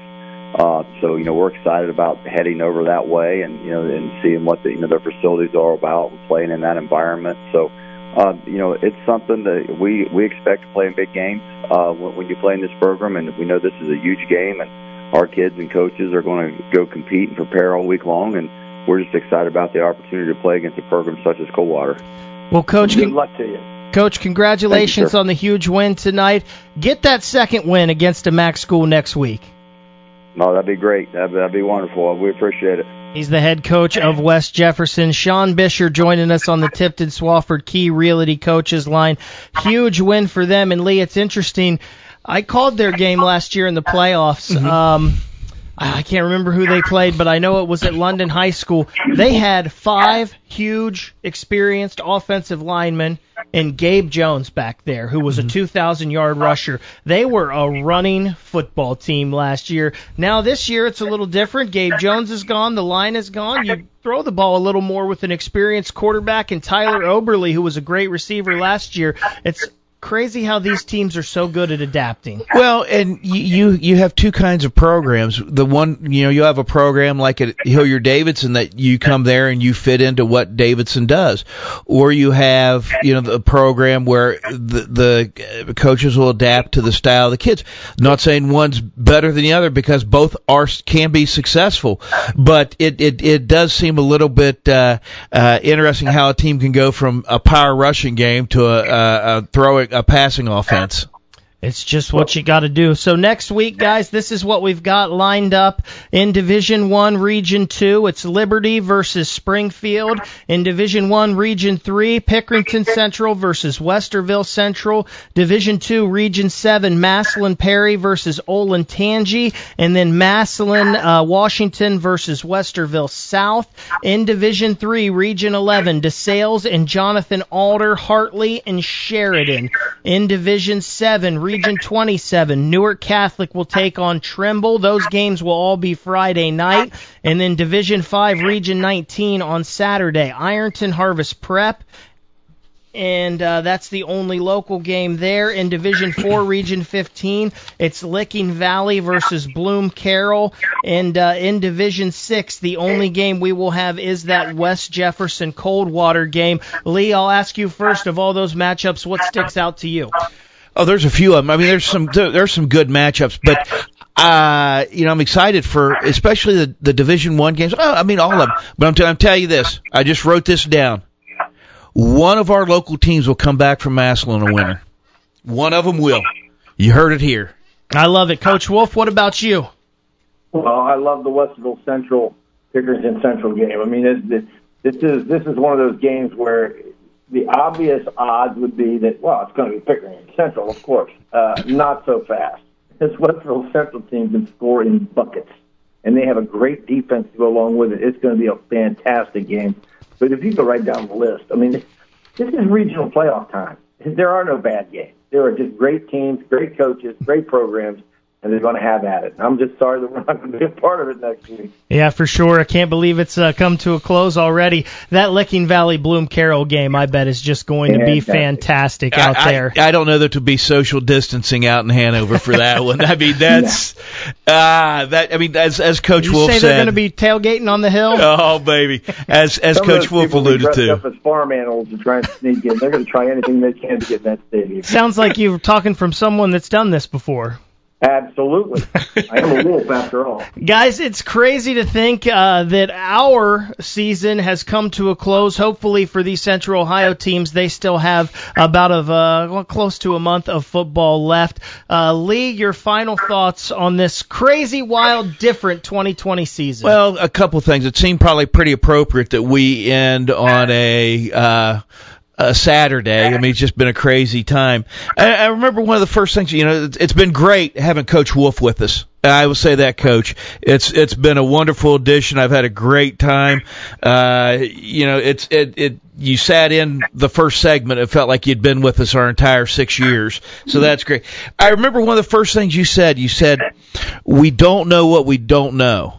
So we're excited about heading over that way and seeing what their facilities are about and playing in that environment. So, it's something that we expect to play in big games when you play in this program, and we know this is a huge game, and our kids and coaches are going to go compete and prepare all week long, and we're just excited about the opportunity to play against a program such as Coldwater. Well, Coach, good luck to you. Coach, congratulations on the huge win tonight. Get that second win against a MAC school next week. No, that'd be great. That'd be wonderful. We appreciate it. He's the head coach of West Jefferson. Sean Bisher joining us on the Tipton Swafford Key Realty Coaches line. Huge win for them. And, Lee, it's interesting. I called their game last year in the playoffs. I can't remember who they played, but I know it was at London High School. They had 5 huge, experienced offensive linemen and Gabe Jones back there, who was a 2,000-yard rusher. They were a running football team last year. Now this year it's a little different. Gabe Jones is gone. The line is gone. You throw the ball a little more with an experienced quarterback and Tyler Oberle, who was a great receiver last year. It's crazy how these teams are so good at adapting. Well, and you have two kinds of programs. The one, you have a program like at Hilliard-Davidson that you come there and you fit into what Davidson does, or you have the program where the coaches will adapt to the style of the kids. Not saying one's better than the other because both can be successful, but it does seem a little bit interesting how a team can go from a power rushing game to a passing offense. It's just what you got to do. So next week, guys, this is what we've got lined up in Division 1, Region 2. It's Liberty versus Springfield. In Division 1, Region 3, Pickerington Central versus Westerville Central. Division 2, Region 7, Massillon Perry versus Olentangy. And then Massillon, Washington versus Westerville South. In Division 3, Region 11, DeSales and Jonathan Alder, Hartley and Sheridan. In Division 7, Region 27, Newark Catholic will take on Trimble. Those games will all be Friday night. And then Division 5, Region 19 on Saturday, Ironton Harvest Prep. And that's the only local game there. In Division 4, Region 15, it's Licking Valley versus Bloom Carroll. And in Division 6, the only game we will have is that West Jefferson Coldwater game. Lee, I'll ask you first, of all those matchups, what sticks out to you? Oh, there's a few of them. I mean, there's some good matchups, but I'm excited for especially the Division 1 games. Oh, I mean, all of them. But I'm telling you this. I just wrote this down. One of our local teams will come back from Massillon a winner. One of them will. You heard it here. I love it. Coach Wolf, what about you? Well, I love the Westerville Central Pickerington Central game. I mean, this is one of those games where the obvious odds would be that, well, it's going to be Pickerington Central, of course. Not so fast. This Westerville Central team can score in buckets, and they have a great defense to go along with it. It's going to be a fantastic game. But if you go right down the list, I mean, this is regional playoff time. There are no bad games. There are just great teams, great coaches, great programs, and they're going to have at it. I'm just sorry that we're not going to be a part of it next week. Yeah, for sure. I can't believe it's come to a close already. That Licking Valley Bloom Carroll game, I bet, is just going to be fantastic out there. I don't know that to be social distancing out in Hanover for that one. I mean, that's as Coach Wolf said. You say they're going to be tailgating on the hill? Oh, baby. As Coach Wolf alluded to. Up as farm animals to try and sneak in. They're going to try anything they can to get in that stadium. Sounds like you're talking from someone that's done this before. Absolutely. I am a wolf after all. Guys, it's crazy to think that our season has come to a close. Hopefully for these Central Ohio teams, they still have about close to a month of football left. Lee, your final thoughts on this crazy, wild, different 2020 season? Well, a couple things. It seemed probably pretty appropriate that we end on a Saturday. I mean, it's just been a crazy time. I remember one of the first things, it's been great having Coach Wolf with us. I will say that, Coach. It's been a wonderful addition. I've had a great time. You sat in the first segment. It felt like you'd been with us our entire 6 years. So that's great. I remember one of the first things you said. You said, we don't know what we don't know.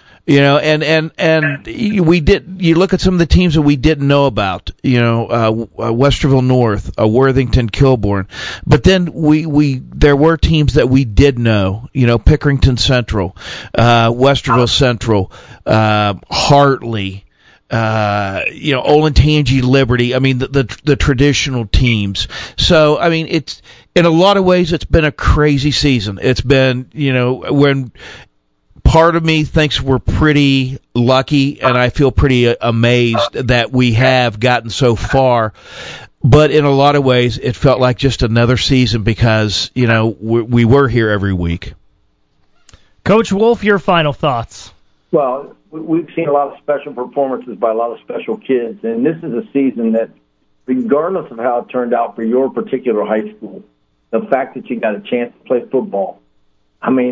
And we did. You look at some of the teams that we didn't know about. Westerville North, Worthington, Kilbourne. But then there were teams that we did know. Pickerington Central, Westerville Central, Hartley. Olentangy, Liberty. I mean, the traditional teams. So, I mean, it's in a lot of ways it's been a crazy season. It's been, when. Part of me thinks we're pretty lucky, and I feel pretty amazed that we have gotten so far. But in a lot of ways, it felt like just another season because, we were here every week. Coach Wolf, your final thoughts. Well, we've seen a lot of special performances by a lot of special kids, and this is a season that, regardless of how it turned out for your particular high school, the fact that you got a chance to play football, I mean,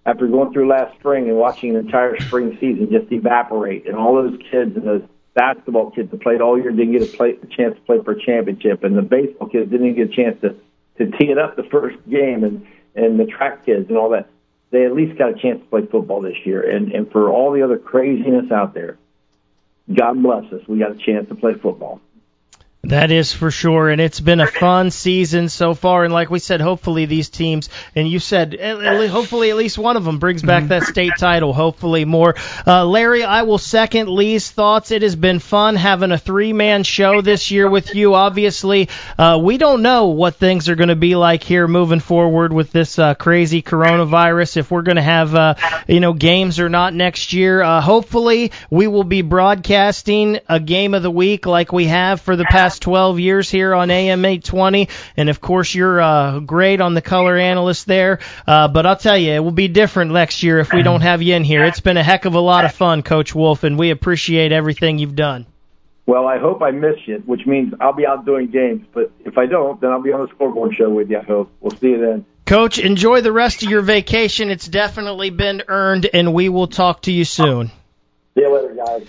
after going through last spring and watching an entire spring season just evaporate, and all those kids and those basketball kids that played all year didn't get a chance to play for a championship, and the baseball kids didn't even get a chance to tee it up the first game, and the track kids and all that. They at least got a chance to play football this year. And for all the other craziness out there, God bless us. We got a chance to play football. That is for sure, and it's been a fun season so far. And like we said, hopefully these teams, and you said hopefully at least one of them brings back that state title, hopefully more. Larry, I will second Lee's thoughts. It has been fun having a three-man show this year with you. Obviously, we don't know what things are going to be like here moving forward with this crazy coronavirus, if we're going to have games or not next year. Hopefully, we will be broadcasting a game of the week like we have for the past 12 years here on AM 820, and of course you're great on the color analyst there, but I'll tell you, it will be different next year if we don't have you in here. It's been a heck of a lot of fun, Coach Wolf, and we appreciate everything you've done. Well, I hope I miss you, which means I'll be out doing games, but if I don't, then I'll be on the scoreboard show with you, I hope. We'll see you then. Coach, enjoy the rest of your vacation. It's definitely been earned, and we will talk to you soon. See you later, guys.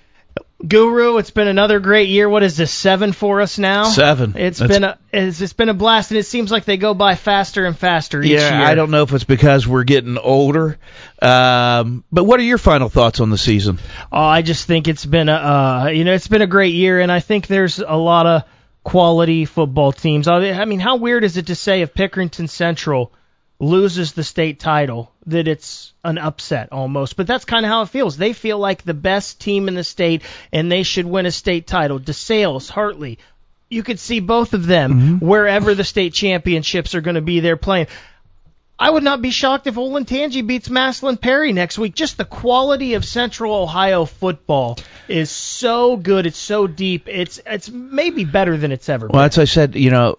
Guru, it's been another great year. What is this, 7 for us now? 7. It's been a blast, and it seems like they go by faster and faster each year. Yeah, I don't know if it's because we're getting older, but what are your final thoughts on the season? Oh, I just think it's been it's been a great year, and I think there's a lot of quality football teams. I mean, how weird is it to say if Pickerington Central loses the state title that it's an upset almost, but that's kind of how it feels. They feel like the best team in the state, and they should win a state title. DeSales, Hartley, you could see both of them wherever the state championships are going to be there playing. I would not be shocked if Olentangy beats Massillon Perry next week. Just the quality of Central Ohio football is so good. It's so deep. It's maybe better than it's ever been. Well, as I said,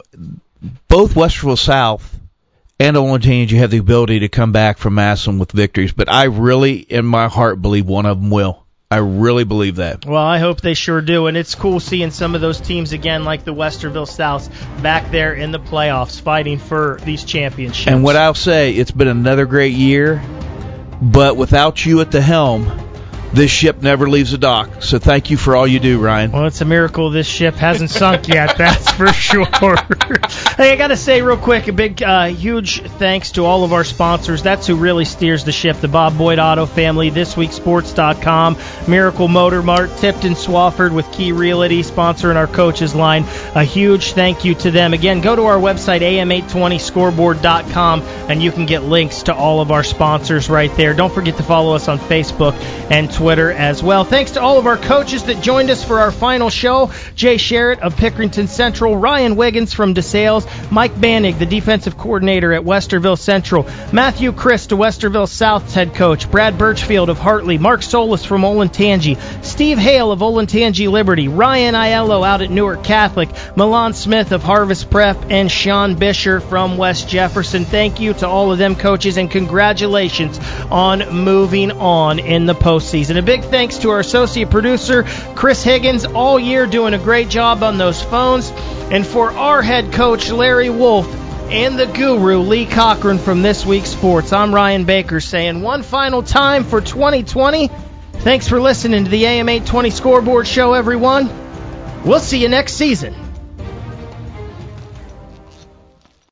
both Westerville South and Olentangy have the ability to come back from Massillon with victories, but I really, in my heart, believe one of them will. I really believe that. Well, I hope they sure do, and it's cool seeing some of those teams again, like the Westerville Souths, back there in the playoffs fighting for these championships. And what I'll say, it's been another great year, but without you at the helm, this ship never leaves the dock. So thank you for all you do, Ryan. Well, it's a miracle this ship hasn't sunk yet, that's for sure. Hey, I got to say real quick, a big, huge thanks to all of our sponsors. That's who really steers the ship. The Bob Boyd Auto family, ThisWeekSports.com, Miracle Motor Mart, Tipton Swafford with Key Realty sponsoring our coaches line. A huge thank you to them. Again, go to our website, am820scoreboard.com, and you can get links to all of our sponsors right there. Don't forget to follow us on Facebook and Twitter as well. Thanks to all of our coaches that joined us for our final show. Jay Sherritt of Pickerington Central, Ryan Wiggins from DeSales, Mike Bannig, the defensive coordinator at Westerville Central, Matthew Christ, the Westerville South's head coach, Brad Birchfield of Hartley, Mark Solis from Olentangy, Steve Hale of Olentangy Liberty, Ryan Aiello out at Newark Catholic, Milan Smith of Harvest Prep, and Sean Bisher from West Jefferson. Thank you to all of them coaches, and congratulations on moving on in the postseason. And a big thanks to our associate producer, Chris Higgins, all year doing a great job on those phones. And for our head coach, Larry Wolf, and the guru, Lee Cochran from This Week Sports, I'm Ryan Baker saying one final time for 2020, thanks for listening to the AM 820 Scoreboard Show, everyone. We'll see you next season.